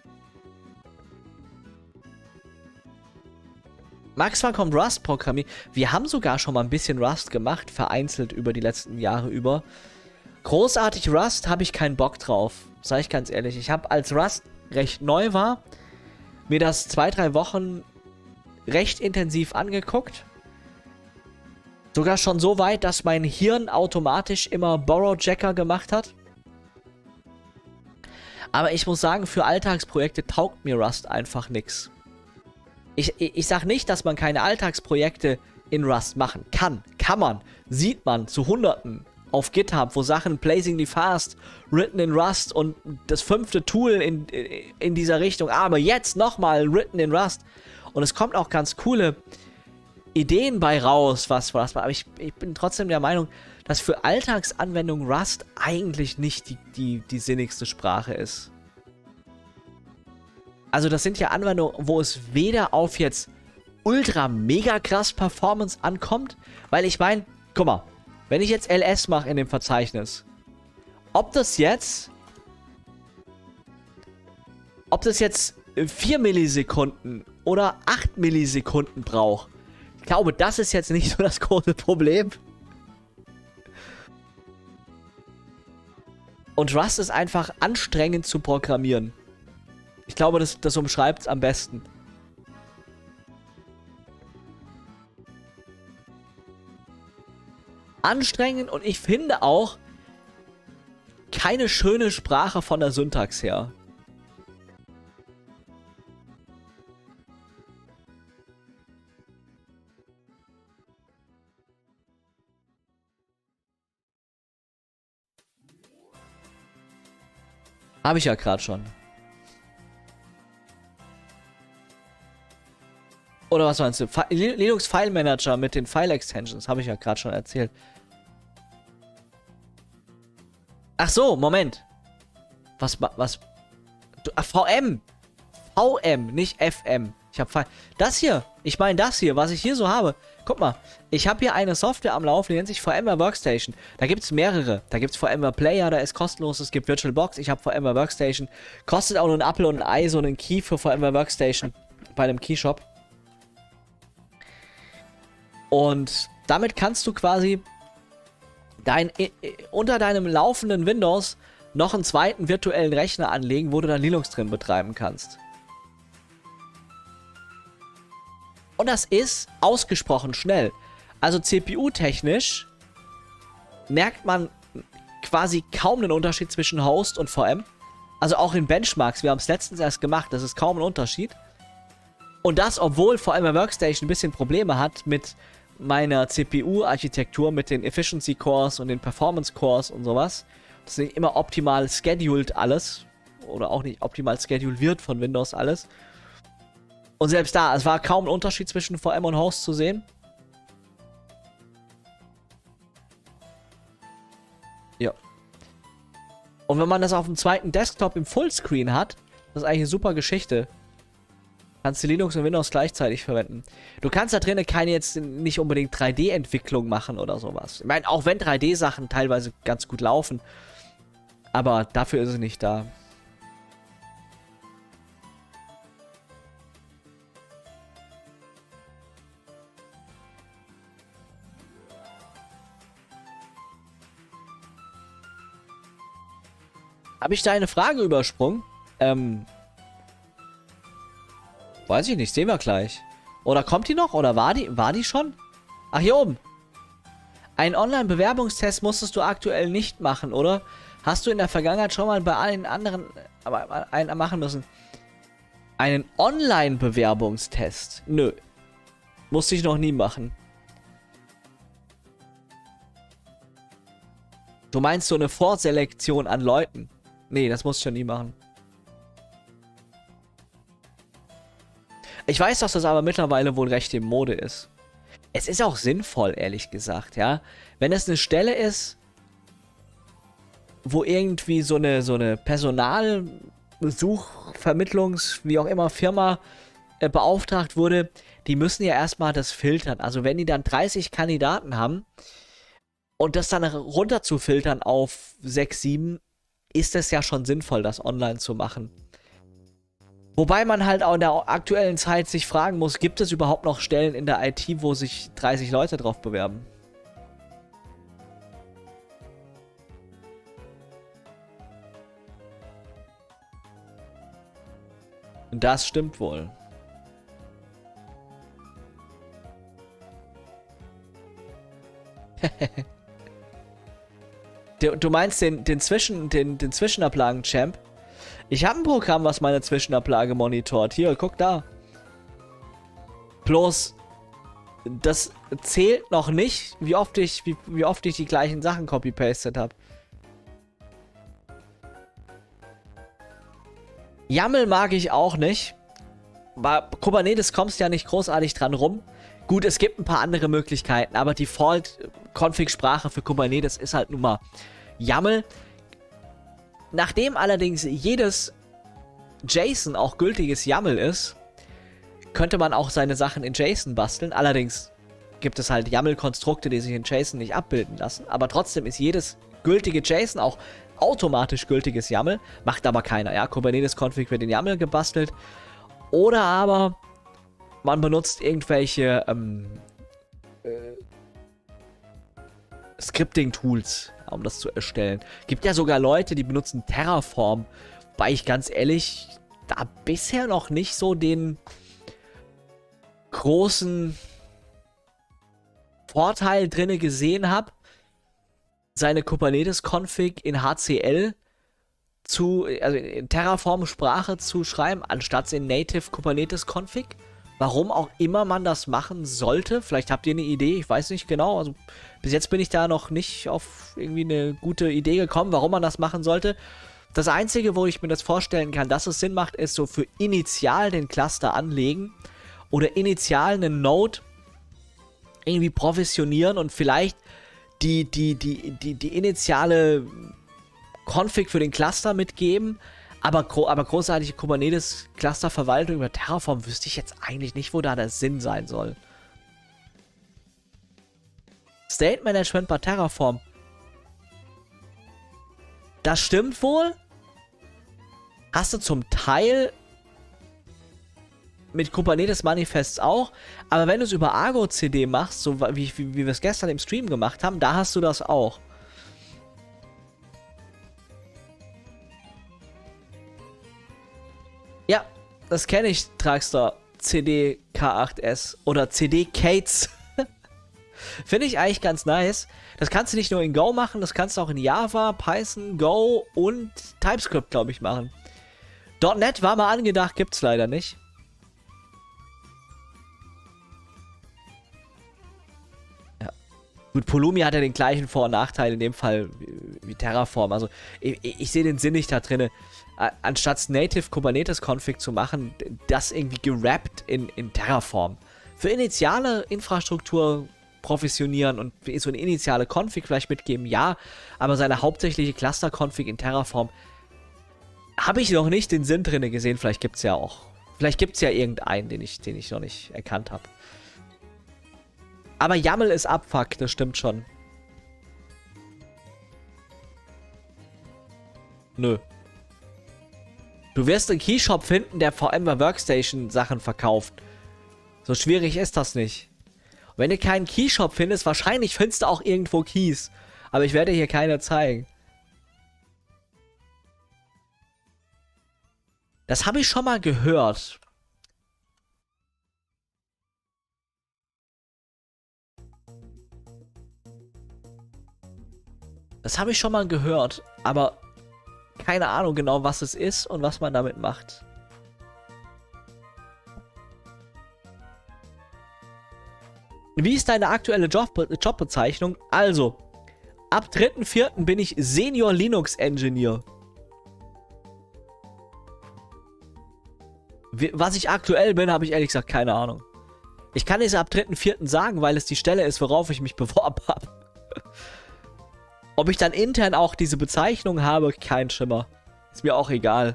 Speaker 1: Max, wann kommt Rust programmiert? Wir haben sogar schon mal ein bisschen Rust gemacht, vereinzelt über die letzten Jahre über. Großartig Rust habe ich keinen Bock drauf, sage ich ganz ehrlich. Ich habe, als Rust recht neu war, mir das zwei, drei Wochen recht intensiv angeguckt. Sogar schon so weit, dass mein Hirn automatisch immer Borrow-Jacker gemacht hat. Aber ich muss sagen, für Alltagsprojekte taugt mir Rust einfach nix. Ich, ich, ich sag nicht, dass man keine Alltagsprojekte in Rust machen kann. Kann man. Sieht man zu Hunderten auf GitHub, wo Sachen blazingly fast, written in Rust und das fünfte Tool in, in dieser Richtung. Aber jetzt nochmal written in Rust. Und es kommt auch ganz coole Ideen bei raus, was was. Aber ich, ich bin trotzdem der Meinung, dass für Alltagsanwendungen Rust eigentlich nicht die, die, die sinnigste Sprache ist. Also das sind ja Anwendungen, wo es weder auf jetzt ultra mega krass Performance ankommt, weil ich meine, guck mal, wenn ich jetzt L S mache in dem Verzeichnis, ob das jetzt, ob das jetzt vier Millisekunden oder acht Millisekunden braucht, ich glaube, das ist jetzt nicht so das große Problem. Und Rust ist einfach anstrengend zu programmieren. Ich glaube, das, das umschreibt es am besten. Anstrengend und ich finde auch keine schöne Sprache von der Syntax her. Habe ich ja gerade schon. Oder was meinst du? Fi- Linux File Manager mit den File Extensions, habe ich ja gerade schon erzählt. Ach so, Moment. Was, was? Du, ah, V M. V M, nicht F M. Ich habe das hier, ich meine das hier, was ich hier so habe, Guck mal, ich habe hier eine Software am Laufen, die nennt sich VMware Workstation. Da gibt es mehrere. Da gibt es VMware Player, da ist kostenlos, es gibt VirtualBox, ich habe VMware Workstation. Kostet auch nur ein Apfel und ein Ei, so einen Key für VMware Workstation bei einem Keyshop. Und damit kannst du quasi dein, unter deinem laufenden Windows noch einen zweiten virtuellen Rechner anlegen, wo du dann Linux drin betreiben kannst. Und das ist ausgesprochen schnell. Also C P U-technisch merkt man quasi kaum einen Unterschied zwischen Host und V M. Also auch in Benchmarks, wir haben es letztens erst gemacht, das ist kaum ein Unterschied. Und das, obwohl VMware Workstation ein bisschen Probleme hat mit meiner C P U-Architektur, mit den Efficiency Cores und den Performance Cores und sowas. Das ist nicht immer optimal scheduled alles. Oder auch nicht optimal scheduled wird von Windows alles. Und selbst da, es war kaum ein Unterschied zwischen V M und Host zu sehen. Ja. Und wenn man das auf dem zweiten Desktop im Fullscreen hat, das ist eigentlich eine super Geschichte. Kannst du Linux und Windows gleichzeitig verwenden. Du kannst da drinnen keine jetzt nicht unbedingt drei D-Entwicklung machen oder sowas. Ich meine, auch wenn drei D-Sachen teilweise ganz gut laufen. Aber dafür ist es nicht da. Habe ich da eine Frage übersprungen? Ähm... Weiß ich nicht, sehen wir gleich. Oder kommt die noch? Oder war die, war die schon? Ach, hier oben. Einen Online-Bewerbungstest musstest du aktuell nicht machen, oder? Hast du in der Vergangenheit schon mal bei allen anderen aber einen machen müssen? Einen Online-Bewerbungstest? Nö. Musste ich noch nie machen. Du meinst so eine Vorselektion an Leuten? Nee, das musste ich schon nie machen. Ich weiß, dass das aber mittlerweile wohl recht in Mode ist. Es ist auch sinnvoll, ehrlich gesagt, ja. Wenn es eine Stelle ist, wo irgendwie so eine, so eine Personalsuchvermittlungs-, wie auch immer, Firma äh, beauftragt wurde, die müssen ja erstmal das filtern. Also wenn die dann dreißig Kandidaten haben und das dann runter zu filtern auf sechs, sieben, ist es ja schon sinnvoll, das online zu machen. Wobei man halt auch in der aktuellen Zeit sich fragen muss, gibt es überhaupt noch Stellen in der I T, wo sich dreißig Leute drauf bewerben? Das stimmt wohl. Du meinst den, den, Zwischen, den, den Zwischenablagen-Champ? Ich habe ein Programm, was meine Zwischenablage monitort. Hier, guck da. Bloß, das zählt noch nicht, wie oft ich, wie, wie oft ich die gleichen Sachen copy-pasted habe. YAML mag ich auch nicht. Bei Kubernetes kommst du ja nicht großartig dran rum. Gut, es gibt ein paar andere Möglichkeiten, aber Default-Config-Sprache für Kubernetes ist halt nun mal YAML. Nachdem allerdings jedes JSON auch gültiges YAML ist, könnte man auch seine Sachen in JSON basteln. Allerdings gibt es halt YAML-Konstrukte, die sich in JSON nicht abbilden lassen. Aber trotzdem ist jedes gültige JSON auch automatisch gültiges YAML. Macht aber keiner, ja. Kubernetes-Config wird in YAML gebastelt. Oder aber man benutzt irgendwelche ähm, äh, Scripting-Tools, um das zu erstellen. Gibt ja sogar Leute, die benutzen Terraform. Wobei ich ganz ehrlich da bisher noch nicht so den großen Vorteil drinne gesehen habe, seine Kubernetes-Config in H C L zu, also in Terraform-Sprache zu schreiben, anstatt in Native Kubernetes-Config. Warum auch immer man das machen sollte. Vielleicht habt ihr eine Idee, ich weiß nicht genau. Also bis jetzt bin ich da noch nicht auf irgendwie eine gute Idee gekommen, warum man das machen sollte. Das Einzige, wo ich mir das vorstellen kann, dass es Sinn macht, ist so für initial den Cluster anlegen oder initial einen Node irgendwie provisionieren und vielleicht die, die, die, die, die initiale Config für den Cluster mitgeben. Aber, aber großartige Kubernetes-Cluster-Verwaltung über Terraform wüsste ich jetzt eigentlich nicht, wo da der Sinn sein soll. State Management bei Terraform. Das stimmt wohl. Hast du zum Teil mit Kubernetes Manifests auch. Aber wenn du es über Argo C D machst, so wie, wie, wie wir es gestern im Stream gemacht haben, da hast du das auch. Ja, das kenne ich, Tragstar. C D K acht S oder C D Kates. Finde ich eigentlich ganz nice. Das kannst du nicht nur in Go machen, das kannst du auch in Java, Python, Go und TypeScript, glaube ich, machen. .NET war mal angedacht, gibt's leider nicht. Ja. Gut, Pulumi hat ja den gleichen Vor- und Nachteil in dem Fall wie, wie Terraform. Also ich, ich sehe den Sinn nicht da drin, anstatt Native Kubernetes Config zu machen, das irgendwie gerappt in, in Terraform. Für initiale Infrastruktur professionieren und so eine initiale Config vielleicht mitgeben, ja, aber seine hauptsächliche Cluster-Config in Terraform habe ich noch nicht den Sinn drin gesehen. Vielleicht gibt es ja auch. Vielleicht gibt es ja irgendeinen, den ich, den ich noch nicht erkannt habe. Aber YAML ist Abfuck, das stimmt schon. Nö. Du wirst einen Keyshop finden, der VMware Workstation Sachen verkauft. So schwierig ist das nicht. Und wenn du keinen Keyshop findest, wahrscheinlich findest du auch irgendwo Keys. Aber ich werde hier keine zeigen. Das habe ich schon mal gehört. Das habe ich schon mal gehört, aber keine Ahnung genau, was es ist und was man damit macht. Wie ist deine aktuelle Job Jobbezeichnung? Also, ab dritten vierten bin ich Senior Linux Engineer. Was ich aktuell bin, habe ich ehrlich gesagt keine Ahnung. Ich kann es ab dritten vierten sagen, weil es die Stelle ist, worauf ich mich beworben habe. Ob ich dann intern auch diese Bezeichnung habe, kein Schimmer. Ist mir auch egal.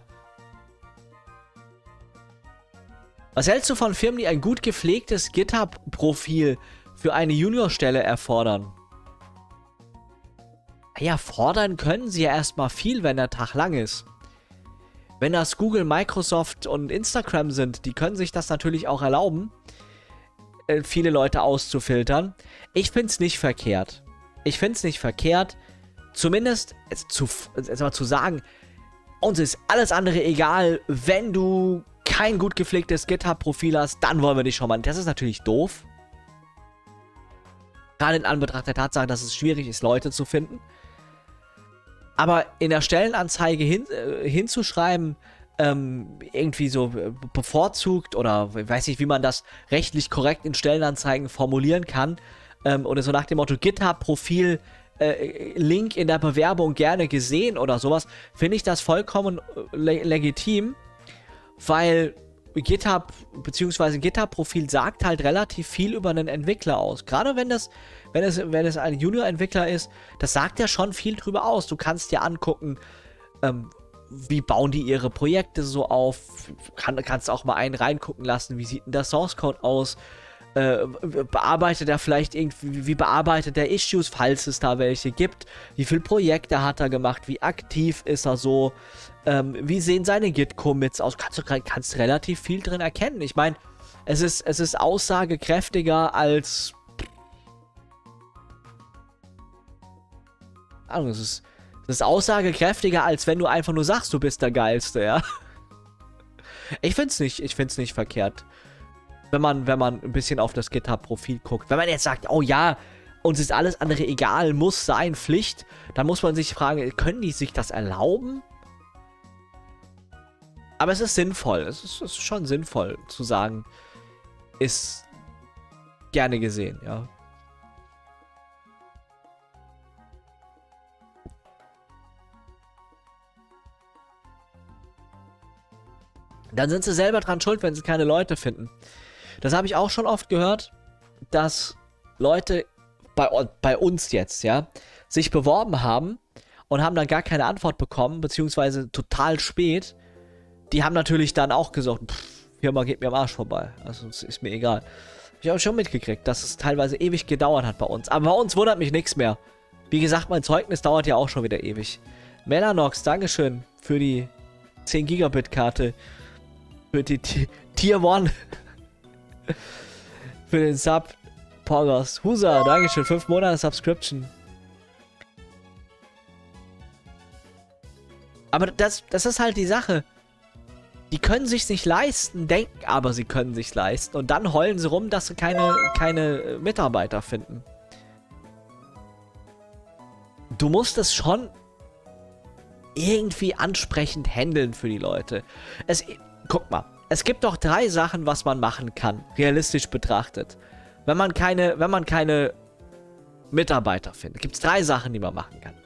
Speaker 1: Was hältst du von Firmen, die ein gut gepflegtes GitHub-Profil für eine Juniorstelle erfordern? Ja, fordern können sie ja erstmal viel, wenn der Tag lang ist. Wenn das Google, Microsoft und Instagram sind, die können sich das natürlich auch erlauben, äh, viele Leute auszufiltern. Ich finde es nicht verkehrt. Ich finde es nicht verkehrt, zumindest zu, also zu sagen, uns ist alles andere egal, wenn du kein gut gepflegtes GitHub-Profil hast, dann wollen wir dich schon mal. Das ist natürlich doof. Gerade in Anbetracht der Tatsache, dass es schwierig ist, Leute zu finden. Aber in der Stellenanzeige hin, äh, hinzuschreiben, ähm, irgendwie so bevorzugt oder ich weiß nicht, wie man das rechtlich korrekt in Stellenanzeigen formulieren kann, ähm, oder so nach dem Motto GitHub-Profil, äh, Link in der Bewerbung gerne gesehen oder sowas, finde ich das vollkommen le legitim, weil GitHub bzw. GitHub-Profil sagt halt relativ viel über einen Entwickler aus. Gerade wenn das, wenn es, wenn es ein Junior-Entwickler ist, das sagt ja schon viel drüber aus. Du kannst dir angucken, ähm, wie bauen die ihre Projekte so auf. Kann, kannst auch mal einen reingucken lassen, wie sieht denn der Source-Code aus. Äh, bearbeitet er vielleicht irgendwie, wie bearbeitet er Issues, falls es da welche gibt. Wie viele Projekte hat er gemacht, wie aktiv ist er so. Ähm, wie sehen seine Git-Commits aus? Kannst du kannst relativ viel drin erkennen. Ich meine, es ist, es ist aussagekräftiger als... Also, es ist, es ist aussagekräftiger, als wenn du einfach nur sagst, du bist der Geilste, ja. Ich find's nicht, ich find's nicht verkehrt. Wenn man, wenn man ein bisschen auf das GitHub-Profil guckt. Wenn man jetzt sagt, oh ja, uns ist alles andere egal, muss sein, Pflicht, dann muss man sich fragen, können die sich das erlauben? Aber es ist sinnvoll. Es ist, es ist schon sinnvoll zu sagen, ist gerne gesehen, ja. Dann sind sie selber dran schuld, wenn sie keine Leute finden. Das habe ich auch schon oft gehört, dass Leute bei, bei uns jetzt, ja, sich beworben haben und haben dann gar keine Antwort bekommen, beziehungsweise total spät. Die haben natürlich dann auch gesagt, pff, Firma geht mir am Arsch vorbei. Also es ist mir egal. Ich habe schon mitgekriegt, dass es teilweise ewig gedauert hat bei uns. Aber bei uns wundert mich nichts mehr. Wie gesagt, mein Zeugnis dauert ja auch schon wieder ewig. Melanox, Dankeschön für die zehn Gigabit Karte. Für die T Tier eins. Für den Sub. Poggers. Husa, Dankeschön. fünf Monate Subscription. Aber das, das ist halt die Sache. Die können sich's nicht leisten, denken aber, sie können sich's leisten. Und dann heulen sie rum, dass sie keine, keine Mitarbeiter finden. Du musst es schon irgendwie ansprechend handeln für die Leute. Es, guck mal, es gibt doch drei Sachen, was man machen kann, realistisch betrachtet. Wenn man keine, wenn man keine Mitarbeiter findet, gibt es drei Sachen, die man machen kann.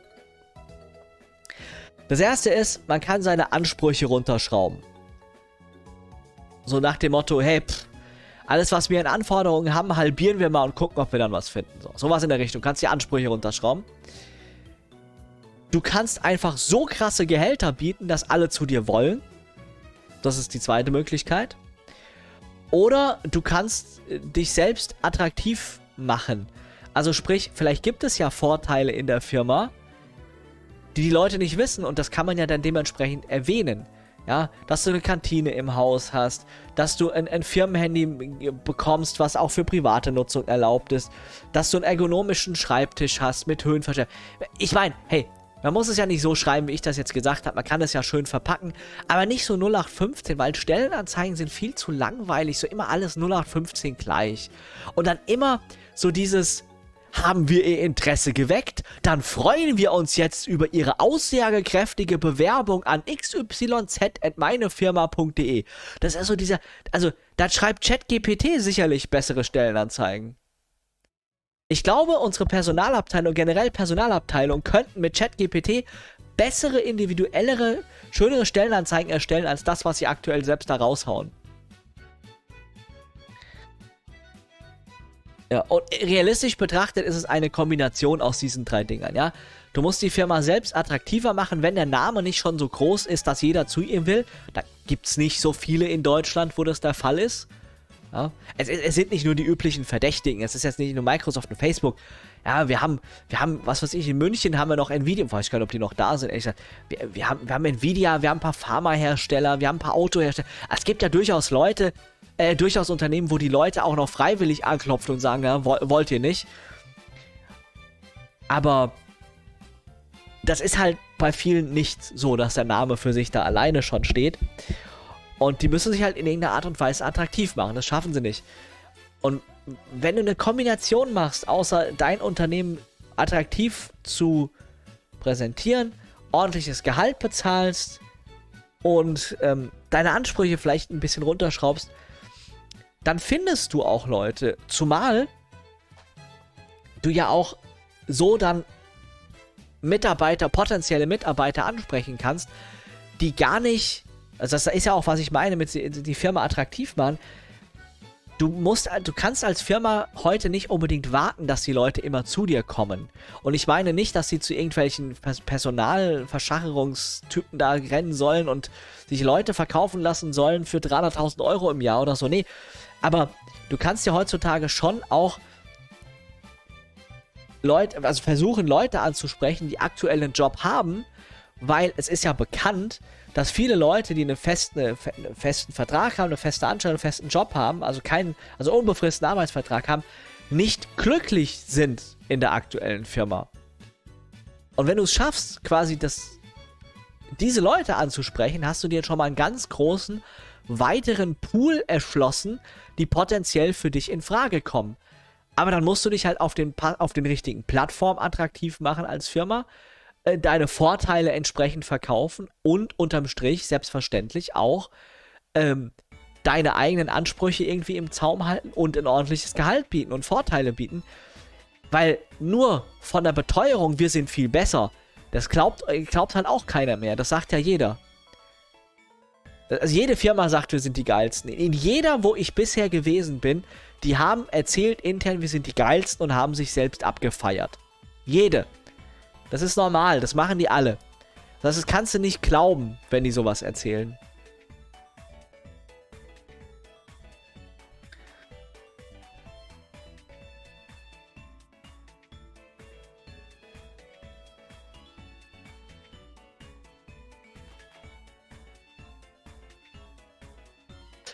Speaker 1: Das erste ist, man kann seine Ansprüche runterschrauben. So nach dem Motto, hey, pff, alles, was wir in Anforderungen haben, halbieren wir mal und gucken, ob wir dann was finden. So, sowas in der Richtung. Du kannst die Ansprüche runterschrauben. Du kannst einfach so krasse Gehälter bieten, dass alle zu dir wollen. Das ist die zweite Möglichkeit. Oder du kannst dich selbst attraktiv machen. Also sprich, vielleicht gibt es ja Vorteile in der Firma, die die Leute nicht wissen. Und das kann man ja dann dementsprechend erwähnen. Ja, dass du eine Kantine im Haus hast, dass du ein, ein Firmenhandy bekommst, was auch für private Nutzung erlaubt ist, dass du einen ergonomischen Schreibtisch hast mit Höhenverstellung. Ich meine, hey, man muss es ja nicht so schreiben, wie ich das jetzt gesagt habe. Man kann es ja schön verpacken, aber nicht so null acht fünfzehn, weil Stellenanzeigen sind viel zu langweilig. So immer alles null acht fünfzehn gleich. Und dann immer so dieses, haben wir Ihr Interesse geweckt? Dann freuen wir uns jetzt über Ihre aussagekräftige Bewerbung an x y z at meinefirma punkt de. Das ist so dieser, also da schreibt ChatGPT sicherlich bessere Stellenanzeigen. Ich glaube, unsere Personalabteilung, generell Personalabteilung, könnten mit ChatGPT bessere, individuellere, schönere Stellenanzeigen erstellen, als das, was sie aktuell selbst da raushauen. Ja, und realistisch betrachtet ist es eine Kombination aus diesen drei Dingern, ja. Du musst die Firma selbst attraktiver machen, wenn der Name nicht schon so groß ist, dass jeder zu ihr will. Da gibt es nicht so viele in Deutschland, wo das der Fall ist. Ja. Es, es sind nicht nur die üblichen Verdächtigen, es ist jetzt nicht nur Microsoft und Facebook. Ja, wir haben, wir haben, was weiß ich, in München haben wir noch Nvidia, ich weiß gar nicht, ob die noch da sind, ehrlich gesagt. Wir, wir, haben, wir haben Nvidia, wir haben ein paar Pharmahersteller, wir haben ein paar Autohersteller. Es gibt ja durchaus Leute, äh, durchaus Unternehmen, wo die Leute auch noch freiwillig anklopfen und sagen, ja, wollt ihr nicht. Aber das ist halt bei vielen nicht so, dass der Name für sich da alleine schon steht. Und die müssen sich halt in irgendeiner Art und Weise attraktiv machen. Das schaffen sie nicht. Und wenn du eine Kombination machst, außer dein Unternehmen attraktiv zu präsentieren, ordentliches Gehalt bezahlst und ähm, deine Ansprüche vielleicht ein bisschen runterschraubst, dann findest du auch Leute. Zumal du ja auch so dann Mitarbeiter, potenzielle Mitarbeiter ansprechen kannst, die gar nicht, also das ist ja auch, was ich meine mit die Firma attraktiv machen. Du musst, du kannst als Firma heute nicht unbedingt warten, dass die Leute immer zu dir kommen. Und ich meine nicht, dass sie zu irgendwelchen Personalverschacherungstypen da rennen sollen und sich Leute verkaufen lassen sollen für dreihunderttausend Euro im Jahr oder so. Nee, aber du kannst ja heutzutage schon auch Leute, also versuchen, Leute anzusprechen, die aktuell einen Job haben, weil es ist ja bekannt, dass viele Leute, die einen festen, einen festen Vertrag haben, eine feste Anstellung, einen festen Job haben, also keinen, also unbefristeten Arbeitsvertrag haben, nicht glücklich sind in der aktuellen Firma. Und wenn du es schaffst, quasi das, diese Leute anzusprechen, hast du dir schon mal einen ganz großen, weiteren Pool erschlossen, die potenziell für dich in Frage kommen. Aber dann musst du dich halt auf den, auf den richtigen Plattformen attraktiv machen als Firma, deine Vorteile entsprechend verkaufen und unterm Strich selbstverständlich auch ähm, deine eigenen Ansprüche irgendwie im Zaum halten und ein ordentliches Gehalt bieten und Vorteile bieten. Weil nur von der Beteuerung, wir sind viel besser, das glaubt, glaubt halt auch keiner mehr. Das sagt ja jeder. Also jede Firma sagt, wir sind die Geilsten. In jeder, wo ich bisher gewesen bin, die haben erzählt intern, wir sind die Geilsten und haben sich selbst abgefeiert. Jede. Das ist normal, das machen die alle. Das ist, kannst du nicht glauben, wenn die sowas erzählen.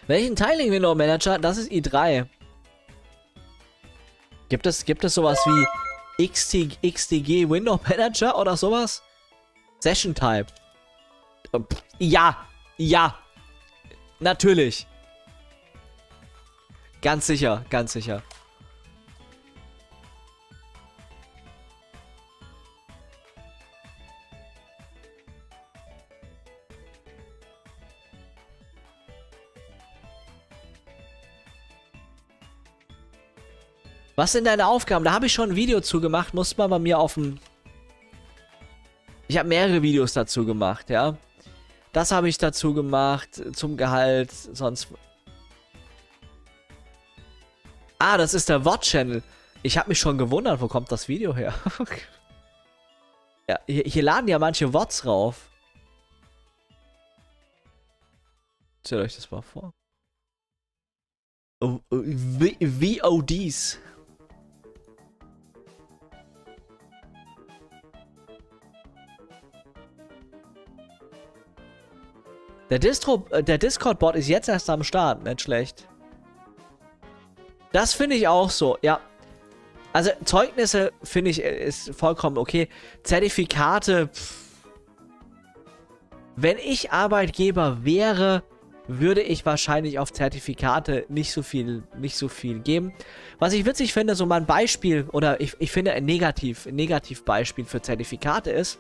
Speaker 1: Welchen Tiling Window Manager? Das ist i drei. Gibt es, gibt es sowas wie X T, X T G Window Manager oder sowas? Session Type. Ja, ja. Natürlich. Ganz sicher, ganz sicher. Was sind deine Aufgaben? Da habe ich schon ein Video zu gemacht. Muss man bei mir auf dem... Ich habe mehrere Videos dazu gemacht, ja. Das habe ich dazu gemacht. Zum Gehalt. Sonst... Ah, das ist der V O D-Channel. Ich habe mich schon gewundert, wo kommt das Video her? Ja, hier, hier laden ja manche V O Ds rauf. Stellt euch das mal vor. Oh, oh, V O Ds. Der Distro, äh, der Discord-Bot ist jetzt erst am Start, nicht schlecht. Das finde ich auch so, ja. Also Zeugnisse finde ich ist vollkommen okay. Zertifikate, pff. Wenn ich Arbeitgeber wäre, würde ich wahrscheinlich auf Zertifikate nicht so viel, nicht so viel geben. Was ich witzig finde, so mal ein Beispiel, oder ich, ich finde ein Negativ, ein Negativbeispiel für Zertifikate ist,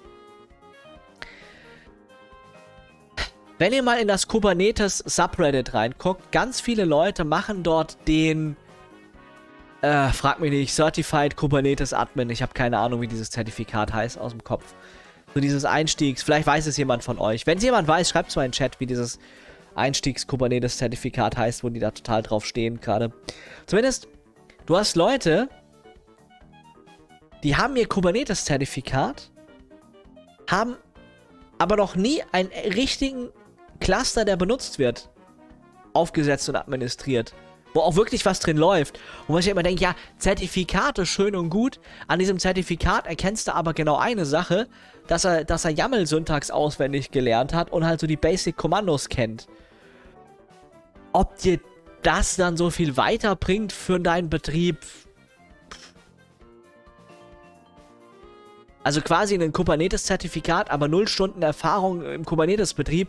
Speaker 1: wenn ihr mal in das Kubernetes Subreddit reinguckt, ganz viele Leute machen dort den, äh, frag mich nicht, Certified Kubernetes Admin. Ich habe keine Ahnung, wie dieses Zertifikat heißt aus dem Kopf. So dieses Einstiegs, vielleicht weiß es jemand von euch. Wenn es jemand weiß, schreibt es mal in den Chat, wie dieses Einstiegs-Kubernetes-Zertifikat heißt, wo die da total drauf stehen gerade. Zumindest, du hast Leute, die haben ihr Kubernetes-Zertifikat, haben aber noch nie einen richtigen Cluster, der benutzt wird, aufgesetzt und administriert. Wo auch wirklich was drin läuft. Und wo ich immer denke, ja, Zertifikate, schön und gut. An diesem Zertifikat erkennst du aber genau eine Sache, dass er, dass er YAML-Syntax auswendig gelernt hat und halt so die Basic-Kommandos kennt. Ob dir das dann so viel weiterbringt für deinen Betrieb? Also quasi ein Kubernetes-Zertifikat, aber null Stunden Erfahrung im Kubernetes-Betrieb.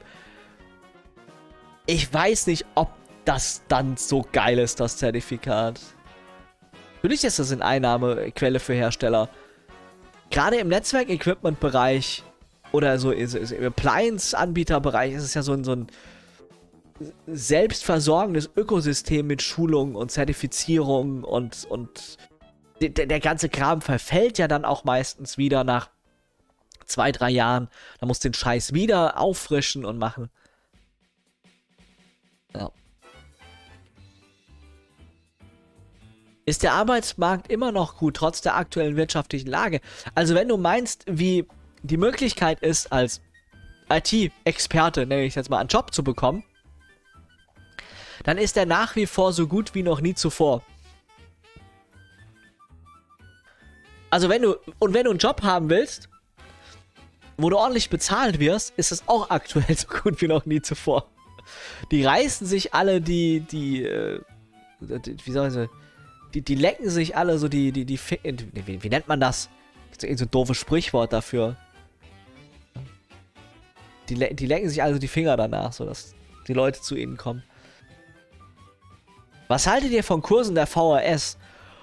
Speaker 1: Ich weiß nicht, ob das dann so geil ist, das Zertifikat. Natürlich ist das eine Einnahmequelle für Hersteller. Gerade im Netzwerk-Equipment-Bereich oder so im Appliance-Anbieter-Bereich ist es ja so ein, so ein selbstversorgendes Ökosystem mit Schulung und Zertifizierung und, und der, der ganze Kram verfällt ja dann auch meistens wieder nach zwei, drei Jahren. Da musst du den Scheiß wieder auffrischen und machen. Ja. Ist der Arbeitsmarkt immer noch gut, trotz der aktuellen wirtschaftlichen Lage? Also wenn du meinst, wie die Möglichkeit ist, als I T-Experte, nenne ich es jetzt mal, einen Job zu bekommen, dann ist der nach wie vor so gut wie noch nie zuvor. Also wenn du, und wenn du einen Job haben willst, wo du ordentlich bezahlt wirst, ist es auch aktuell so gut wie noch nie zuvor. Die reißen sich alle die, die, äh, die wie soll ich sagen, die, die lecken sich alle so die, die, die, die wie, wie nennt man das? Gibt's irgend so ein doofes Sprichwort dafür. Die, le die lecken sich also die Finger danach, sodass die Leute zu ihnen kommen. Was haltet ihr von Kursen der V H S?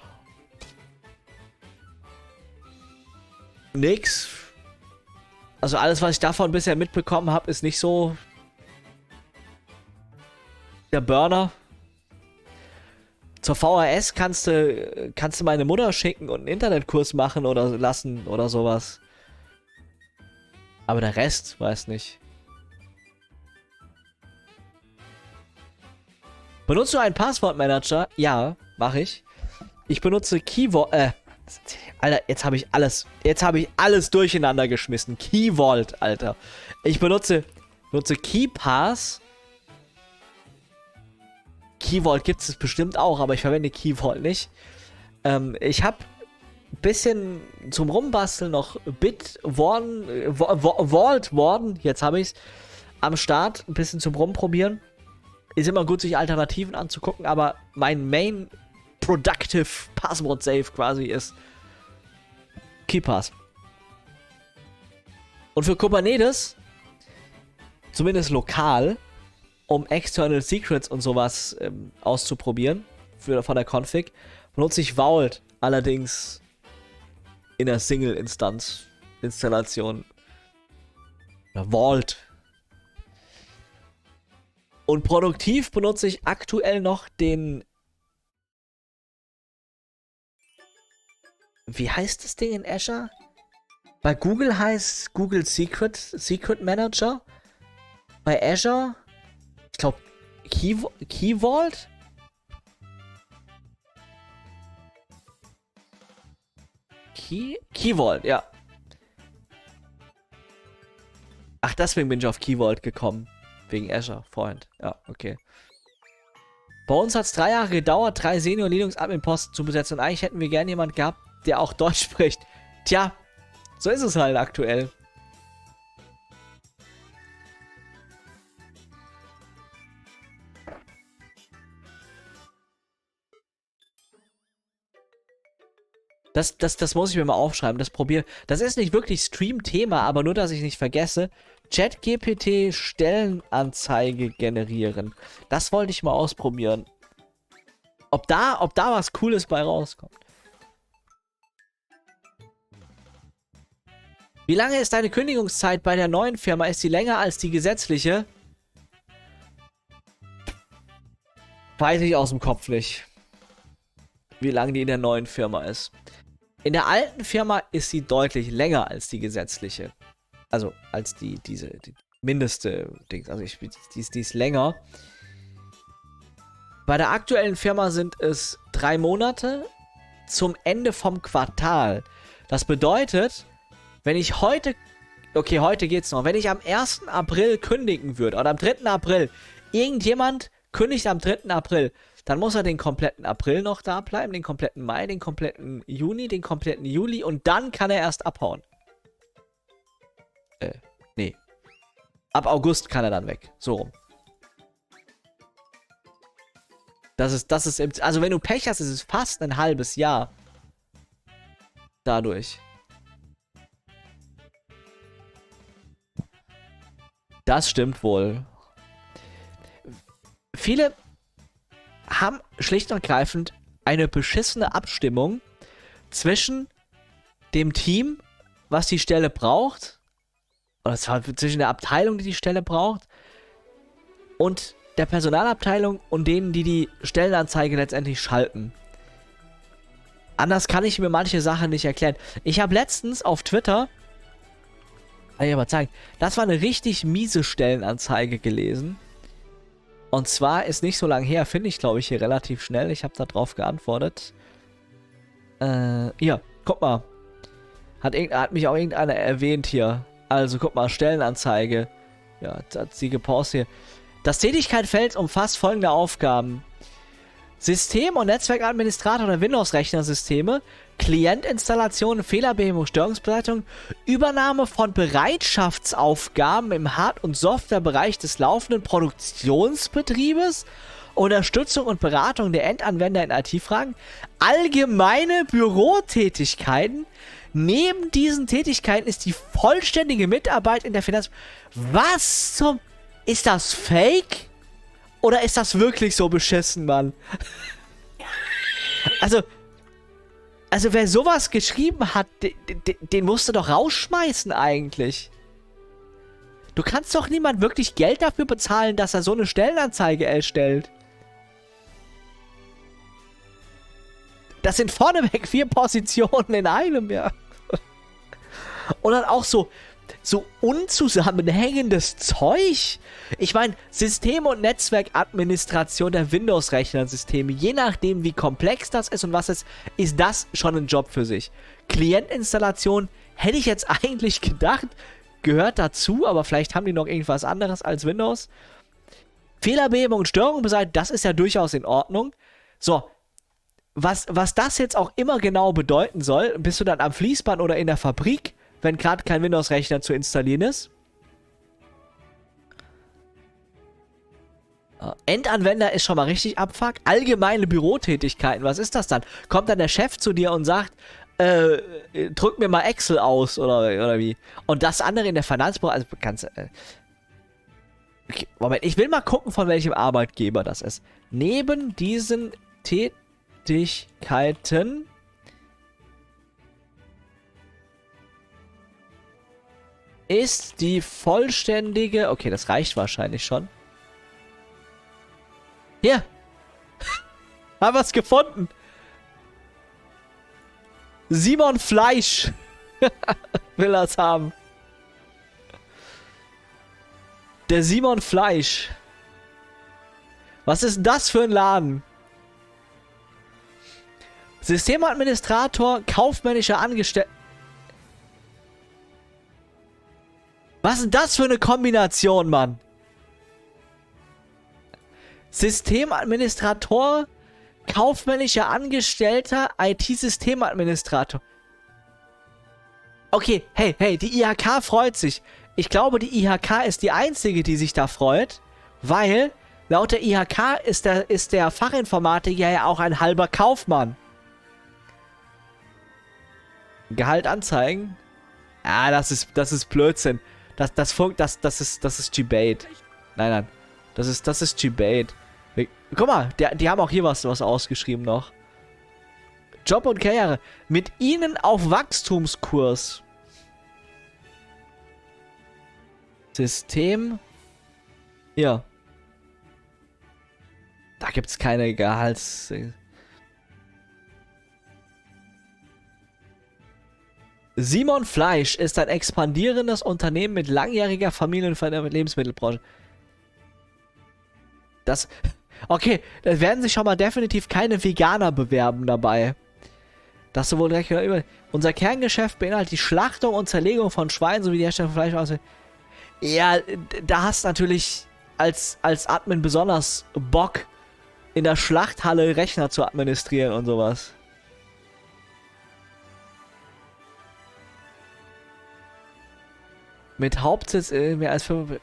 Speaker 1: Nix. Also alles, was ich davon bisher mitbekommen habe, ist nicht so der Burner. Zur V H S kannst du, kannst du meine Mutter schicken und einen Internetkurs machen oder lassen oder sowas. Aber der Rest, weiß nicht. Benutzt du einen Passwortmanager? Ja, mache ich. Ich benutze Keyvault, äh, Alter, jetzt habe ich alles, jetzt habe ich alles durcheinander geschmissen. Keyvault, Alter. Ich benutze, benutze KeyPass. Keyvault gibt es bestimmt auch, aber ich verwende Keyvault nicht. Ähm, ich habe ein bisschen zum Rumbasteln noch Bitwarden, äh, Vault Warden, jetzt habe ich es am Start, ein bisschen zum Rumprobieren. Ist immer gut, sich Alternativen anzugucken, aber mein Main Productive Password Safe quasi ist KeePass. Und für Kubernetes, zumindest lokal, um External Secrets und sowas ähm, auszuprobieren, für, von der Config, benutze ich Vault, allerdings in der Single-Instanz-Installation. Vault. Und produktiv benutze ich aktuell noch den... Wie heißt das Ding in Azure? Bei Google heißt Google Secret, Secret Manager. Bei Azure, ich glaube, Key, Key Vault? Key, Key Vault, ja. Ach, deswegen bin ich auf Key Vault gekommen. Wegen Azure, Freund. Ja, okay. Bei uns hat es drei Jahre gedauert, drei Senior Linux Admin Posten zu besetzen. Und eigentlich hätten wir gerne jemanden gehabt, der auch Deutsch spricht. Tja, so ist es halt aktuell. Das, das, das muss ich mir mal aufschreiben. Das probiere. Das ist nicht wirklich Stream-Thema, aber nur, dass ich nicht vergesse. ChatGPT Stellenanzeige generieren. Das wollte ich mal ausprobieren. Ob da, ob da was Cooles bei rauskommt. Wie lange ist deine Kündigungszeit bei der neuen Firma? Ist sie länger als die gesetzliche? Weiß ich aus dem Kopf nicht. Wie lange die in der neuen Firma ist. In der alten Firma ist sie deutlich länger als die gesetzliche. Also als die, diese, die mindeste Dings. Also ich, die, ist, die ist länger. Bei der aktuellen Firma sind es drei Monate zum Ende vom Quartal. Das bedeutet, wenn ich heute, okay, heute geht's noch, wenn ich am ersten April kündigen würde, oder am dritten April, irgendjemand kündigt am dritten April, dann muss er den kompletten April noch da bleiben, den kompletten Mai, den kompletten Juni, den kompletten Juli und dann kann er erst abhauen. Äh, nee. Ab August kann er dann weg. So rum. Das ist, das ist, im, also wenn du Pech hast, ist es fast ein halbes Jahr. Dadurch. Das stimmt wohl. Viele haben schlicht und ergreifend eine beschissene Abstimmung zwischen dem Team, was die Stelle braucht, oder zwischen der Abteilung, die die Stelle braucht, und der Personalabteilung und denen, die die Stellenanzeige letztendlich schalten. Anders kann ich mir manche Sachen nicht erklären. Ich habe letztens auf Twitter, kann ich aber zeigen, das war eine richtig miese Stellenanzeige gelesen. Und zwar ist nicht so lange her, finde ich, glaube ich, hier relativ schnell. Ich habe da drauf geantwortet. Äh, hier, guck mal. Hat, hat mich auch irgendeiner erwähnt hier. Also, guck mal, Stellenanzeige. Ja, hat sie gepostet hier. Das Tätigkeitsfeld umfasst folgende Aufgaben. System- und Netzwerkadministrator der Windows-Rechnersysteme, Klientinstallation, Fehlerbehebung, Störungsbeseitigung, Übernahme von Bereitschaftsaufgaben im Hard- und Softwarebereich des laufenden Produktionsbetriebes, Unterstützung und Beratung der Endanwender in I T-Fragen, allgemeine Bürotätigkeiten. Neben diesen Tätigkeiten ist die vollständige Mitarbeit in der Finanz... Was zum... Ist das fake? Oder ist das wirklich so beschissen, Mann? Also, also wer sowas geschrieben hat, den, den, den musst du doch rausschmeißen eigentlich. Du kannst doch niemand wirklich Geld dafür bezahlen, dass er so eine Stellenanzeige erstellt. Das sind vorneweg vier Positionen in einem, ja. Und dann auch so... So unzusammenhängendes Zeug. Ich meine, System- und Netzwerkadministration der Windows-Rechnersysteme, je nachdem wie komplex das ist und was es ist, ist das schon ein Job für sich. Klientinstallation hätte ich jetzt eigentlich gedacht, gehört dazu, aber vielleicht haben die noch irgendwas anderes als Windows. Fehlerbehebung und Störung beseitigen, das ist ja durchaus in Ordnung. So, was, was das jetzt auch immer genau bedeuten soll, bist du dann am Fließband oder in der Fabrik, wenn gerade kein Windows-Rechner zu installieren ist. Äh, Endanwender ist schon mal richtig Abfuck. Allgemeine Bürotätigkeiten, was ist das dann? Kommt dann der Chef zu dir und sagt, äh, drück mir mal Excel aus oder, oder wie? Und das andere in der Finanzbranche, also ganz, äh, okay, Moment, ich will mal gucken, von welchem Arbeitgeber das ist. Neben diesen Tätigkeiten ist die vollständige... Okay, das reicht wahrscheinlich schon. Hier. Haben wir es gefunden. Simon Fleisch will das haben. Der Simon Fleisch. Was ist das für ein Laden? Systemadministrator, kaufmännischer Angestellter. Was ist das für eine Kombination, Mann? Systemadministrator, kaufmännischer Angestellter, I T-Systemadministrator. Okay, hey, hey, die I H K freut sich. Ich glaube, die I H K ist die einzige, die sich da freut, weil laut der I H K ist der, ist der Fachinformatiker ja auch ein halber Kaufmann. Gehalt anzeigen? Ah, das ist, das ist Blödsinn. Das, das, Funk, das, das ist, das ist G-Bait. Nein, nein. Das ist, das ist G-Bait. Guck mal, der, die haben auch hier was, was ausgeschrieben noch. Job und Karriere. Mit ihnen auf Wachstumskurs. System. Ja. Da gibt's keine Gehalts... Simon Fleisch ist ein expandierendes Unternehmen mit langjähriger Familienverantwortung in der Lebensmittelbranche. Das... Okay, da werden sich schon mal definitiv keine Veganer bewerben dabei. Das sowohl direkt über... Unser Kerngeschäft beinhaltet die Schlachtung und Zerlegung von Schweinen sowie die Herstellung von Fleisch aus... Ja, da hast du natürlich als, als Admin besonders Bock, in der Schlachthalle Rechner zu administrieren und sowas. Mit Hauptsitz in mehr als fünf...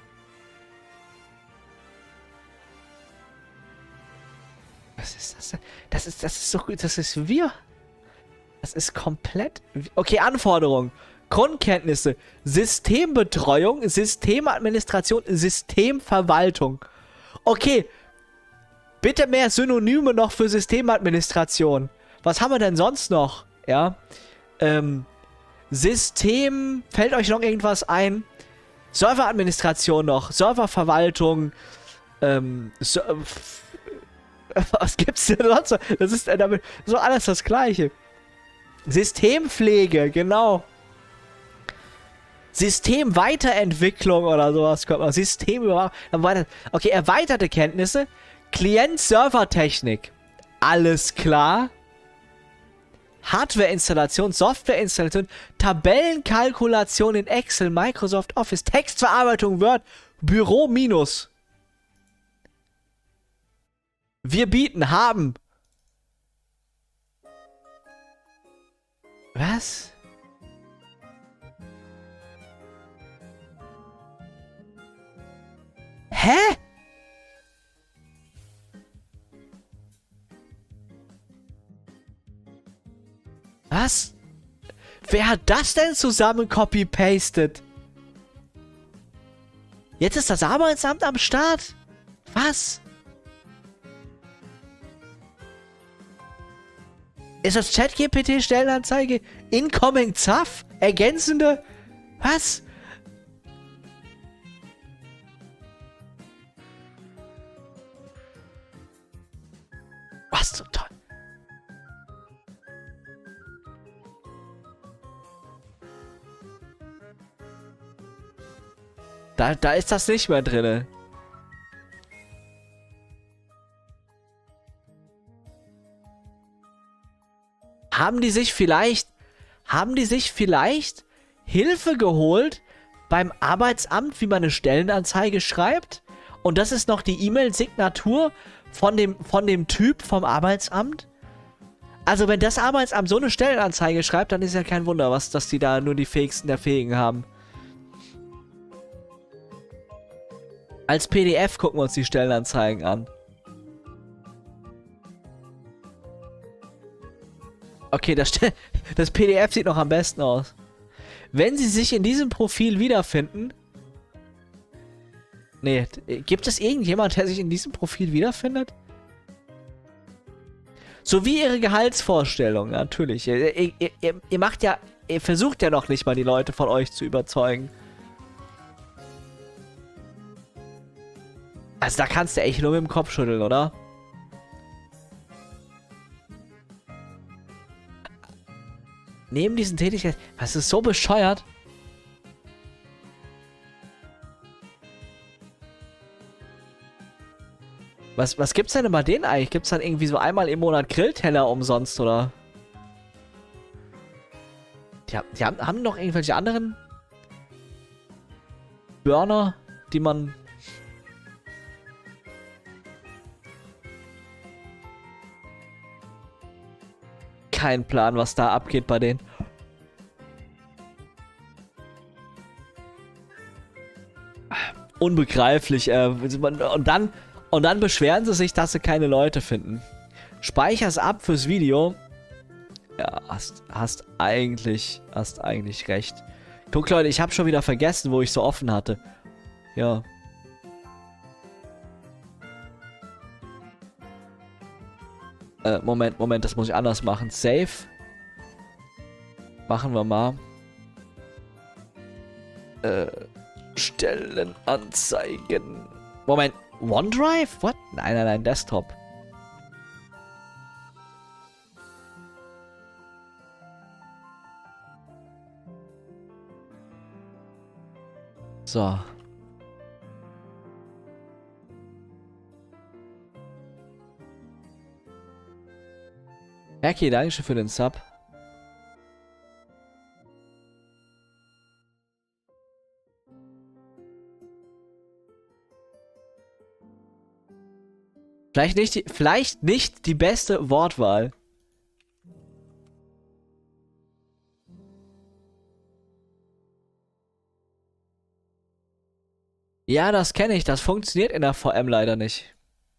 Speaker 1: Was ist das denn? Das ist, das ist so gut, das ist wir. Das ist komplett... Okay, Anforderungen. Grundkenntnisse. Systembetreuung, Systemadministration, Systemverwaltung. Okay. Bitte mehr Synonyme noch für Systemadministration. Was haben wir denn sonst noch? Ja. Ähm... System, fällt euch noch irgendwas ein? Serveradministration noch, Serververwaltung, ähm, so, was gibt's denn sonst? Das ist äh, damit so alles das Gleiche. Systempflege, genau. Systemweiterentwicklung oder sowas kommt noch. Systemüberwachung. Okay, erweiterte Kenntnisse. Klient-Server-Technik. Alles klar. Hardware-Installation, Software-Installation, Tabellenkalkulation in Excel, Microsoft Office, Textverarbeitung, Word, Büro minus. Wir bieten, haben. Was? Hä? Was? Wer hat das denn zusammen copy-pasted? Jetzt ist das Arbeitsamt am Start? Was? Ist das ChatGPT-Stellenanzeige? Incoming Zaff? Ergänzende? Was? Was zum Teufel? Da, da ist das nicht mehr drin. Haben die sich vielleicht, haben die sich vielleicht Hilfe geholt beim Arbeitsamt, wie man eine Stellenanzeige schreibt? Und das ist noch die E-Mail-Signatur von dem, von dem Typ vom Arbeitsamt? Also wenn das Arbeitsamt so eine Stellenanzeige schreibt, dann ist ja kein Wunder, was, dass die da nur die Fähigsten der Fähigen haben. Als P D F gucken wir uns die Stellenanzeigen an. Okay, das, das P D F sieht noch am besten aus. Wenn Sie sich in diesem Profil wiederfinden... Nee, gibt es irgendjemand, der sich in diesem Profil wiederfindet? Sowie Ihre Gehaltsvorstellung, natürlich. Ihr, ihr, ihr, ihr macht ja... Ihr versucht ja noch nicht mal, die Leute von euch zu überzeugen. Also da kannst du echt nur mit dem Kopf schütteln, oder? Neben diesen Tätigkeiten... Was ist so bescheuert? Was, was gibt's denn bei denen eigentlich? Gibt's dann irgendwie so einmal im Monat Grillteller umsonst, oder? Die, die haben, haben noch irgendwelche anderen Burner, die man... Kein Plan, was da abgeht bei denen. Unbegreiflich. Äh, und dann und dann beschweren sie sich, dass sie keine Leute finden. Speicher's ab fürs Video. Ja, hast, hast eigentlich, hast eigentlich recht. Guck, Leute, ich habe schon wieder vergessen, wo ich so offen hatte. Ja. Äh, Moment, Moment, das muss ich anders machen. Save. Machen wir mal. Äh, Stellenanzeigen. Moment, OneDrive? What? Nein, nein, nein, Desktop. So. Okay, danke schön für den Sub. Vielleicht nicht die, vielleicht nicht die beste Wortwahl. Ja, das kenne ich. Das funktioniert in der V M leider nicht.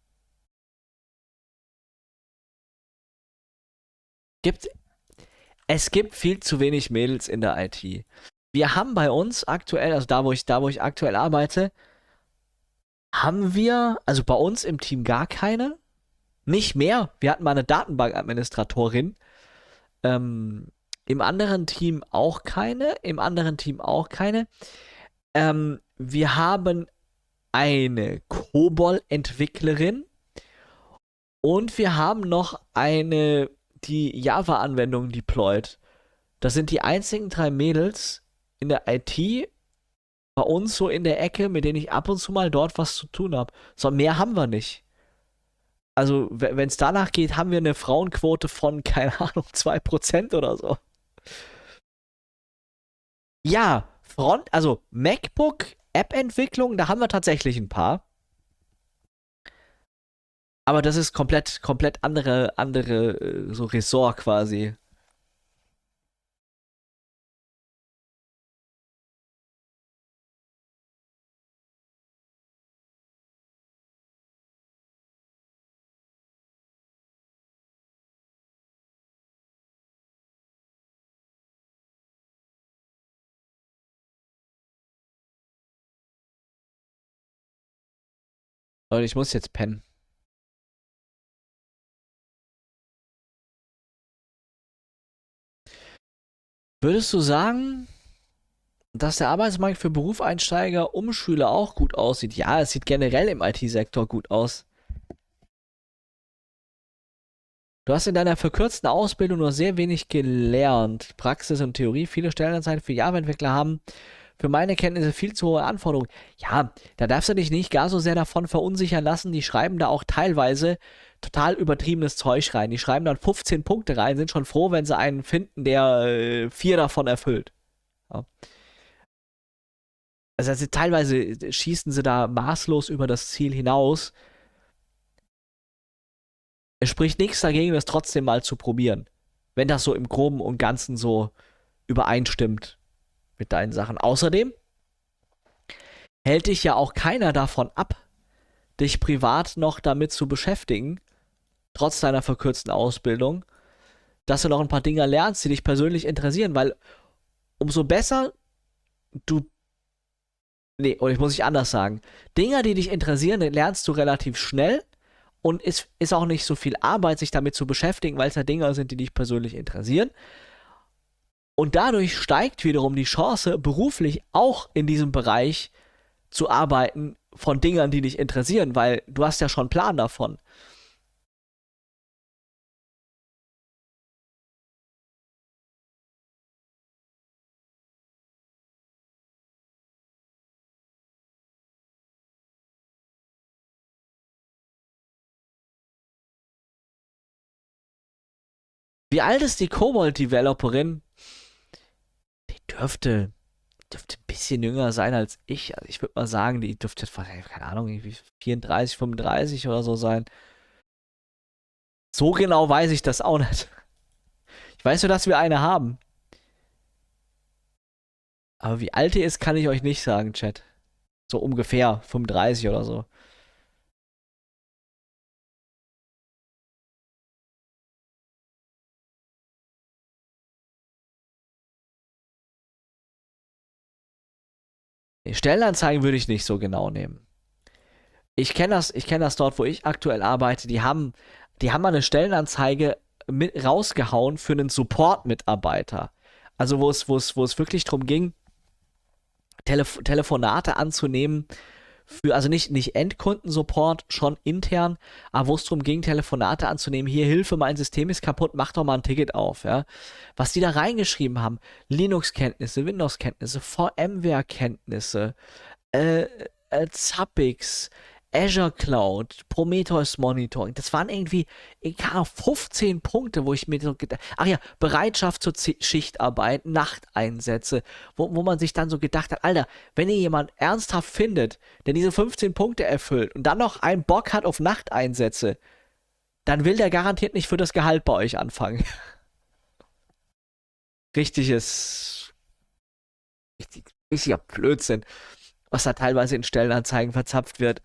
Speaker 1: Gibt, es gibt viel zu wenig Mädels in der I T. Wir haben bei uns aktuell, also da wo ich, da wo ich aktuell arbeite, haben wir, also bei uns im Team gar keine. Nicht mehr. Wir hatten mal eine Datenbankadministratorin. Ähm, im anderen Team auch keine. Im anderen Team auch keine. Ähm, wir haben eine COBOL-Entwicklerin. Und wir haben noch eine, die Java-Anwendung deployt. Das sind die einzigen drei Mädels in der I T bei uns so in der Ecke, mit denen ich ab und zu mal dort was zu tun habe. So, mehr haben wir nicht. Also, wenn es danach geht, haben wir eine Frauenquote von, keine Ahnung, zwei Prozent oder so. Ja, Front, also MacBook, App-Entwicklung, da haben wir tatsächlich ein paar. Aber das ist komplett, komplett andere, andere, äh, so Ressort quasi. Leute, ich muss jetzt pennen. Würdest du sagen, dass der Arbeitsmarkt für Berufseinsteiger, Umschüler auch gut aussieht? Ja, es sieht generell im I T-Sektor gut aus. Du hast in deiner verkürzten Ausbildung nur sehr wenig gelernt. Praxis und Theorie. Viele Stellenanzeigen für Java-Entwickler haben für meine Kenntnisse viel zu hohe Anforderungen. Ja, da darfst du dich nicht gar so sehr davon verunsichern lassen. Die schreiben da auch teilweise total übertriebenes Zeug rein. Die schreiben dann fünfzehn Punkte rein, sind schon froh, wenn sie einen finden, der äh, vier davon erfüllt. Ja. Also, also teilweise schießen sie da maßlos über das Ziel hinaus. Es spricht nichts dagegen, das trotzdem mal zu probieren. Wenn das so im Groben und Ganzen so übereinstimmt mit deinen Sachen. Außerdem hält dich ja auch keiner davon ab, dich privat noch damit zu beschäftigen, trotz deiner verkürzten Ausbildung, dass du noch ein paar Dinge lernst, die dich persönlich interessieren, weil umso besser du. Nee, oder ich muss ich anders sagen. Dinge, die dich interessieren, lernst du relativ schnell und es ist, ist auch nicht so viel Arbeit, sich damit zu beschäftigen, weil es ja Dinge sind, die dich persönlich interessieren. Und dadurch steigt wiederum die Chance, beruflich auch in diesem Bereich zu arbeiten von Dingen, die dich interessieren, weil du hast ja schon einen Plan davon. Wie alt ist die Cobalt-Developerin? Die dürfte, dürfte ein bisschen jünger sein als ich. Also ich würde mal sagen, die dürfte, keine Ahnung, irgendwie vierunddreißig, fünfunddreißig oder so sein. So genau weiß ich das auch nicht. Ich weiß nur, dass wir eine haben. Aber wie alt die ist, kann ich euch nicht sagen, Chat. So ungefähr fünfunddreißig oder so. Nee, Stellenanzeigen würde ich nicht so genau nehmen. Ich kenne das, ich kenne das dort, wo ich aktuell arbeite. Die haben, die haben mal eine Stellenanzeige mit rausgehauen für einen Support-Mitarbeiter. Also wo es, wo es, wo es wirklich darum ging, Telef Telefonate anzunehmen für, also nicht, nicht Endkundensupport, schon intern, aber wo es darum ging, Telefonate anzunehmen, hier Hilfe, mein System ist kaputt, mach doch mal ein Ticket auf, ja. Was die da reingeschrieben haben, Linux-Kenntnisse, Windows-Kenntnisse, VMware-Kenntnisse, äh, äh, Zappix, Azure Cloud, Prometheus Monitoring, das waren irgendwie egal, fünfzehn Punkte, wo ich mir so gedacht, ach ja, Bereitschaft zur Z Schichtarbeit, Nachteinsätze, wo, wo man sich dann so gedacht hat, Alter, wenn ihr jemand ernsthaft findet, der diese fünfzehn Punkte erfüllt und dann noch einen Bock hat auf Nachteinsätze, dann will der garantiert nicht für das Gehalt bei euch anfangen. Richtiges, richtig, richtiger Blödsinn, was da teilweise in Stellenanzeigen verzapft wird.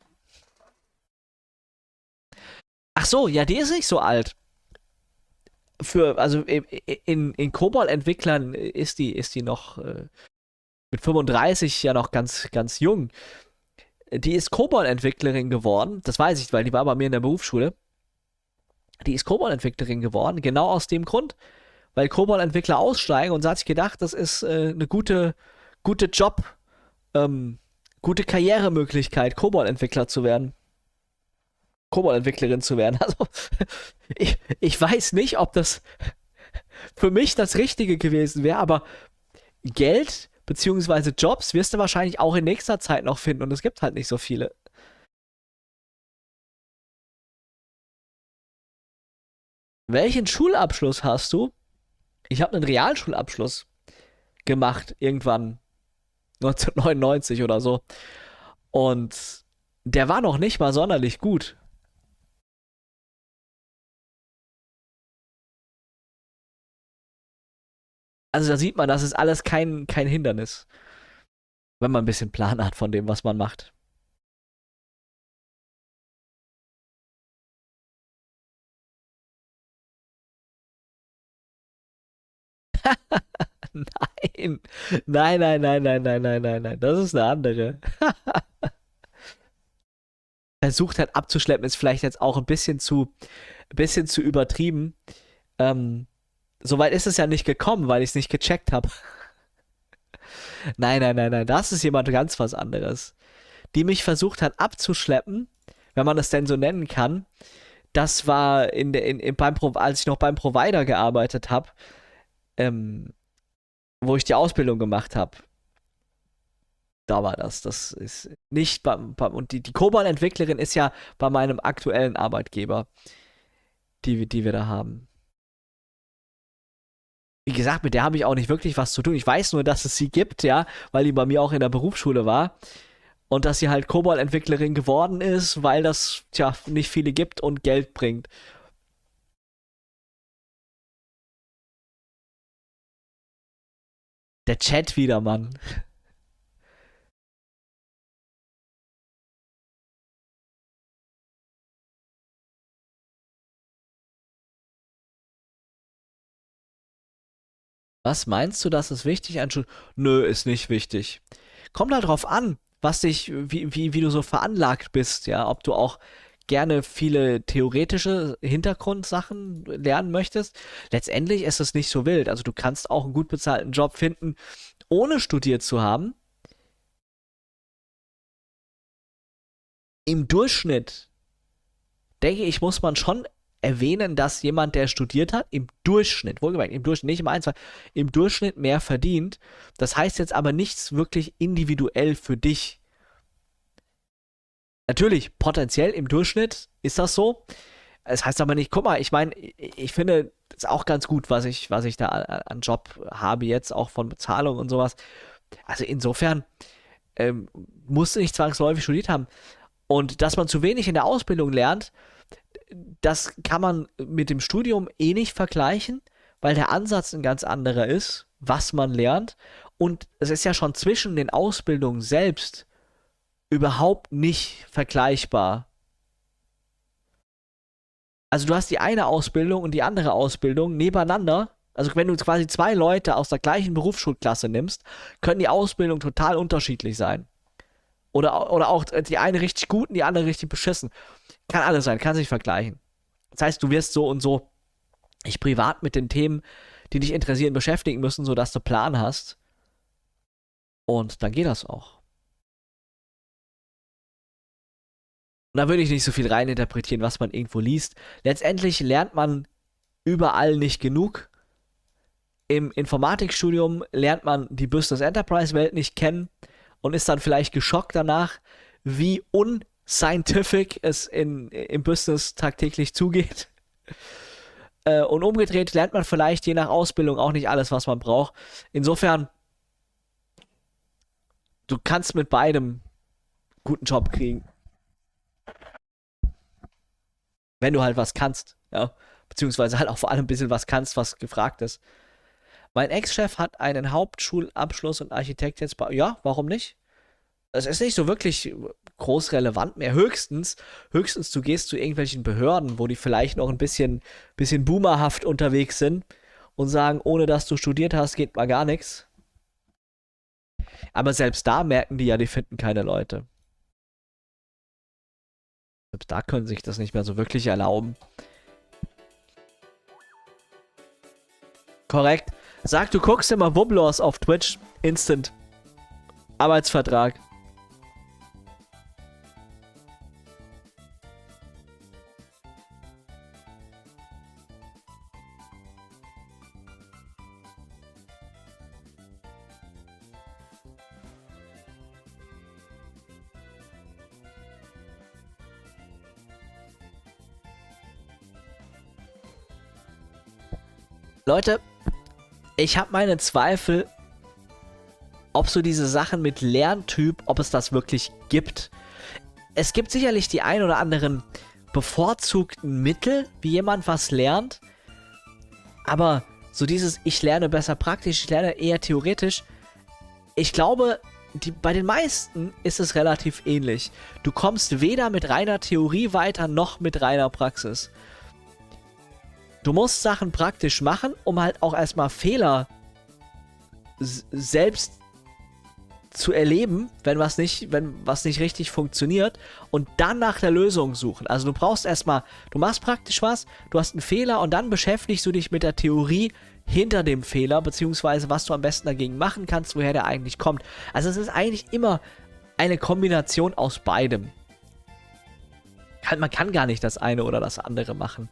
Speaker 1: Ach so, ja, die ist nicht so alt. Für, also in, in Cobol-Entwicklern ist die, ist die noch äh, mit fünfunddreißig ja noch ganz, ganz jung. Die ist Cobol-Entwicklerin geworden, das weiß ich, weil die war bei mir in der Berufsschule. Die ist Cobol-Entwicklerin geworden, genau aus dem Grund, weil Cobol-Entwickler aussteigen und sie hat sich gedacht, das ist äh, eine gute, gute Job, ähm, gute Karrieremöglichkeit, Cobol-Entwickler zu werden. Cobol-Entwicklerin zu werden. Also, ich, ich weiß nicht, ob das für mich das Richtige gewesen wäre, aber Geld beziehungsweise Jobs wirst du wahrscheinlich auch in nächster Zeit noch finden und es gibt halt nicht so viele. Welchen Schulabschluss hast du? Ich habe einen Realschulabschluss gemacht, irgendwann neunzehnhundertneunundneunzig oder so. Und der war noch nicht mal sonderlich gut. Also da sieht man, das ist alles kein, kein Hindernis, wenn man ein bisschen Plan hat von dem, was man macht. Nein. Nein, nein, nein, nein, nein, nein, nein, nein. Das ist eine andere. Versucht hat abzuschleppen, ist vielleicht jetzt auch ein bisschen zu, ein bisschen zu übertrieben. Ähm, Soweit ist es ja nicht gekommen, weil ich es nicht gecheckt habe. Nein, nein, nein, nein. Das ist jemand ganz was anderes. Die mich versucht hat abzuschleppen, wenn man das denn so nennen kann. Das war in der, in, in, beim Pro als ich noch beim Provider gearbeitet habe, ähm, wo ich die Ausbildung gemacht habe. Da war das. Das ist nicht beim, beim und die, die Cobol-Entwicklerin ist ja bei meinem aktuellen Arbeitgeber, die, die wir da haben. Wie gesagt, mit der habe ich auch nicht wirklich was zu tun. Ich weiß nur, dass es sie gibt, ja, weil die bei mir auch in der Berufsschule war. Und dass sie halt Cobol-Entwicklerin geworden ist, weil das, tja, nicht viele gibt und Geld bringt. Der Chat wieder, Mann. Was meinst du, das ist wichtig an Schul? Nö, ist nicht wichtig. Kommt halt drauf an, was dich, wie, wie, wie du so veranlagt bist, ja, ob du auch gerne viele theoretische Hintergrundsachen lernen möchtest. Letztendlich ist es nicht so wild. Also du kannst auch einen gut bezahlten Job finden, ohne studiert zu haben. Im Durchschnitt, denke ich, muss man schon erwähnen, dass jemand, der studiert hat, im Durchschnitt, wohlgemerkt, im Durchschnitt, nicht im Einzelfall, im Durchschnitt mehr verdient. Das heißt jetzt aber nichts wirklich individuell für dich. Natürlich, potenziell im Durchschnitt ist das so. Es heißt aber nicht, guck mal, ich meine, ich finde es auch ganz gut, was ich, was ich da an Job habe jetzt, auch von Bezahlung und sowas. Also insofern ähm, musst du nicht zwangsläufig studiert haben. Und dass man zu wenig in der Ausbildung lernt, das kann man mit dem Studium eh nicht vergleichen, weil der Ansatz ein ganz anderer ist, was man lernt. Und es ist ja schon zwischen den Ausbildungen selbst überhaupt nicht vergleichbar. Also du hast die eine Ausbildung und die andere Ausbildung nebeneinander. Also wenn du quasi zwei Leute aus der gleichen Berufsschulklasse nimmst, können die Ausbildungen total unterschiedlich sein. Oder, oder auch die eine richtig gut und die andere richtig beschissen. Kann alles sein, kann sich vergleichen. Das heißt, du wirst so und so dich privat mit den Themen, die dich interessieren, beschäftigen müssen, sodass du einen Plan hast. Und dann geht das auch. Und da würde ich nicht so viel reininterpretieren, was man irgendwo liest. Letztendlich lernt man überall nicht genug. Im Informatikstudium lernt man die Business Enterprise Welt nicht kennen und ist dann vielleicht geschockt danach, wie unscientific es in, im Business tagtäglich zugeht. Äh, und umgedreht lernt man vielleicht je nach Ausbildung auch nicht alles, was man braucht. Insofern, du kannst mit beidem einen guten Job kriegen. Wenn du halt was kannst, ja. Beziehungsweise halt auch vor allem ein bisschen was kannst, was gefragt ist. Mein Ex-Chef hat einen Hauptschulabschluss und Architekt jetzt bei. Ja, warum nicht? Es ist nicht so wirklich groß relevant mehr. Höchstens, höchstens du gehst zu irgendwelchen Behörden, wo die vielleicht noch ein bisschen, bisschen boomerhaft unterwegs sind und sagen, ohne dass du studiert hast, geht mal gar nichts. Aber selbst da merken die ja, die finden keine Leute. Selbst da können sich das nicht mehr so wirklich erlauben. Korrekt. Sag, du guckst immer Wubblers auf Twitch. Instant. Arbeitsvertrag. Leute, ich habe meine Zweifel, ob so diese Sachen mit Lerntyp, ob es das wirklich gibt. Es gibt sicherlich die ein oder anderen bevorzugten Mittel, wie jemand was lernt. Aber so dieses, ich lerne besser praktisch, ich lerne eher theoretisch. Ich glaube, die, bei den meisten ist es relativ ähnlich. Du kommst weder mit reiner Theorie weiter, noch mit reiner Praxis. Du musst Sachen praktisch machen, um halt auch erstmal Fehler selbst zu erleben, wenn was nicht, wenn was nicht richtig funktioniert und dann nach der Lösung suchen. Also du brauchst erstmal, du machst praktisch was, du hast einen Fehler und dann beschäftigst du dich mit der Theorie hinter dem Fehler, beziehungsweise was du am besten dagegen machen kannst, woher der eigentlich kommt. Also es ist eigentlich immer eine Kombination aus beidem. Man kann gar nicht das eine oder das andere machen.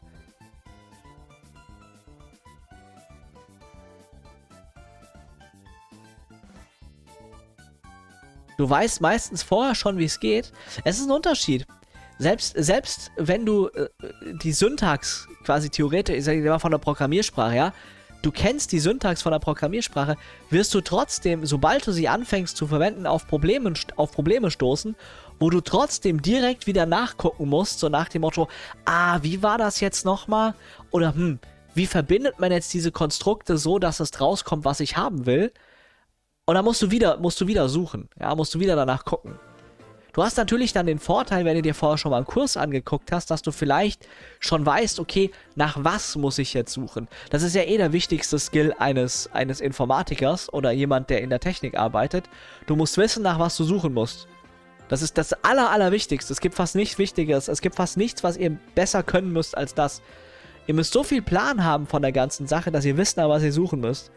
Speaker 1: Du weißt meistens vorher schon, wie es geht. Es ist ein Unterschied. Selbst, selbst wenn du äh, die Syntax quasi theoretisch, ich sage mal von der Programmiersprache, ja, du kennst die Syntax von der Programmiersprache, wirst du trotzdem, sobald du sie anfängst zu verwenden, auf Probleme, auf Probleme stoßen, wo du trotzdem direkt wieder nachgucken musst, so nach dem Motto, ah, wie war das jetzt nochmal? Oder, hm, wie verbindet man jetzt diese Konstrukte so, dass es rauskommt, was ich haben will? Und dann musst du wieder, musst du wieder suchen. Ja, musst du wieder danach gucken. Du hast natürlich dann den Vorteil, wenn du dir vorher schon mal einen Kurs angeguckt hast, dass du vielleicht schon weißt, okay, nach was muss ich jetzt suchen? Das ist ja eh der wichtigste Skill eines, eines Informatikers oder jemand, der in der Technik arbeitet. Du musst wissen, nach was du suchen musst. Das ist das aller, allerwichtigste. Es gibt fast nichts Wichtiges. Es gibt fast nichts, was ihr besser können müsst als das. Ihr müsst so viel Plan haben von der ganzen Sache, dass ihr wisst, nach was ihr suchen müsst.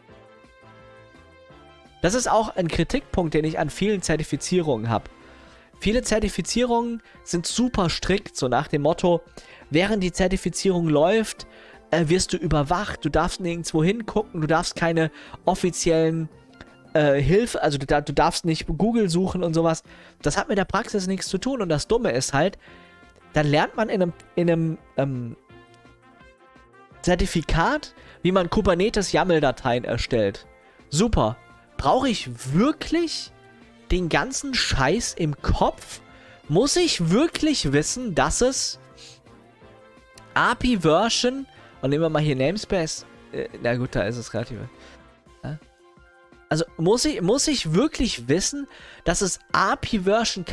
Speaker 1: Das ist auch ein Kritikpunkt, den ich an vielen Zertifizierungen habe. Viele Zertifizierungen sind super strikt, so nach dem Motto, während die Zertifizierung läuft, äh, wirst du überwacht, du darfst nirgendwo hingucken, du darfst keine offiziellen äh, Hilfe, also du, du darfst nicht Google suchen und sowas. Das hat mit der Praxis nichts zu tun und das Dumme ist halt, dann lernt man in einem, in einem ähm, Zertifikat, wie man Kubernetes-YAML-Dateien erstellt. Super. Brauche ich wirklich den ganzen Scheiß im Kopf? Muss ich wirklich wissen, dass es A P I-Version, und nehmen wir mal hier Namespace, äh, na gut, da ist es relativ. Äh? Also muss ich, muss ich wirklich wissen, dass es A P I-Version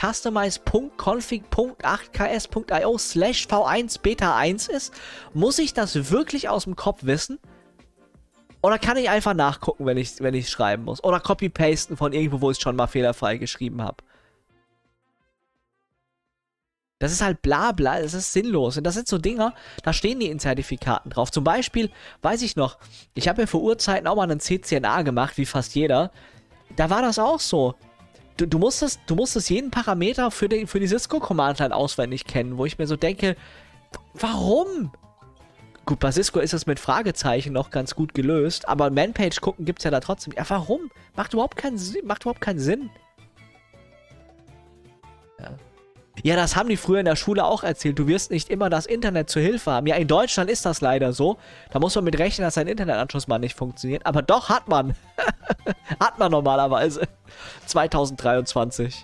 Speaker 1: customize.config.8ks.io slash v eins beta eins ist? Muss ich das wirklich aus dem Kopf wissen? Oder kann ich einfach nachgucken, wenn ich wenn ich schreiben muss? Oder copy-pasten von irgendwo, wo ich es schon mal fehlerfrei geschrieben habe? Das ist halt bla bla, das ist sinnlos. Und das sind so Dinger, da stehen die in Zertifikaten drauf. Zum Beispiel, weiß ich noch, ich habe ja vor Urzeiten auch mal einen C C N A gemacht, wie fast jeder. Da war das auch so. Du, du, musstest, du musstest jeden Parameter für die, für die Cisco-Command-Line auswendig kennen, wo ich mir so denke, warum? Gut, bei Cisco ist es mit Fragezeichen noch ganz gut gelöst, aber Manpage gucken gibt es ja da trotzdem. Ja, warum? Macht überhaupt keinen Sinn. Macht überhaupt keinen Sinn. Ja. Ja, das haben die früher in der Schule auch erzählt. Du wirst nicht immer das Internet zur Hilfe haben. Ja, in Deutschland ist das leider so. Da muss man mit rechnen, dass sein Internetanschluss mal nicht funktioniert. Aber doch hat man. Hat man normalerweise. zwanzig dreiundzwanzig.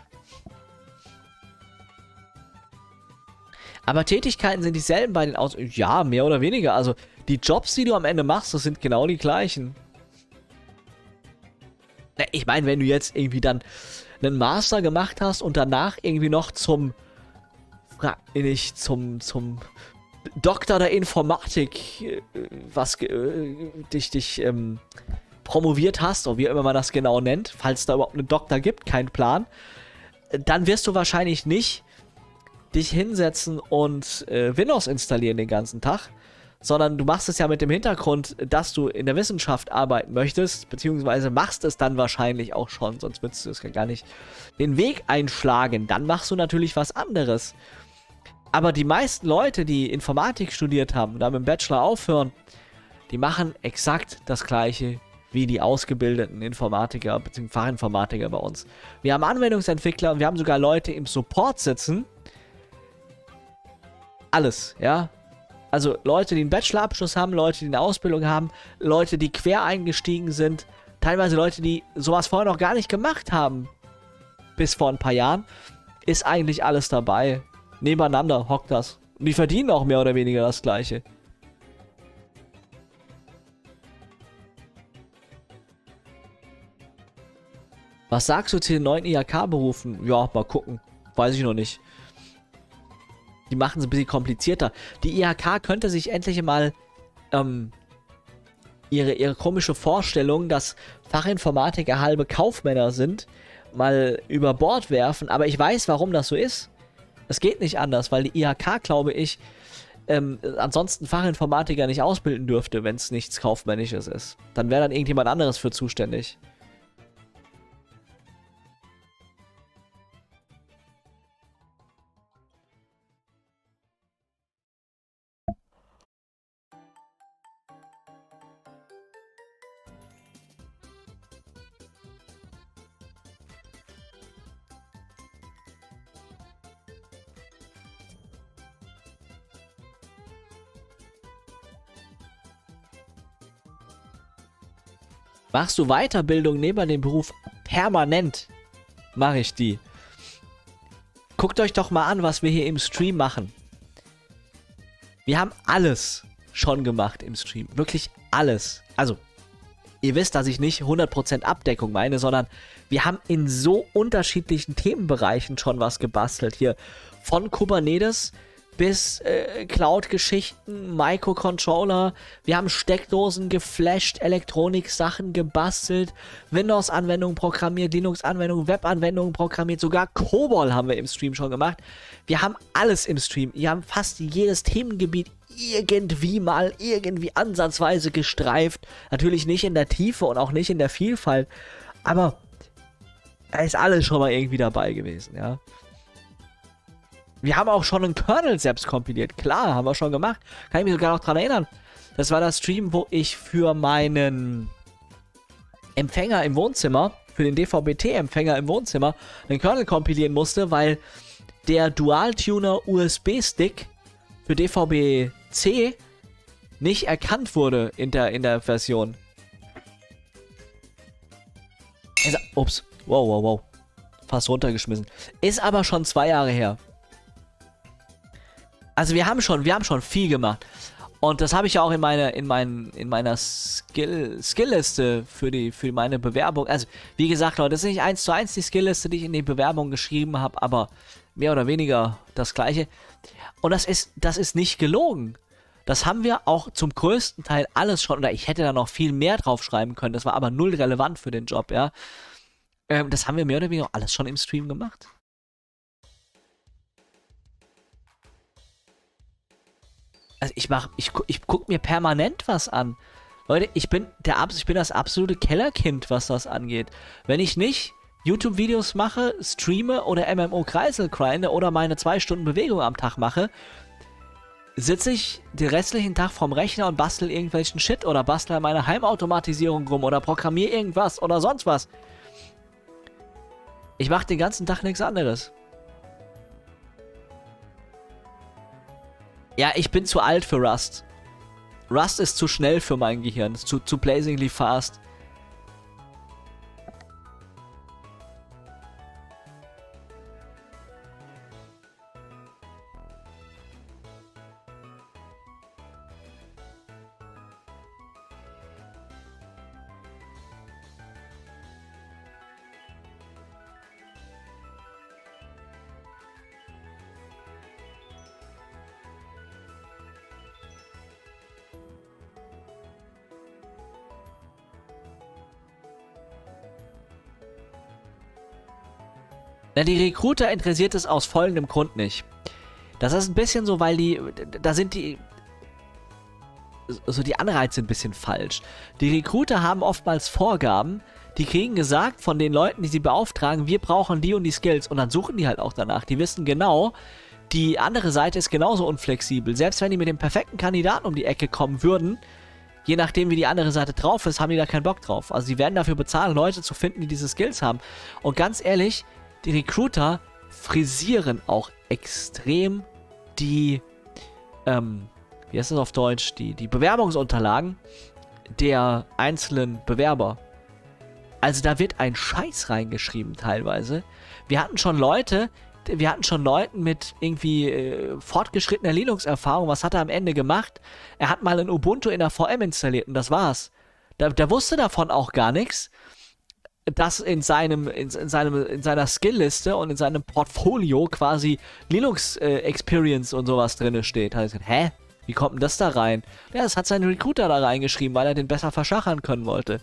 Speaker 1: Aber Tätigkeiten sind dieselben bei den Aus... Ja, mehr oder weniger. Also, die Jobs, die du am Ende machst, das sind genau die gleichen. Ich meine, wenn du jetzt irgendwie dann einen Master gemacht hast und danach irgendwie noch zum... Nicht zum... zum Doktor der Informatik äh, was äh, dich, dich ähm, promoviert hast, oder wie immer man das genau nennt, falls da überhaupt einen Doktor gibt, kein Plan, dann wirst du wahrscheinlich nicht dich hinsetzen und äh, Windows installieren den ganzen Tag, sondern du machst es ja mit dem Hintergrund, dass du in der Wissenschaft arbeiten möchtest, beziehungsweise machst es dann wahrscheinlich auch schon, sonst würdest du es ja gar nicht den Weg einschlagen. Dann machst du natürlich was anderes. Aber die meisten Leute, die Informatik studiert haben und dann mit dem Bachelor aufhören, die machen exakt das Gleiche wie die ausgebildeten Informatiker bzw. Fachinformatiker bei uns. Wir haben Anwendungsentwickler und wir haben sogar Leute im Support sitzen. Alles, ja. Also Leute, die einen Bachelorabschluss haben, Leute, die eine Ausbildung haben, Leute, die quer eingestiegen sind, teilweise Leute, die sowas vorher noch gar nicht gemacht haben, bis vor ein paar Jahren, ist eigentlich alles dabei. Nebeneinander hockt das. Und die verdienen auch mehr oder weniger das Gleiche. Was sagst du zu den neuen I H K-Berufen? Ja, mal gucken. Weiß ich noch nicht. Die machen es ein bisschen komplizierter. Die I H K könnte sich endlich mal ähm, ihre, ihre komische Vorstellung, dass Fachinformatiker halbe Kaufmänner sind, mal über Bord werfen. Aber ich weiß, warum das so ist. Es geht nicht anders, weil die I H K, glaube ich, ähm, ansonsten Fachinformatiker nicht ausbilden dürfte, wenn es nichts Kaufmännisches ist. Dann wäre dann irgendjemand anderes für zuständig. Machst du Weiterbildung neben dem Beruf permanent? Mache ich die. Guckt euch doch mal an, was wir hier im Stream machen. Wir haben alles schon gemacht im Stream. Wirklich alles. Also, Ihr wisst, dass ich nicht hundert Prozent Abdeckung meine, sondern wir haben in so unterschiedlichen Themenbereichen schon was gebastelt. Hier von Kubernetes bis äh, Cloud-Geschichten, Microcontroller. Wir haben Steckdosen geflasht, Elektronik-Sachen gebastelt, Windows-Anwendungen programmiert, Linux-Anwendungen, Web-Anwendungen programmiert, sogar COBOL haben wir im Stream schon gemacht. Wir haben alles im Stream. Wir haben fast jedes Themengebiet irgendwie mal irgendwie ansatzweise gestreift. Natürlich nicht in der Tiefe und auch nicht in der Vielfalt, aber da ist alles schon mal irgendwie dabei gewesen, ja. Wir haben auch schon einen Kernel selbst kompiliert. Klar, haben wir schon gemacht. Kann ich mich sogar noch dran erinnern. Das war das Stream, wo ich für meinen Empfänger im Wohnzimmer, für den D V B T-Empfänger im Wohnzimmer, einen Kernel kompilieren musste, weil der Dual-Tuner U S B-Stick für D V B C nicht erkannt wurde in der, in der Version. Also, ups. Wow, wow, wow. Fast runtergeschmissen. Ist aber schon zwei Jahre her. Also wir haben schon, wir haben schon viel gemacht. Und das habe ich ja auch in, meine, in, mein, in meiner Skill, Skillliste für, die, für meine Bewerbung. Also, wie gesagt, Leute, das ist nicht eins zu eins die Skillliste, die ich in die Bewerbung geschrieben habe, aber mehr oder weniger das Gleiche. Und das ist, das ist nicht gelogen. Das haben wir auch zum größten Teil alles schon, oder ich hätte da noch viel mehr drauf schreiben können, das war aber null relevant für den Job, ja. Ähm, das haben wir mehr oder weniger alles schon im Stream gemacht. Also ich mach, ich, ich guck mir permanent was an. Leute, ich bin der ich bin das absolute Kellerkind, was das angeht. Wenn ich nicht YouTube-Videos mache, streame oder M M O-Kreisel grinde oder meine zwei Stunden Bewegung am Tag mache, sitze ich den restlichen Tag vorm Rechner und bastel irgendwelchen Shit oder bastel meine Heimautomatisierung rum oder programmiere irgendwas oder sonst was. Ich mache den ganzen Tag nichts anderes. Ja, ich bin zu alt für Rust. Rust ist zu schnell für mein Gehirn. Ist zu, zu blazingly fast. Na, die Recruiter interessiert es aus folgendem Grund nicht. Das ist ein bisschen so, weil die, da sind die, so die Anreize sind ein bisschen falsch. Die Recruiter haben oftmals Vorgaben, die kriegen gesagt von den Leuten, die sie beauftragen, wir brauchen die und die Skills und dann suchen die halt auch danach. Die wissen genau, die andere Seite ist genauso unflexibel. Selbst wenn die mit dem perfekten Kandidaten um die Ecke kommen würden, je nachdem wie die andere Seite drauf ist, haben die da keinen Bock drauf. Also die werden dafür bezahlen, Leute zu finden, die diese Skills haben. Und ganz ehrlich, die Recruiter frisieren auch extrem die, ähm, wie heißt das auf Deutsch, die, die Bewerbungsunterlagen der einzelnen Bewerber. Also da wird ein Scheiß reingeschrieben teilweise. Wir hatten schon Leute, wir hatten schon Leuten mit irgendwie äh, fortgeschrittener Linux-Erfahrung, was hat er am Ende gemacht? Er hat mal ein Ubuntu in der V M installiert und das war's. Der, der wusste davon auch gar nichts, dass in seinem, in, in seinem, in seiner Skillliste und in seinem Portfolio quasi Linux-Experience äh, und sowas drin steht. Hat er gesagt, hä? Wie kommt denn das da rein? Ja, das hat sein Recruiter da reingeschrieben, weil er den besser verschachern können wollte.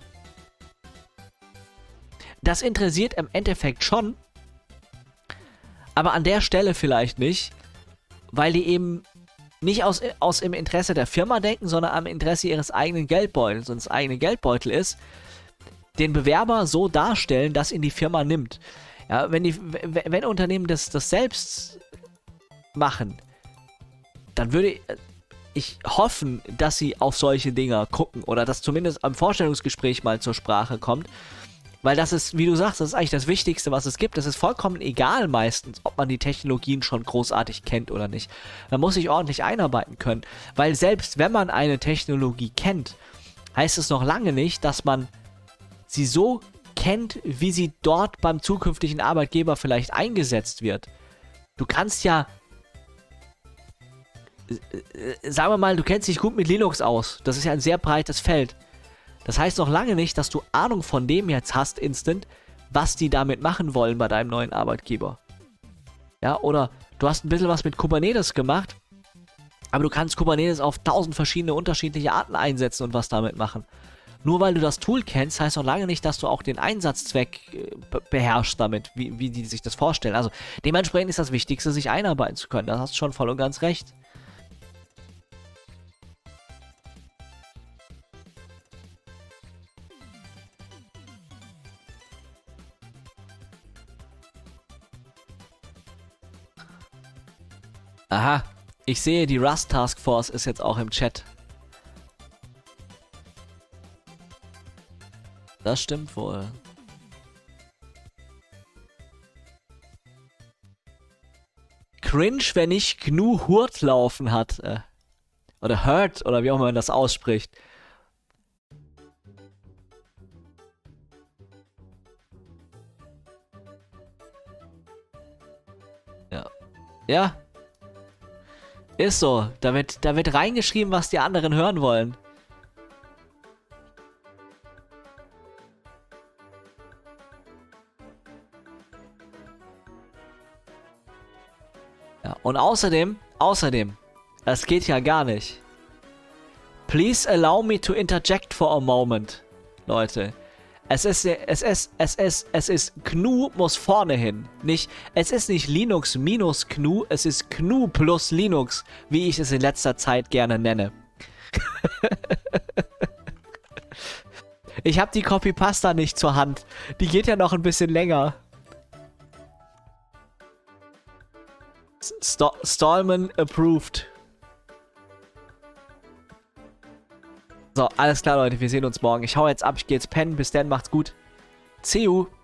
Speaker 1: Das interessiert im Endeffekt schon, aber an der Stelle vielleicht nicht, weil die eben nicht aus, aus im Interesse der Firma denken, sondern am Interesse ihres eigenen Geldbeutels. Und das eigene Geldbeutel ist, den Bewerber so darstellen, dass ihn die Firma nimmt. Ja, wenn, die, wenn Unternehmen das, das selbst machen, dann würde ich hoffen, dass sie auf solche Dinger gucken oder dass zumindest am Vorstellungsgespräch mal zur Sprache kommt. Weil das ist, wie du sagst, das ist eigentlich das Wichtigste, was es gibt. Es ist vollkommen egal meistens, ob man die Technologien schon großartig kennt oder nicht. Man muss sich ordentlich einarbeiten können. Weil selbst wenn man eine Technologie kennt, heißt es noch lange nicht, dass man sie so kennt, wie sie dort beim zukünftigen Arbeitgeber vielleicht eingesetzt wird. Du kannst ja, äh, sagen wir mal, du kennst dich gut mit Linux aus. Das ist ja ein sehr breites Feld. Das heißt noch lange nicht, dass du Ahnung von dem jetzt hast, instant, was die damit machen wollen bei deinem neuen Arbeitgeber. Ja, oder du hast ein bisschen was mit Kubernetes gemacht, aber du kannst Kubernetes auf tausend verschiedene unterschiedliche Arten einsetzen und was damit machen. Nur weil du das Tool kennst, heißt noch lange nicht, dass du auch den Einsatzzweck äh, be beherrschst damit, wie, wie die sich das vorstellen. Also dementsprechend ist das Wichtigste, sich einarbeiten zu können. Da hast du schon voll und ganz recht. Aha, ich sehe, die Rust Task Force ist jetzt auch im Chat. Das stimmt wohl. Cringe, wenn ich G N U Hurt laufen hat. Äh, oder Hurt, oder wie auch immer man das ausspricht. Ja. Ja. Ist so. Da wird, da wird reingeschrieben, was die anderen hören wollen. Ja, und außerdem, außerdem, das geht ja gar nicht. Please allow me to interject for a moment. Leute. Es ist, es ist, es ist, es ist, G N U muss vorne hin. Nicht, es ist nicht Linux minus G N U, es ist G N U plus Linux, wie ich es in letzter Zeit gerne nenne. Ich habe die Copypasta nicht zur Hand. Die geht ja noch ein bisschen länger. St Stallman approved. So, alles klar, Leute. Wir sehen uns morgen. Ich hau jetzt ab, ich gehe jetzt pennen. Bis dann, macht's gut. See you.